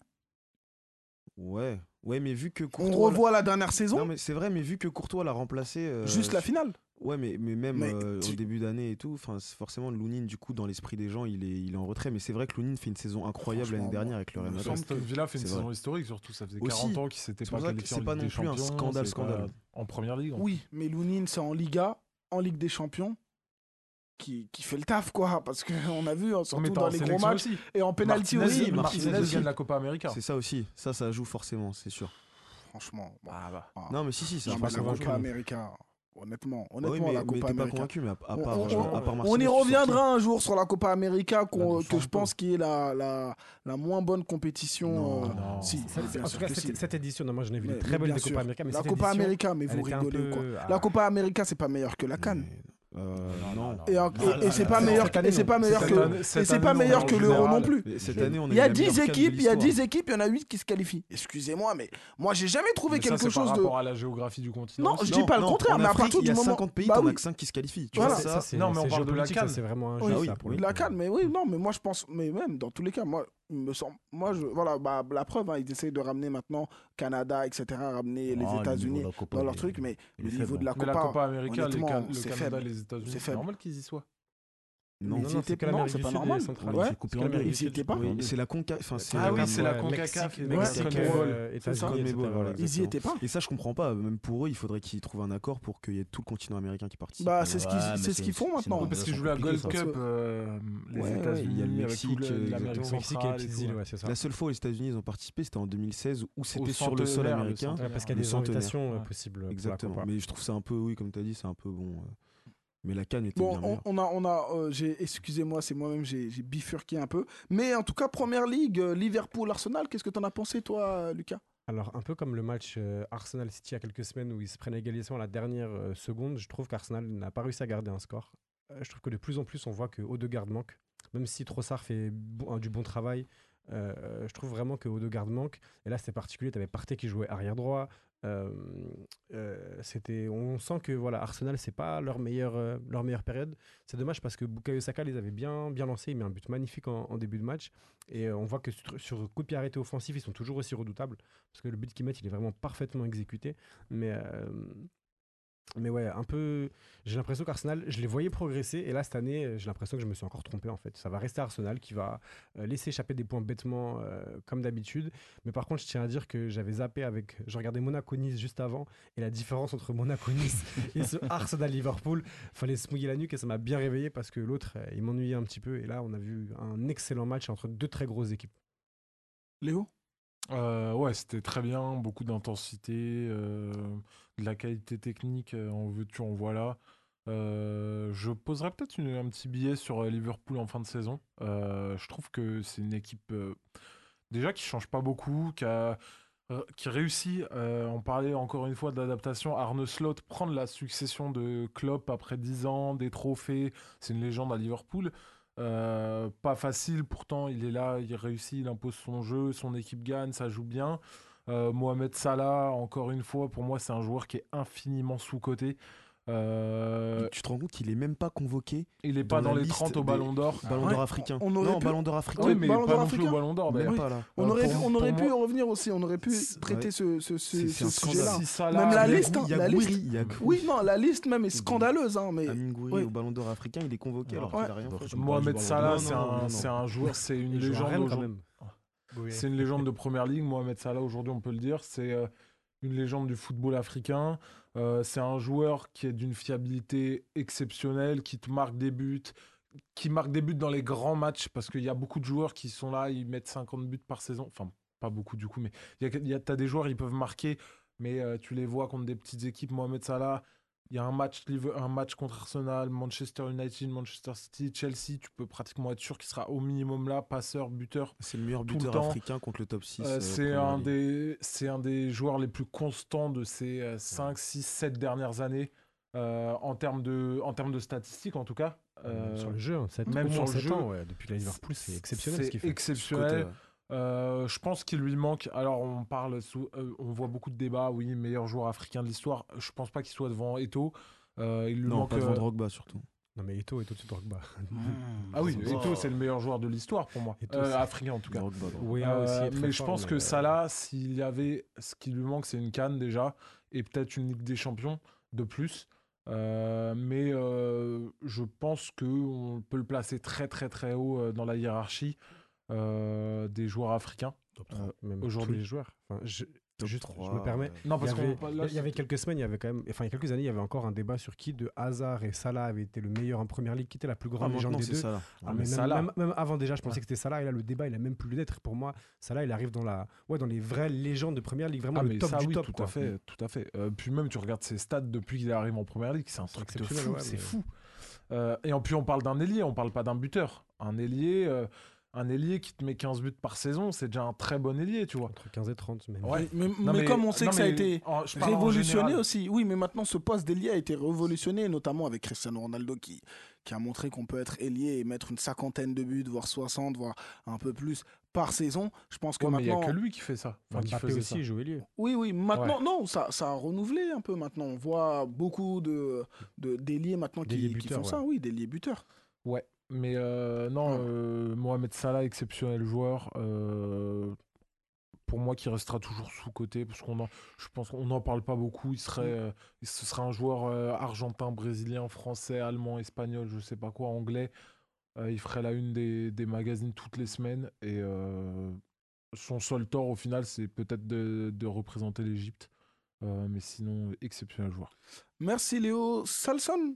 [SPEAKER 5] Ouais, mais vu que
[SPEAKER 3] On
[SPEAKER 5] Courtois.
[SPEAKER 3] revoit la dernière saison,
[SPEAKER 5] Non, mais c'est vrai, mais vu que Courtois l'a remplacé.
[SPEAKER 3] juste la finale.
[SPEAKER 5] Ouais, mais même
[SPEAKER 3] Mais
[SPEAKER 5] au début d'année et tout, forcément, Lounine, du coup, dans l'esprit des gens, il est en retrait. Mais c'est vrai que Lounine fait une saison incroyable l'année
[SPEAKER 3] Franchement,
[SPEAKER 5] dernière avec le Real
[SPEAKER 3] il me
[SPEAKER 5] Madrid.
[SPEAKER 3] semble
[SPEAKER 6] Aston Villa fait une
[SPEAKER 5] c'est
[SPEAKER 6] saison
[SPEAKER 5] vrai.
[SPEAKER 6] historique, surtout. Ça faisait
[SPEAKER 5] Aussi,
[SPEAKER 6] 40 ans qu'il s'était
[SPEAKER 5] c'est
[SPEAKER 6] pas
[SPEAKER 5] pour ça que
[SPEAKER 6] qualifié
[SPEAKER 5] c'est
[SPEAKER 6] en
[SPEAKER 5] pas
[SPEAKER 6] Ligue
[SPEAKER 5] non
[SPEAKER 6] des
[SPEAKER 5] plus un
[SPEAKER 6] Champions.
[SPEAKER 5] scandale,
[SPEAKER 6] c'est pas
[SPEAKER 5] scandale.
[SPEAKER 6] En première ligue.
[SPEAKER 3] Oui, mais Lounine, c'est en Liga, en Ligue des Champions. qui fait le taf, quoi. Parce qu'on a vu, hein,
[SPEAKER 6] Mais
[SPEAKER 3] surtout
[SPEAKER 6] t'as
[SPEAKER 3] dans
[SPEAKER 6] en
[SPEAKER 3] les gros
[SPEAKER 6] sélection
[SPEAKER 3] matchs
[SPEAKER 6] aussi.
[SPEAKER 3] et en penalty
[SPEAKER 6] Martinez,
[SPEAKER 3] aussi.
[SPEAKER 6] Martinez gagne la Copa América.
[SPEAKER 5] C'est ça aussi. Ça joue forcément, c'est sûr.
[SPEAKER 3] Franchement. Bon.
[SPEAKER 6] Ah bah.
[SPEAKER 3] Ah.
[SPEAKER 5] Non, mais si, ça
[SPEAKER 3] Non,
[SPEAKER 5] joue
[SPEAKER 3] mais la
[SPEAKER 5] forcément.
[SPEAKER 3] Copa América, honnêtement,
[SPEAKER 5] Oui,
[SPEAKER 3] la
[SPEAKER 5] mais
[SPEAKER 3] Copa
[SPEAKER 5] t'es pas
[SPEAKER 3] América.
[SPEAKER 5] convaincu, mais à
[SPEAKER 3] On-
[SPEAKER 5] part,
[SPEAKER 3] on-
[SPEAKER 5] à part
[SPEAKER 3] On
[SPEAKER 5] Martinez,
[SPEAKER 3] y
[SPEAKER 5] tu sors qui
[SPEAKER 3] reviendra un jour sur la Copa América
[SPEAKER 5] Bah,
[SPEAKER 3] que je pense qui est la moins bonne compétition.
[SPEAKER 5] Non.
[SPEAKER 6] Non.
[SPEAKER 3] Si,
[SPEAKER 7] Ça,
[SPEAKER 3] bien
[SPEAKER 7] en
[SPEAKER 3] sûr
[SPEAKER 7] tout cas,
[SPEAKER 3] que si.
[SPEAKER 7] cette édition, non, moi j'en ai vu
[SPEAKER 3] Mais-
[SPEAKER 7] des très
[SPEAKER 3] mais
[SPEAKER 7] belles
[SPEAKER 3] bien
[SPEAKER 7] de Copa
[SPEAKER 3] sûr.
[SPEAKER 7] América. Mais
[SPEAKER 3] La
[SPEAKER 7] cette
[SPEAKER 3] Copa
[SPEAKER 7] édition,
[SPEAKER 3] América, mais
[SPEAKER 7] elle
[SPEAKER 3] vous
[SPEAKER 7] était un
[SPEAKER 3] rigolez ou quoi.
[SPEAKER 7] peu-
[SPEAKER 3] La Copa América, c'est pas meilleur que la CAN.
[SPEAKER 5] Non.
[SPEAKER 3] Et c'est pas meilleur,
[SPEAKER 7] cette année,
[SPEAKER 3] et c'est pas
[SPEAKER 7] non.
[SPEAKER 3] meilleur
[SPEAKER 6] Cette
[SPEAKER 3] que,
[SPEAKER 6] année,
[SPEAKER 3] et
[SPEAKER 6] cette
[SPEAKER 3] c'est
[SPEAKER 6] année,
[SPEAKER 3] pas
[SPEAKER 6] non,
[SPEAKER 3] meilleur
[SPEAKER 6] mais
[SPEAKER 3] que
[SPEAKER 6] en
[SPEAKER 3] l'Euro
[SPEAKER 6] général,
[SPEAKER 3] non plus.
[SPEAKER 5] Mais cette année, on a
[SPEAKER 3] Il y a
[SPEAKER 5] eu la
[SPEAKER 3] 10
[SPEAKER 5] meilleure CAN de
[SPEAKER 3] équipes, il y a
[SPEAKER 5] l'histoire.
[SPEAKER 3] 10 équipes, il y en a 8 qui se qualifient. Excusez-moi, mais moi j'ai jamais trouvé
[SPEAKER 6] Mais ça,
[SPEAKER 3] quelque
[SPEAKER 6] c'est
[SPEAKER 3] chose
[SPEAKER 6] par
[SPEAKER 3] de.
[SPEAKER 6] rapport à la géographie du continent.
[SPEAKER 3] Non,
[SPEAKER 6] aussi.
[SPEAKER 3] je dis pas le
[SPEAKER 5] Non,
[SPEAKER 3] contraire,
[SPEAKER 5] en
[SPEAKER 3] mais à
[SPEAKER 5] Afrique,
[SPEAKER 3] partir
[SPEAKER 5] il y
[SPEAKER 3] du
[SPEAKER 5] a
[SPEAKER 3] moment.
[SPEAKER 5] 50 pays,
[SPEAKER 3] Bah
[SPEAKER 5] t'en
[SPEAKER 3] oui.
[SPEAKER 5] as que 5 qui se qualifient. Tu
[SPEAKER 3] Voilà.
[SPEAKER 5] vois, ça,
[SPEAKER 7] c'est
[SPEAKER 6] Non, mais on
[SPEAKER 7] c'est
[SPEAKER 6] parle de la
[SPEAKER 7] géopolitique,
[SPEAKER 6] CAN.
[SPEAKER 7] ça, c'est vraiment un
[SPEAKER 3] Oui.
[SPEAKER 7] jeu,
[SPEAKER 5] oui,
[SPEAKER 7] ça, pour
[SPEAKER 5] oui.
[SPEAKER 7] le
[SPEAKER 3] La
[SPEAKER 7] coup.
[SPEAKER 3] CAN, mais oui, non, mais moi je pense, mais même dans tous les cas, moi, il me semble, voilà, la preuve, hein, ils essayent de ramener maintenant Canada, etc., ramener les États-Unis dans leur truc, mais le niveau de la
[SPEAKER 6] Mais la
[SPEAKER 3] Copa,
[SPEAKER 6] Copa América,
[SPEAKER 3] honnêtement,
[SPEAKER 6] le
[SPEAKER 3] c'est
[SPEAKER 6] Canada et
[SPEAKER 3] faible.
[SPEAKER 6] les États-Unis,
[SPEAKER 3] C'est
[SPEAKER 6] c'est
[SPEAKER 3] faible.
[SPEAKER 6] normal qu'ils y soient.
[SPEAKER 5] Non,
[SPEAKER 3] Ils y étaient
[SPEAKER 7] que
[SPEAKER 3] pas, non,
[SPEAKER 7] l'Amérique
[SPEAKER 3] c'est
[SPEAKER 7] du
[SPEAKER 3] pas
[SPEAKER 7] Sud et
[SPEAKER 3] normal.
[SPEAKER 7] centrale.
[SPEAKER 3] Ouais.
[SPEAKER 5] c'est coupé
[SPEAKER 7] Parce
[SPEAKER 5] en
[SPEAKER 7] que
[SPEAKER 5] deux.
[SPEAKER 3] Ils y étaient pas.
[SPEAKER 5] Oui, c'est la Conca. Enfin, c'est
[SPEAKER 6] Ah oui,
[SPEAKER 5] la-
[SPEAKER 6] c'est la
[SPEAKER 7] Ouais,
[SPEAKER 6] CONCACAF qui est
[SPEAKER 7] Mexique,
[SPEAKER 6] Conmebol.
[SPEAKER 7] États-Unis,
[SPEAKER 5] Conmebol,
[SPEAKER 7] etc.,
[SPEAKER 5] voilà,
[SPEAKER 7] voilà.
[SPEAKER 3] Ils y
[SPEAKER 5] exactement.
[SPEAKER 3] étaient pas.
[SPEAKER 5] Et ça, je comprends pas. Même pour eux, il faudrait qu'ils trouvent un accord pour qu'il y ait tout le continent américain qui participe.
[SPEAKER 3] Bah, c'est
[SPEAKER 9] Ouais, mais
[SPEAKER 3] ce qu'ils font
[SPEAKER 9] c'est
[SPEAKER 3] maintenant.
[SPEAKER 9] une
[SPEAKER 6] Parce qu'ils
[SPEAKER 9] organisation
[SPEAKER 6] jouent la Gold
[SPEAKER 9] compliquée, ça.
[SPEAKER 6] Cup, les
[SPEAKER 5] Ouais,
[SPEAKER 6] États-Unis,
[SPEAKER 5] il y a le
[SPEAKER 6] avec
[SPEAKER 5] Mexique,
[SPEAKER 6] tout l'Amérique
[SPEAKER 5] exactement.
[SPEAKER 7] Mexique et
[SPEAKER 6] centrale.
[SPEAKER 7] les
[SPEAKER 6] et
[SPEAKER 7] petites
[SPEAKER 6] tout,
[SPEAKER 7] îles,
[SPEAKER 6] ouais.
[SPEAKER 7] ouais, c'est ça.
[SPEAKER 5] La seule fois où les États-Unis ils ont participé, c'était en 2016 où c'était
[SPEAKER 6] Au
[SPEAKER 5] sur le sol
[SPEAKER 6] centenaire, le
[SPEAKER 5] américain.
[SPEAKER 6] centenaire.
[SPEAKER 7] Ouais, parce qu'il y a
[SPEAKER 5] Le
[SPEAKER 7] des
[SPEAKER 5] centenaire.
[SPEAKER 7] invitations
[SPEAKER 6] Ouais.
[SPEAKER 7] possibles. pour la
[SPEAKER 5] Exactement.
[SPEAKER 7] Copa.
[SPEAKER 5] Mais je trouve ça un peu, oui, comme tu as dit, c'est un peu bon. Mais la CAN était
[SPEAKER 3] Bon,
[SPEAKER 5] bien meilleure.
[SPEAKER 3] excusez-moi, c'est moi-même, j'ai bifurqué un peu. Mais en tout cas, première ligue, Liverpool-Arsenal, qu'est-ce que t'en as pensé, toi, Lucas?
[SPEAKER 7] Alors, un peu comme le match Arsenal-City il y a quelques semaines où ils se prennent égalisation à la dernière seconde, je trouve qu'Arsenal n'a pas réussi à garder un score. Je trouve que de plus en plus, on voit que Odegaard manque. Même si Trossard fait du bon travail, je trouve vraiment que Odegaard manque. Et là, c'était particulier. Tu avais Partey qui jouait arrière droit. On sent que voilà, Arsenal, c'est pas leur meilleure période. C'est dommage parce que Bukayo Saka les avait bien lancés. Il met un but magnifique en début de match. Et on voit que sur coup de pied arrêté offensif, ils sont toujours aussi redoutables. Parce que le but qu'ils mettent, il est vraiment parfaitement exécuté. Mais ouais, un peu. J'ai l'impression qu'Arsenal, je les voyais progresser. Et là, cette année, j'ai l'impression que je me suis encore trompé en fait. Ça va rester Arsenal qui va laisser échapper des points bêtement comme d'habitude. Mais par contre, je tiens à dire que j'avais zappé avec. Je regardais Monaco-Nice juste avant. Et la différence entre Monaco-Nice et ce Arsenal-Liverpool, fallait se mouiller la nuque et ça m'a bien réveillé parce que l'autre, il m'ennuyait un petit peu. Et là, on a vu un excellent match entre deux très grosses équipes.
[SPEAKER 3] Léo?
[SPEAKER 6] Ouais, c'était très bien, beaucoup d'intensité, de la qualité technique, en veux-tu, en voilà. Je poserais peut-être un petit billet sur Liverpool en fin de saison. Je trouve que c'est une équipe déjà qui change pas beaucoup, qui réussit. On parlait encore une fois de l'adaptation. Arne Slot prendre la succession de Klopp après 10 ans, des trophées. C'est une légende à Liverpool. Pas facile, pourtant il est là, il réussit, il impose son jeu, son équipe gagne, ça joue bien. Mohamed Salah, encore une fois, pour moi c'est un joueur qui est infiniment sous-coté.
[SPEAKER 5] Tu te rends compte qu'il est même pas convoqué
[SPEAKER 6] Il est pas
[SPEAKER 5] dans
[SPEAKER 6] dans
[SPEAKER 5] la
[SPEAKER 6] les
[SPEAKER 5] liste
[SPEAKER 6] 30 au
[SPEAKER 5] des-
[SPEAKER 6] Ballon d'Or.
[SPEAKER 5] Ballon
[SPEAKER 3] Ouais,
[SPEAKER 5] d'Or africain.
[SPEAKER 3] on aurait
[SPEAKER 5] Non,
[SPEAKER 3] pu-
[SPEAKER 5] Ballon d'Or africain.
[SPEAKER 6] Oui, mais
[SPEAKER 3] Ballon
[SPEAKER 6] pas
[SPEAKER 3] d'Or
[SPEAKER 6] non plus au
[SPEAKER 3] africain.
[SPEAKER 6] Ballon d'Or.
[SPEAKER 5] Même
[SPEAKER 6] d'ailleurs.
[SPEAKER 5] pas là.
[SPEAKER 3] On aurait
[SPEAKER 6] pour
[SPEAKER 3] pu
[SPEAKER 6] moi-
[SPEAKER 3] revenir aussi, on aurait pu traiter ce
[SPEAKER 5] C'est un
[SPEAKER 3] sujet-là.
[SPEAKER 5] scandale.
[SPEAKER 6] Si Salah-
[SPEAKER 3] Même la
[SPEAKER 5] Il y a
[SPEAKER 3] liste,
[SPEAKER 5] Gouiri, il y a
[SPEAKER 3] la
[SPEAKER 5] Gouiri,
[SPEAKER 3] liste.
[SPEAKER 5] il y a Gouiri.
[SPEAKER 3] Oui, non, la liste même est scandaleuse, hein, mais
[SPEAKER 5] Amin Gouiri
[SPEAKER 3] Oui.
[SPEAKER 5] au Ballon d'Or africain, il est convoqué alors
[SPEAKER 3] Ouais.
[SPEAKER 5] qu'il a rien fait.
[SPEAKER 6] Mohamed Salah,
[SPEAKER 5] Non,
[SPEAKER 6] c'est
[SPEAKER 5] non, non,
[SPEAKER 6] c'est
[SPEAKER 5] non.
[SPEAKER 6] un joueur, c'est une
[SPEAKER 7] Il joue à
[SPEAKER 6] légende
[SPEAKER 7] Rennes, quand
[SPEAKER 6] aujourd'hui.
[SPEAKER 7] même. Oui.
[SPEAKER 6] C'est une légende de première ligue. Mohamed Salah, aujourd'hui, on peut le dire. C'est une légende du football africain. C'est un joueur qui est d'une fiabilité exceptionnelle, qui te marque des buts, qui marque des buts dans les grands matchs, parce qu'il y a beaucoup de joueurs qui sont là, ils mettent 50 buts par saison. Enfin, pas beaucoup du coup, mais t'as des joueurs, ils peuvent marquer, mais tu les vois contre des petites équipes. Mohamed Salah, il y a un match contre Arsenal, Manchester United, Manchester City, Chelsea, tu peux pratiquement être sûr qu'il sera au minimum là, passeur, buteur.
[SPEAKER 5] C'est le meilleur
[SPEAKER 6] Tout le
[SPEAKER 5] buteur
[SPEAKER 6] temps.
[SPEAKER 5] africain contre le top 6.
[SPEAKER 6] C'est un des joueurs les plus constants de ces 5, 6, 7 dernières années, en termes de statistiques en tout cas.
[SPEAKER 7] Sur le jeu, hein,
[SPEAKER 6] même
[SPEAKER 7] au
[SPEAKER 6] sur
[SPEAKER 7] moins
[SPEAKER 6] le
[SPEAKER 7] 7
[SPEAKER 6] jeu,
[SPEAKER 7] ans, ouais, depuis la Liverpool, c'est exceptionnel ce qu'il fait.
[SPEAKER 6] exceptionnel. Je pense qu'il lui manque. Alors, on voit beaucoup de débats. Oui, meilleur joueur africain de l'histoire. Je pense pas qu'il soit devant Eto'o. Il lui
[SPEAKER 5] Non,
[SPEAKER 6] manque.
[SPEAKER 5] pas devant Drogba surtout.
[SPEAKER 7] Non, mais Eto'o est au-dessus de Drogba.
[SPEAKER 6] Ah oui,
[SPEAKER 9] Oh.
[SPEAKER 6] Eto'o, c'est le meilleur joueur de l'histoire pour moi.
[SPEAKER 7] Eto'o, c'est-
[SPEAKER 6] Africain en tout cas.
[SPEAKER 5] Drogba.
[SPEAKER 7] Weah aussi est très
[SPEAKER 6] Mais je
[SPEAKER 7] fort,
[SPEAKER 6] pense
[SPEAKER 7] mais,
[SPEAKER 6] que Salah, s'il y avait. Ce qui lui manque, c'est une CAN déjà. Et peut-être une Ligue des Champions de plus. Mais je pense qu'on peut le placer très très très haut dans la hiérarchie des joueurs africains.
[SPEAKER 7] Même
[SPEAKER 6] aujourd'hui.
[SPEAKER 7] tous les joueurs. Enfin,
[SPEAKER 5] Top
[SPEAKER 7] Juste,
[SPEAKER 5] 3,
[SPEAKER 7] je me permets.
[SPEAKER 6] Non, parce
[SPEAKER 7] il y avait,
[SPEAKER 6] qu'on là,
[SPEAKER 7] il y avait quelques semaines, il y avait quand même, enfin, il y a quelques années, il y avait encore un débat sur qui de Hazard et Salah avait été le meilleur en première ligue, qui était la plus grande légende
[SPEAKER 5] maintenant,
[SPEAKER 7] des
[SPEAKER 5] c'est
[SPEAKER 7] deux.
[SPEAKER 5] ça là.
[SPEAKER 7] Ah,
[SPEAKER 6] mais
[SPEAKER 7] mais
[SPEAKER 6] Salah.
[SPEAKER 7] même avant déjà, je pensais que c'était Salah. Et là, le débat, il a même plus lieu d'être. Pour moi, Salah, il arrive dans les vraies légendes de première ligue, vraiment
[SPEAKER 6] Ah,
[SPEAKER 7] le
[SPEAKER 6] mais
[SPEAKER 7] top
[SPEAKER 6] ça,
[SPEAKER 7] du
[SPEAKER 6] oui,
[SPEAKER 7] top.
[SPEAKER 6] tout
[SPEAKER 7] quoi.
[SPEAKER 6] à fait, tout à fait. Puis même, tu regardes ses stats depuis qu'il arrive en première ligue, c'est un truc de
[SPEAKER 7] exceptionnel,
[SPEAKER 6] fou,
[SPEAKER 7] ouais,
[SPEAKER 6] c'est
[SPEAKER 7] mais-
[SPEAKER 6] fou. Et puis on parle d'un ailier, on parle pas d'un buteur. Un ailier qui te met 15 buts par saison, c'est déjà un très bon ailier, tu vois.
[SPEAKER 7] Entre 15 et 30, même.
[SPEAKER 6] Ouais.
[SPEAKER 3] Mais,
[SPEAKER 6] Non,
[SPEAKER 3] mais comme on sait
[SPEAKER 6] non,
[SPEAKER 3] que ça a
[SPEAKER 6] mais
[SPEAKER 3] été
[SPEAKER 6] je parle en
[SPEAKER 3] révolutionné
[SPEAKER 6] général.
[SPEAKER 3] aussi. Oui, mais maintenant, ce poste d'ailier a été révolutionné, notamment avec Cristiano Ronaldo qui a montré qu'on peut être ailier et mettre une 50aine de buts, voire 60, voire un peu plus par saison. Je pense que
[SPEAKER 6] Ouais, mais il y a
[SPEAKER 3] maintenant...
[SPEAKER 6] que lui qui fait ça. Enfin, qui
[SPEAKER 7] Mbappé
[SPEAKER 6] faisait
[SPEAKER 7] aussi,
[SPEAKER 6] ça.
[SPEAKER 7] il joue ailier.
[SPEAKER 3] Oui, maintenant, non, ça a renouvelé un peu maintenant. On voit beaucoup d'ailiers maintenant
[SPEAKER 7] D'ailiers
[SPEAKER 3] qui
[SPEAKER 7] buteurs,
[SPEAKER 3] font ça, oui, d'ailiers buteurs.
[SPEAKER 6] Ouais, mais non, Mohamed Salah, exceptionnel joueur. Pour moi, qui restera toujours sous-coté, parce je pense qu'on n'en parle pas beaucoup. Ce serait un joueur argentin, brésilien, français, allemand, espagnol, je sais pas quoi, anglais. Il ferait la une des magazines toutes les semaines. Et son seul tort, au final, c'est peut-être de représenter l'Égypte. Mais sinon, exceptionnel joueur.
[SPEAKER 3] Merci Léo. Salson,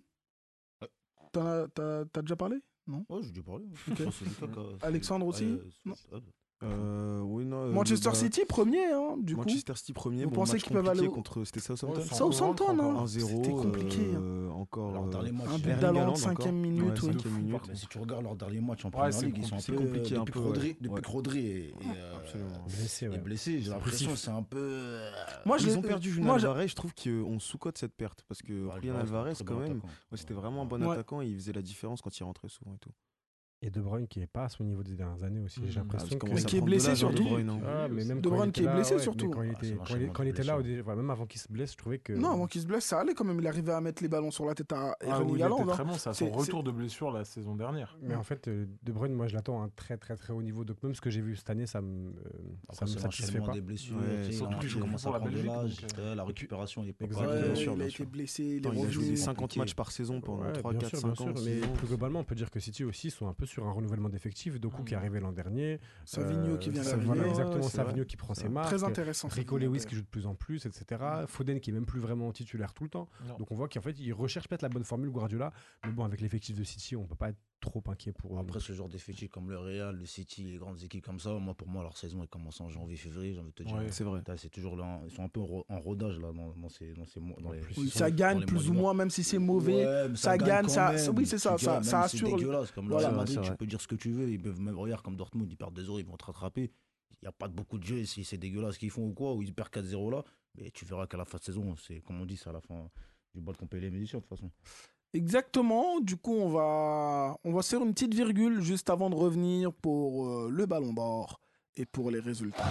[SPEAKER 3] t'as déjà parlé? Non.
[SPEAKER 4] Ouais, j'ai dû parler.
[SPEAKER 3] Ok.
[SPEAKER 4] C'est Lucas qui a-
[SPEAKER 3] Alexandre aussi Non.
[SPEAKER 5] Oui, non.
[SPEAKER 3] Manchester City, premier, hein, du coup.
[SPEAKER 5] Manchester City premier.
[SPEAKER 3] Vous
[SPEAKER 5] Bon,
[SPEAKER 3] pensez
[SPEAKER 5] match
[SPEAKER 3] qu'ils peuvent
[SPEAKER 5] compliqué
[SPEAKER 3] aller au-
[SPEAKER 5] contre. C'était Southampton.
[SPEAKER 6] Ouais,
[SPEAKER 3] Southampton, hein.
[SPEAKER 5] 1-0.
[SPEAKER 3] C'était compliqué,
[SPEAKER 5] Encore.
[SPEAKER 4] Alors, dans les matchs,
[SPEAKER 3] Un but
[SPEAKER 5] Erling
[SPEAKER 3] d'Haaland,
[SPEAKER 5] Haaland
[SPEAKER 3] 5e
[SPEAKER 5] encore.
[SPEAKER 3] minute,
[SPEAKER 5] Ouais,
[SPEAKER 3] oui.
[SPEAKER 5] 5e minute.
[SPEAKER 4] Mais si tu regardes leur dernier match en première
[SPEAKER 6] c'est
[SPEAKER 4] ligue, ils sont un
[SPEAKER 5] c'est
[SPEAKER 4] peu
[SPEAKER 5] compliqué un
[SPEAKER 4] depuis
[SPEAKER 5] peu,
[SPEAKER 4] que Rodri,
[SPEAKER 5] ouais.
[SPEAKER 4] depuis
[SPEAKER 5] Ouais.
[SPEAKER 4] que Rodri est
[SPEAKER 5] Absolument.
[SPEAKER 7] Blessé, ouais.
[SPEAKER 4] est blessé. J'ai l'impression que c'est un peu.
[SPEAKER 3] Moi,
[SPEAKER 5] Ils ont perdu Julian
[SPEAKER 3] moi,
[SPEAKER 5] Alvarez, je trouve qu'on sous-cote cette perte. Parce que Julian Alvarez, quand même, c'était vraiment un bon
[SPEAKER 3] Ouais.
[SPEAKER 5] attaquant et il faisait la différence quand il rentrait souvent et tout.
[SPEAKER 7] Et De Bruyne qui est pas à son niveau des dernières années aussi. J'ai
[SPEAKER 6] Mhm.
[SPEAKER 7] l'impression
[SPEAKER 5] Ah,
[SPEAKER 7] que.
[SPEAKER 3] Mais qui est blessé surtout.
[SPEAKER 7] Ah, mais même
[SPEAKER 3] De
[SPEAKER 7] quand
[SPEAKER 3] Bruyne
[SPEAKER 7] il
[SPEAKER 3] qui
[SPEAKER 7] était
[SPEAKER 3] est
[SPEAKER 7] là,
[SPEAKER 3] blessé
[SPEAKER 7] ouais,
[SPEAKER 3] surtout.
[SPEAKER 7] mais Quand il
[SPEAKER 4] Ah, c'est
[SPEAKER 7] était,
[SPEAKER 4] l'enchaînement
[SPEAKER 7] quand il
[SPEAKER 4] de
[SPEAKER 7] était là,
[SPEAKER 4] blessures.
[SPEAKER 7] même avant qu'il se blesse, je trouvais que.
[SPEAKER 3] Non, avant qu'il se blesse, ça allait quand même. Il arrivait à mettre les ballons sur la tête à
[SPEAKER 6] Ah,
[SPEAKER 3] Erling
[SPEAKER 6] oui, il
[SPEAKER 3] Haaland.
[SPEAKER 6] était
[SPEAKER 3] hein.
[SPEAKER 6] très bon, c'est à son
[SPEAKER 3] C'est-
[SPEAKER 6] retour de blessure la saison dernière.
[SPEAKER 7] Mais en fait, De Bruyne, moi, je l'attends à un très très très haut niveau. Donc même ce que j'ai vu cette année, ça me satisfait pas.
[SPEAKER 4] des blessures.
[SPEAKER 5] Ouais,
[SPEAKER 4] tu sais,
[SPEAKER 6] surtout
[SPEAKER 4] il
[SPEAKER 6] qu'il joue
[SPEAKER 4] commence
[SPEAKER 6] pour
[SPEAKER 4] à
[SPEAKER 6] la
[SPEAKER 4] prendre de
[SPEAKER 6] Belgique,
[SPEAKER 4] l'âge.
[SPEAKER 6] donc,
[SPEAKER 4] La récupération, il est pas
[SPEAKER 7] Exactement.
[SPEAKER 4] pareil.
[SPEAKER 3] Ouais,
[SPEAKER 5] bien sûr,
[SPEAKER 3] il a
[SPEAKER 5] bien
[SPEAKER 3] été
[SPEAKER 5] sûr.
[SPEAKER 3] blessé, il est
[SPEAKER 5] Attends, il a joué
[SPEAKER 3] revenu.
[SPEAKER 5] 50
[SPEAKER 4] compliqué.
[SPEAKER 5] matchs par saison pendant
[SPEAKER 7] Ouais,
[SPEAKER 5] 3,
[SPEAKER 7] bien
[SPEAKER 5] 4,
[SPEAKER 7] sûr,
[SPEAKER 5] 5
[SPEAKER 7] bien
[SPEAKER 5] ans.
[SPEAKER 7] sûr, mais
[SPEAKER 5] 6 ans.
[SPEAKER 7] plus globalement, on peut dire que City aussi sont un peu sur un renouvellement d'effectifs. Doku qui est arrivé l'an dernier.
[SPEAKER 3] Savigno qui vient
[SPEAKER 7] Voilà,
[SPEAKER 3] d'arriver.
[SPEAKER 7] exactement,
[SPEAKER 5] c'est vrai.
[SPEAKER 7] Savigno qui prend ses marques.
[SPEAKER 3] Très intéressant.
[SPEAKER 7] Rico
[SPEAKER 3] Savigno,
[SPEAKER 7] Lewis
[SPEAKER 3] d'ailleurs.
[SPEAKER 7] qui joue de plus en plus, etc. Foden qui est même plus vraiment titulaire tout le temps.
[SPEAKER 6] Non.
[SPEAKER 7] Donc on voit qu'en fait, il recherche peut-être la bonne formule Guardiola. Mais bon, avec l'effectif de City, on peut pas être trop inquiet pour eux.
[SPEAKER 4] Après, ce genre d'effectifs comme le Real, le City, les grandes équipes comme ça, pour moi, leur saison, elle commence en janvier-février, j'ai envie de te dire.
[SPEAKER 6] Ouais.
[SPEAKER 5] C'est vrai.
[SPEAKER 4] Putain, c'est toujours là, ils sont un peu en rodage là, dans ces mois. Dans les-
[SPEAKER 7] plus,
[SPEAKER 3] Oui,
[SPEAKER 7] ils
[SPEAKER 3] ça
[SPEAKER 4] dans
[SPEAKER 3] gagne
[SPEAKER 4] les
[SPEAKER 3] plus
[SPEAKER 4] mois
[SPEAKER 3] ou
[SPEAKER 4] du mois.
[SPEAKER 3] moins, même si c'est mauvais.
[SPEAKER 4] Ouais, mais
[SPEAKER 3] ça gagne,
[SPEAKER 4] quand
[SPEAKER 3] ça-
[SPEAKER 4] même.
[SPEAKER 3] oui, c'est ça,
[SPEAKER 4] Tu gagnes,
[SPEAKER 3] ça
[SPEAKER 4] même si
[SPEAKER 3] assure
[SPEAKER 4] C'est
[SPEAKER 3] le-
[SPEAKER 4] dégueulasse. Comme le
[SPEAKER 3] Voilà.
[SPEAKER 4] Real Madrid,
[SPEAKER 5] C'est
[SPEAKER 4] tu
[SPEAKER 5] vrai.
[SPEAKER 4] peux dire ce que tu veux. Ils peuvent même, regarde, comme Dortmund, ils perdent 2-0, ils vont te rattraper. Il n'y a pas beaucoup de jeux, si c'est dégueulasse ce qu'ils font ou quoi, ou ils perdent 4-0 là. Mais tu verras qu'à la fin de saison, c'est comme on dit, c'est à la fin du bal qu'on paye les médicaments de toute façon.
[SPEAKER 3] Exactement. Du coup, on va se faire une petite virgule juste avant de revenir pour le Ballon d'Or et pour les résultats.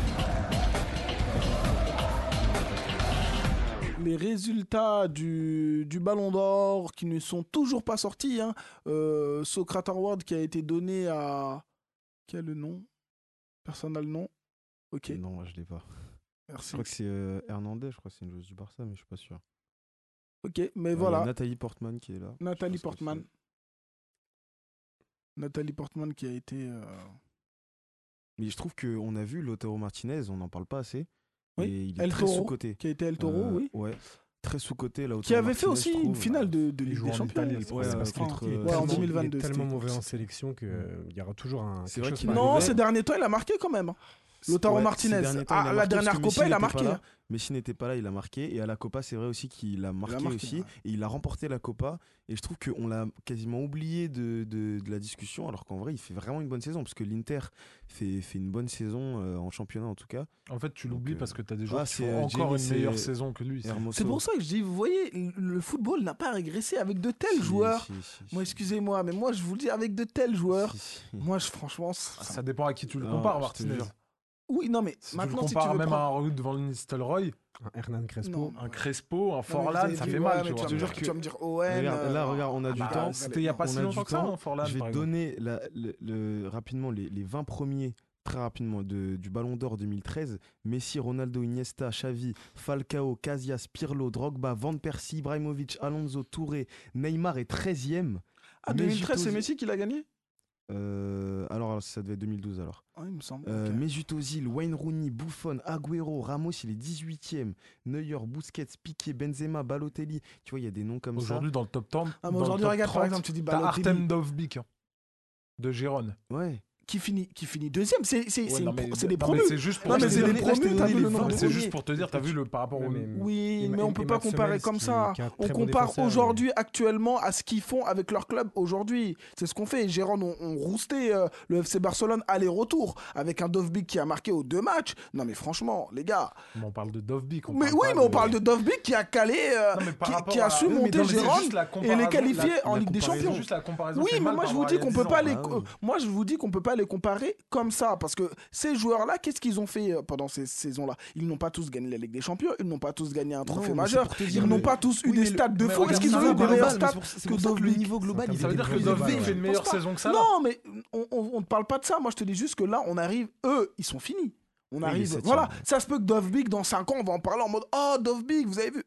[SPEAKER 3] Les résultats du Ballon d'Or qui ne sont toujours pas sortis. Hein. Socrates Award qui a été donné à... Quel est le nom? Personne n'a le nom? Ok,
[SPEAKER 5] Non, moi, je l'ai pas. Je
[SPEAKER 3] merci.
[SPEAKER 5] crois que c'est Hernandez, je crois que c'est une joueuse du Barça, mais je suis pas sûr.
[SPEAKER 3] Ok, mais
[SPEAKER 5] Il y a
[SPEAKER 3] voilà.
[SPEAKER 5] Nathalie Portman qui est là.
[SPEAKER 3] Nathalie
[SPEAKER 5] Je sais pas ce qu'elle
[SPEAKER 3] Portman. Nathalie Portman qui a été...
[SPEAKER 5] Mais je trouve qu'on a vu Lautaro Martinez, on n'en parle pas assez.
[SPEAKER 3] Oui,
[SPEAKER 5] Et il est
[SPEAKER 3] El
[SPEAKER 5] très
[SPEAKER 3] Toro,
[SPEAKER 5] sous-côté.
[SPEAKER 3] qui a été El Toro, oui.
[SPEAKER 5] Ouais, très sous-côté.
[SPEAKER 3] Qui avait fait aussi une finale de
[SPEAKER 7] Il
[SPEAKER 3] Ligue
[SPEAKER 7] joue
[SPEAKER 3] des
[SPEAKER 7] en
[SPEAKER 3] Champions.
[SPEAKER 7] Italie,
[SPEAKER 5] Ouais,
[SPEAKER 7] c'est parce qu'il
[SPEAKER 5] contre-
[SPEAKER 7] est
[SPEAKER 3] Ouais, en
[SPEAKER 7] tellement-
[SPEAKER 3] 2022,
[SPEAKER 7] il est tellement
[SPEAKER 3] c'était-
[SPEAKER 7] mauvais en sélection qu'il y aura toujours un.
[SPEAKER 5] C'est
[SPEAKER 7] quelque
[SPEAKER 5] vrai
[SPEAKER 7] chose
[SPEAKER 5] qu'il
[SPEAKER 7] qui va
[SPEAKER 5] arrivait.
[SPEAKER 3] Non,
[SPEAKER 7] arriver.
[SPEAKER 3] ces derniers temps, il a marqué quand même. Lautaro Martinez. Ah, la dernière Copa, il a marqué. hein.
[SPEAKER 5] Messi n'était pas là, il a marqué. Et à la Copa, c'est vrai aussi qu'il a marqué,
[SPEAKER 3] marqué,
[SPEAKER 5] aussi.
[SPEAKER 3] ouais.
[SPEAKER 5] Et il a remporté la Copa. Et je trouve qu'on l'a quasiment oublié de la discussion. Alors qu'en vrai, il fait vraiment une bonne saison. Parce que l'Inter fait une bonne saison en championnat, en tout cas.
[SPEAKER 6] En fait, tu l'oublies
[SPEAKER 5] Donc,
[SPEAKER 6] parce que tu as des joueurs qui
[SPEAKER 5] c'est,
[SPEAKER 6] font encore
[SPEAKER 5] Jenny,
[SPEAKER 6] une meilleure
[SPEAKER 5] c'est
[SPEAKER 6] saison que lui.
[SPEAKER 5] Hermoso.
[SPEAKER 3] C'est pour ça que je dis, vous voyez, le football n'a pas régressé avec de tels joueurs. Moi, excusez-moi, mais moi, je vous le dis, avec de tels joueurs, moi, franchement...
[SPEAKER 6] Ça dépend à qui tu le
[SPEAKER 5] Non,
[SPEAKER 6] compares,
[SPEAKER 5] je te
[SPEAKER 6] Martinez.
[SPEAKER 5] jure.
[SPEAKER 3] Oui, non, mais
[SPEAKER 6] Si tu le
[SPEAKER 3] maintenant, si tu
[SPEAKER 6] compares
[SPEAKER 3] veux
[SPEAKER 6] même
[SPEAKER 3] prendre...
[SPEAKER 6] à un Ruud van Nistelrooy,
[SPEAKER 7] Un Hernan Crespo.
[SPEAKER 3] Non.
[SPEAKER 6] un Crespo, un
[SPEAKER 3] Non, mais
[SPEAKER 6] Forlan,
[SPEAKER 3] vous
[SPEAKER 6] ça
[SPEAKER 3] avez
[SPEAKER 6] fait
[SPEAKER 3] dit,
[SPEAKER 6] mal,
[SPEAKER 3] ouais,
[SPEAKER 6] tu
[SPEAKER 3] mais
[SPEAKER 6] vois.
[SPEAKER 3] tu vas me dire
[SPEAKER 5] Je
[SPEAKER 3] que
[SPEAKER 5] te
[SPEAKER 3] tu vas me dire Owen...
[SPEAKER 5] Regarde, là, regarde, on a du
[SPEAKER 6] Bah,
[SPEAKER 5] temps.
[SPEAKER 6] c'était il y a pas
[SPEAKER 5] On
[SPEAKER 6] si
[SPEAKER 5] a du
[SPEAKER 6] longtemps que ça,
[SPEAKER 5] temps.
[SPEAKER 6] hein, Forlan,
[SPEAKER 5] Je vais
[SPEAKER 6] par
[SPEAKER 5] te
[SPEAKER 6] exemple.
[SPEAKER 5] donner rapidement les 20 premiers, très rapidement, du Ballon d'Or 2013. Messi, Ronaldo, Iniesta, Xavi, Falcao, Casillas, Pirlo, Drogba, Van Persie, Ibrahimovic, Alonso, Touré, Neymar est 13e.
[SPEAKER 3] Ah,
[SPEAKER 5] Mais
[SPEAKER 3] 2013, c'est
[SPEAKER 5] Messi-
[SPEAKER 3] Messi qui l'a gagné?
[SPEAKER 5] Alors, ça devait être 2012 alors.
[SPEAKER 3] Ah, il me semble. ok.
[SPEAKER 5] Mesut Ozil, Wayne Rooney, Buffon, Agüero, Ramos, il est 18e. Neuer, Busquets, Piqué, Benzema, Balotelli. Tu vois, il y a des noms comme
[SPEAKER 6] Aujourd'hui, dans le top 10.
[SPEAKER 3] Ah, mais
[SPEAKER 6] dans le
[SPEAKER 3] aujourd'hui,
[SPEAKER 6] top
[SPEAKER 3] regarde, par
[SPEAKER 6] 30,
[SPEAKER 3] exemple, tu dis
[SPEAKER 6] t'as
[SPEAKER 3] Balotelli.
[SPEAKER 6] Artem Dovbyk de Gérone.
[SPEAKER 5] ça. Ouais.
[SPEAKER 3] Qui finit deuxième. C'est
[SPEAKER 6] Ouais, non, mais-
[SPEAKER 3] des
[SPEAKER 6] non, mais
[SPEAKER 3] promus.
[SPEAKER 6] c'est juste pour
[SPEAKER 3] Non, mais
[SPEAKER 6] te
[SPEAKER 3] c'est
[SPEAKER 6] dire-
[SPEAKER 3] des
[SPEAKER 5] là, je t'ai
[SPEAKER 3] promus,
[SPEAKER 5] donné
[SPEAKER 3] t'as vu
[SPEAKER 5] les
[SPEAKER 3] le nombre
[SPEAKER 5] 20
[SPEAKER 3] de
[SPEAKER 6] c'est
[SPEAKER 3] promus.
[SPEAKER 6] juste pour te dire, t'as vu le par rapport au.
[SPEAKER 3] Oui, mais on peut
[SPEAKER 7] et
[SPEAKER 3] pas
[SPEAKER 7] Max
[SPEAKER 3] comparer
[SPEAKER 7] Hummels,
[SPEAKER 3] comme
[SPEAKER 7] qui
[SPEAKER 3] ça.
[SPEAKER 7] est un
[SPEAKER 3] On
[SPEAKER 7] très bon
[SPEAKER 3] compare
[SPEAKER 7] défenseur,
[SPEAKER 3] aujourd'hui, actuellement, à ce qu'ils font avec leur club aujourd'hui. C'est ce qu'on fait. Gérone ont rousté le FC Barcelone aller-retour avec un Dovbyk qui a marqué aux 2 matchs. Non, mais franchement, les gars.
[SPEAKER 6] Mais on parle de Dovbyk.
[SPEAKER 3] Mais oui, mais on parle de Dovbyk qui a calé,
[SPEAKER 6] Non, mais par
[SPEAKER 3] qui
[SPEAKER 6] rapport
[SPEAKER 3] a
[SPEAKER 6] à-
[SPEAKER 3] su
[SPEAKER 6] Oui, mais
[SPEAKER 3] monter
[SPEAKER 6] non, mais c'est
[SPEAKER 3] Gérone
[SPEAKER 6] juste la
[SPEAKER 3] et les
[SPEAKER 6] comparaison-
[SPEAKER 3] qualifier en
[SPEAKER 5] la
[SPEAKER 3] Ligue des
[SPEAKER 5] comparaison.
[SPEAKER 3] Champions.
[SPEAKER 6] Juste la comparaison.
[SPEAKER 3] Oui,
[SPEAKER 6] fait
[SPEAKER 3] mais
[SPEAKER 6] mal
[SPEAKER 3] moi
[SPEAKER 6] par
[SPEAKER 3] je vous
[SPEAKER 6] rapport
[SPEAKER 3] dis
[SPEAKER 6] à il y a
[SPEAKER 3] qu'on peut
[SPEAKER 6] 10
[SPEAKER 3] pas
[SPEAKER 6] ans.
[SPEAKER 3] les,
[SPEAKER 5] Ah oui.
[SPEAKER 3] moi je vous dis qu'on peut pas les comparer comme ça parce que ces joueurs-là, qu'est-ce qu'ils ont fait pendant ces saisons-là? Ils n'ont pas tous gagné la Ligue des Champions, ils n'ont pas tous gagné un trophée
[SPEAKER 5] Non, mais
[SPEAKER 3] majeur,
[SPEAKER 5] c'est pour te
[SPEAKER 3] ils
[SPEAKER 5] dire,
[SPEAKER 3] n'ont
[SPEAKER 5] mais-
[SPEAKER 3] pas tous eu
[SPEAKER 5] oui,
[SPEAKER 3] des
[SPEAKER 5] mais
[SPEAKER 3] stats de
[SPEAKER 6] mais
[SPEAKER 3] fou. Est-ce
[SPEAKER 6] regarde,
[SPEAKER 3] qu'ils ont
[SPEAKER 6] ça
[SPEAKER 3] eu
[SPEAKER 6] va,
[SPEAKER 3] des meilleurs
[SPEAKER 5] global, mais
[SPEAKER 3] stats
[SPEAKER 5] c'est
[SPEAKER 3] que
[SPEAKER 5] pour ça que le
[SPEAKER 3] Dovbyk?
[SPEAKER 5] niveau global, il
[SPEAKER 6] Ça veut
[SPEAKER 5] est
[SPEAKER 6] dire que
[SPEAKER 5] plus
[SPEAKER 6] Dovbyk
[SPEAKER 5] élevé.
[SPEAKER 6] fait une meilleure saison que ça. là.
[SPEAKER 3] Non, mais on ne parle pas de ça. Moi, je te dis juste que là, on arrive. Eux, ils sont finis. On
[SPEAKER 5] il est
[SPEAKER 3] arrive.
[SPEAKER 5] septième.
[SPEAKER 3] Voilà. Ça se peut que Dovbyk, dans 5 ans, on va en parler en mode Oh, Dovbyk, vous avez vu.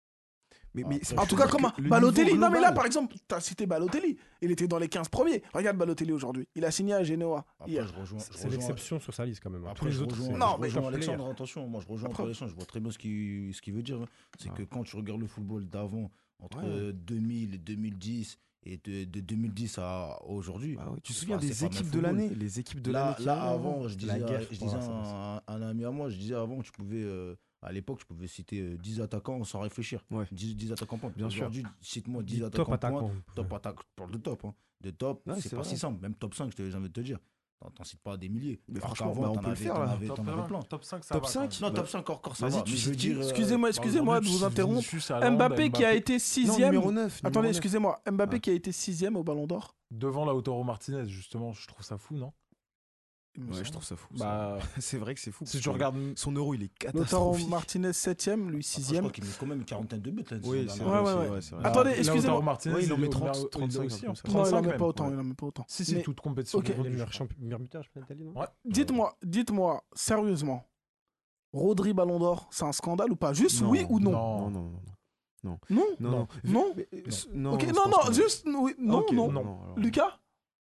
[SPEAKER 5] Mais c'est
[SPEAKER 3] En
[SPEAKER 5] pour
[SPEAKER 3] tout
[SPEAKER 5] te
[SPEAKER 3] cas,
[SPEAKER 5] dire
[SPEAKER 3] comme
[SPEAKER 5] que le
[SPEAKER 3] Balotelli.
[SPEAKER 5] niveau
[SPEAKER 3] Non, mais là,
[SPEAKER 5] global-
[SPEAKER 3] par exemple, tu as cité Balotelli. Il était dans les 15 premiers. Regarde Balotelli aujourd'hui. Il a signé à Genoa.
[SPEAKER 4] Après,
[SPEAKER 3] hier.
[SPEAKER 4] je rejoins.
[SPEAKER 7] C'est l'exception sur sa liste quand même. Tous
[SPEAKER 4] Après,
[SPEAKER 7] les
[SPEAKER 4] je
[SPEAKER 7] autres,
[SPEAKER 4] rejoins,
[SPEAKER 7] c'est-
[SPEAKER 3] Non,
[SPEAKER 4] je
[SPEAKER 3] mais
[SPEAKER 4] rejoins
[SPEAKER 7] top
[SPEAKER 4] Alexandre,
[SPEAKER 7] player.
[SPEAKER 4] attention, moi je rejoins
[SPEAKER 3] Après-
[SPEAKER 4] Alexandre, je vois très bien ce qu'il veut dire. C'est que quand tu regardes le football d'avant, entre
[SPEAKER 5] Ouais.
[SPEAKER 4] 2000 et 2010, et de 2010 à aujourd'hui,
[SPEAKER 5] Ah ouais, tu te
[SPEAKER 4] c'est
[SPEAKER 5] souviens
[SPEAKER 4] pas- c'est
[SPEAKER 5] des
[SPEAKER 4] pas le
[SPEAKER 5] équipes
[SPEAKER 4] même
[SPEAKER 5] de
[SPEAKER 4] football.
[SPEAKER 5] l'année, les équipes de l'année.
[SPEAKER 4] Là,
[SPEAKER 5] qu'il y
[SPEAKER 4] là
[SPEAKER 5] avait
[SPEAKER 4] avant, je disais,
[SPEAKER 7] La guerre,
[SPEAKER 4] je disais
[SPEAKER 7] voilà, ça,
[SPEAKER 4] à un ami à moi, je disais avant, tu pouvais, à l'époque, tu pouvais citer 10 attaquants sans réfléchir.
[SPEAKER 5] Ouais.
[SPEAKER 4] 10 attaquants points.
[SPEAKER 5] Bien sûr.
[SPEAKER 4] Aujourd'hui, cite-moi 10
[SPEAKER 7] Dit top
[SPEAKER 4] attaquants points.
[SPEAKER 7] attaquant.
[SPEAKER 4] Top attaque, je parle de top. Hein. De top,
[SPEAKER 5] Ouais,
[SPEAKER 4] c'est
[SPEAKER 5] c'est
[SPEAKER 4] pas
[SPEAKER 5] vrai.
[SPEAKER 4] si simple. Même top 5, j'ai envie de te dire. T'en cites pas des milliers.
[SPEAKER 5] Mais
[SPEAKER 4] Alors
[SPEAKER 5] franchement,
[SPEAKER 4] qu'avant,
[SPEAKER 5] bah, on
[SPEAKER 4] t'en
[SPEAKER 5] peut le
[SPEAKER 4] avais-
[SPEAKER 5] faire,
[SPEAKER 4] t'en
[SPEAKER 5] là.
[SPEAKER 4] avais- t'en avais plein.
[SPEAKER 6] Top 5, ça
[SPEAKER 5] Top
[SPEAKER 6] va,
[SPEAKER 5] 5,
[SPEAKER 6] quand même.
[SPEAKER 4] Non, top 5 encore ça
[SPEAKER 5] Vas-y,
[SPEAKER 4] va.
[SPEAKER 5] tu
[SPEAKER 4] Mais je veux
[SPEAKER 5] cites qui
[SPEAKER 4] dire.
[SPEAKER 3] Excusez-moi de vous interrompre. Mbappé qui a été
[SPEAKER 5] Non,
[SPEAKER 3] 6ème.
[SPEAKER 5] numéro 9.
[SPEAKER 3] Attendez, excusez-moi. Mbappé
[SPEAKER 5] Ah.
[SPEAKER 3] qui a été 6ème au Ballon d'Or.
[SPEAKER 6] Devant Lautaro Martinez, justement, je trouve ça fou, non?
[SPEAKER 3] il me
[SPEAKER 5] Ouais,
[SPEAKER 3] semble.
[SPEAKER 5] je trouve ça fou. ça.
[SPEAKER 6] Bah,
[SPEAKER 5] C'est vrai que c'est fou.
[SPEAKER 6] si
[SPEAKER 5] parce
[SPEAKER 6] tu
[SPEAKER 5] que
[SPEAKER 6] regardes.
[SPEAKER 5] son euro, il est
[SPEAKER 3] Lautaro
[SPEAKER 5] catastrophique.
[SPEAKER 3] Martinez 7ème, lui
[SPEAKER 4] Après, je
[SPEAKER 3] 6ème.
[SPEAKER 4] crois qu'il met quand même une quarantaine de buts. Là,
[SPEAKER 5] Oui,
[SPEAKER 4] saison
[SPEAKER 5] c'est
[SPEAKER 4] dernière.
[SPEAKER 3] Ouais,
[SPEAKER 5] vrai,
[SPEAKER 3] ouais,
[SPEAKER 5] c'est
[SPEAKER 3] ouais.
[SPEAKER 5] vrai, c'est vrai.
[SPEAKER 3] Attendez,
[SPEAKER 6] Lautaro
[SPEAKER 3] excusez-moi.
[SPEAKER 6] Martinez,
[SPEAKER 5] Ouais, il en met
[SPEAKER 6] au-
[SPEAKER 5] 30,
[SPEAKER 6] il
[SPEAKER 5] 35,
[SPEAKER 6] aussi,
[SPEAKER 5] comme
[SPEAKER 6] hein.
[SPEAKER 5] ça.
[SPEAKER 3] Non, il en
[SPEAKER 6] 35
[SPEAKER 3] met
[SPEAKER 6] même.
[SPEAKER 3] pas autant.
[SPEAKER 5] ouais.
[SPEAKER 3] Il en met pas autant.
[SPEAKER 6] Si,
[SPEAKER 3] Mais
[SPEAKER 6] toute compétition.
[SPEAKER 3] ok.
[SPEAKER 7] Il est
[SPEAKER 6] confondue,
[SPEAKER 7] meilleur
[SPEAKER 6] je crois.
[SPEAKER 7] meilleur buteur, je pense, Italie, non?
[SPEAKER 6] Ouais.
[SPEAKER 3] dites-moi, sérieusement, Rodri Ballon d'Or, c'est un scandale ou pas? Juste
[SPEAKER 5] Non,
[SPEAKER 3] oui ou non?
[SPEAKER 5] Non, non, non.
[SPEAKER 3] Non?
[SPEAKER 5] Non,
[SPEAKER 6] Non.
[SPEAKER 3] Non?
[SPEAKER 5] non.
[SPEAKER 3] Ok,
[SPEAKER 5] c'est
[SPEAKER 3] non,
[SPEAKER 5] pas
[SPEAKER 3] non,
[SPEAKER 5] scandale.
[SPEAKER 3] juste oui, non,
[SPEAKER 5] Ok,
[SPEAKER 3] non.
[SPEAKER 5] alors.
[SPEAKER 3] Lucas?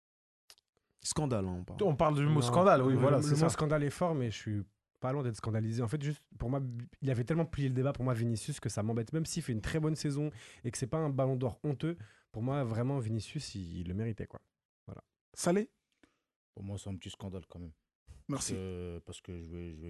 [SPEAKER 5] Scandale, hein, on parle.
[SPEAKER 6] On parle du mot
[SPEAKER 7] Non,
[SPEAKER 6] scandale, oui, voilà,
[SPEAKER 7] Le
[SPEAKER 6] c'est
[SPEAKER 7] mot
[SPEAKER 6] ça.
[SPEAKER 7] scandale est fort, mais je suis pas loin d'être scandalisé. En fait, juste pour moi, il avait tellement plié le débat pour moi, Vinicius, que ça m'embête. Même s'il fait une très bonne saison et que c'est pas un ballon d'or honteux, pour moi, vraiment, Vinicius, il le méritait, quoi.
[SPEAKER 3] Salé?
[SPEAKER 4] Pour moi, c'est un petit scandale quand même.
[SPEAKER 3] Merci.
[SPEAKER 4] Parce que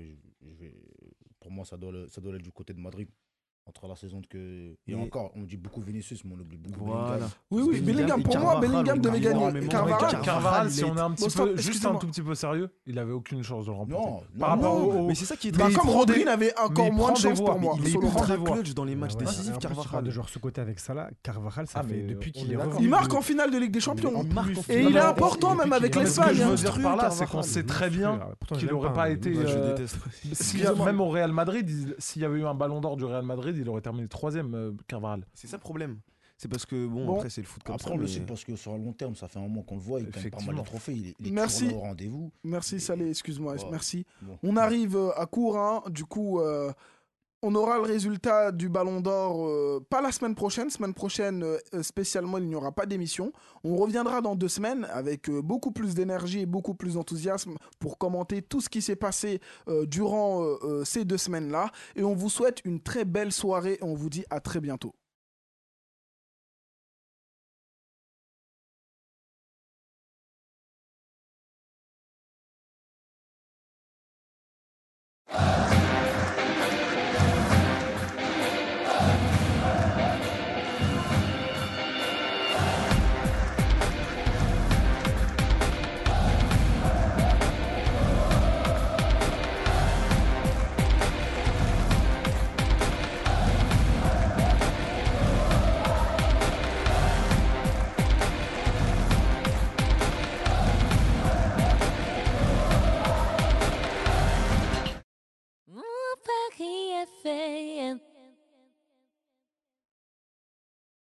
[SPEAKER 4] pour moi, ça doit aller du côté de Madrid. Entre la saison que. Et
[SPEAKER 5] Mais-
[SPEAKER 4] encore, on dit beaucoup Vinicius, mais on oublie beaucoup
[SPEAKER 5] Voilà.
[SPEAKER 4] Bellingham.
[SPEAKER 3] Oui, oui, Bellingham,
[SPEAKER 5] et
[SPEAKER 3] pour moi,
[SPEAKER 5] Carvajal,
[SPEAKER 3] Bellingham
[SPEAKER 5] on
[SPEAKER 3] devait
[SPEAKER 5] parle
[SPEAKER 3] gagner.
[SPEAKER 5] énormément de
[SPEAKER 3] Carvajal.
[SPEAKER 6] Carvajal, si on est un petit
[SPEAKER 3] Bon, stop,
[SPEAKER 6] peu, juste un
[SPEAKER 3] excusez-moi.
[SPEAKER 6] tout petit peu sérieux, il avait aucune chance de le remporter.
[SPEAKER 4] Non,
[SPEAKER 6] Par rapport
[SPEAKER 3] non,
[SPEAKER 6] au.
[SPEAKER 5] Mais c'est ça qui est
[SPEAKER 3] Bah,
[SPEAKER 5] très.
[SPEAKER 3] comme
[SPEAKER 6] prend
[SPEAKER 3] Rodri
[SPEAKER 6] des-
[SPEAKER 3] n'avait
[SPEAKER 6] mais
[SPEAKER 3] encore
[SPEAKER 6] il
[SPEAKER 3] moins
[SPEAKER 6] prend
[SPEAKER 3] de
[SPEAKER 6] des
[SPEAKER 3] chance
[SPEAKER 6] voix,
[SPEAKER 3] pour moi.
[SPEAKER 5] Il est
[SPEAKER 3] selon moi.
[SPEAKER 5] ultra
[SPEAKER 6] voix.
[SPEAKER 5] clutch dans les matchs
[SPEAKER 7] Ah ouais.
[SPEAKER 5] décisifs,
[SPEAKER 7] Et en plus, tu parles
[SPEAKER 5] Carvajal.
[SPEAKER 7] de joueurs sous-côté avec Salah. Carvajal, ça
[SPEAKER 6] Ah, mais
[SPEAKER 7] fait depuis
[SPEAKER 6] on
[SPEAKER 7] qu'il
[SPEAKER 6] est
[SPEAKER 7] est
[SPEAKER 6] d'accord.
[SPEAKER 7] revenu.
[SPEAKER 3] Il marque en finale de Ligue des Champions.
[SPEAKER 5] Il marque en
[SPEAKER 3] Et
[SPEAKER 5] finale.
[SPEAKER 3] il est
[SPEAKER 5] Non,
[SPEAKER 3] important même avec
[SPEAKER 6] Non, mais ce que
[SPEAKER 3] l'Espagne.
[SPEAKER 6] je veux
[SPEAKER 3] hein.
[SPEAKER 6] dire par là, c'est qu'on sait très bien qu'il n'aurait pas été.
[SPEAKER 5] Moi, je déteste.
[SPEAKER 6] Même au Real Madrid, s'il y avait eu un ballon d'or du Real Madrid, il aurait terminé 3ème, Carvajal.
[SPEAKER 5] C'est ça le problème. C'est parce que, bon,
[SPEAKER 3] Bon.
[SPEAKER 5] après, c'est le foot comme
[SPEAKER 4] Après,
[SPEAKER 5] ça.
[SPEAKER 4] on le
[SPEAKER 5] mais-
[SPEAKER 4] sait parce que sur le long terme, ça fait un moment qu'on le voit. Il gagne pas mal
[SPEAKER 6] Effectivement.
[SPEAKER 4] de trophées. Il est
[SPEAKER 3] Merci.
[SPEAKER 4] toujours là au rendez-vous.
[SPEAKER 3] Merci Salé, excuse-moi,
[SPEAKER 4] Ouais.
[SPEAKER 3] merci.
[SPEAKER 4] Bon.
[SPEAKER 3] On arrive à court, hein. Du coup, on aura le résultat du Ballon d'Or, pas la semaine prochaine. Semaine prochaine, spécialement, il n'y aura pas d'émission. On reviendra dans 2 semaines avec beaucoup plus d'énergie et beaucoup plus d'enthousiasme pour commenter tout ce qui s'est passé durant ces 2 semaines-là. Et on vous souhaite une très belle soirée et on vous dit à très bientôt.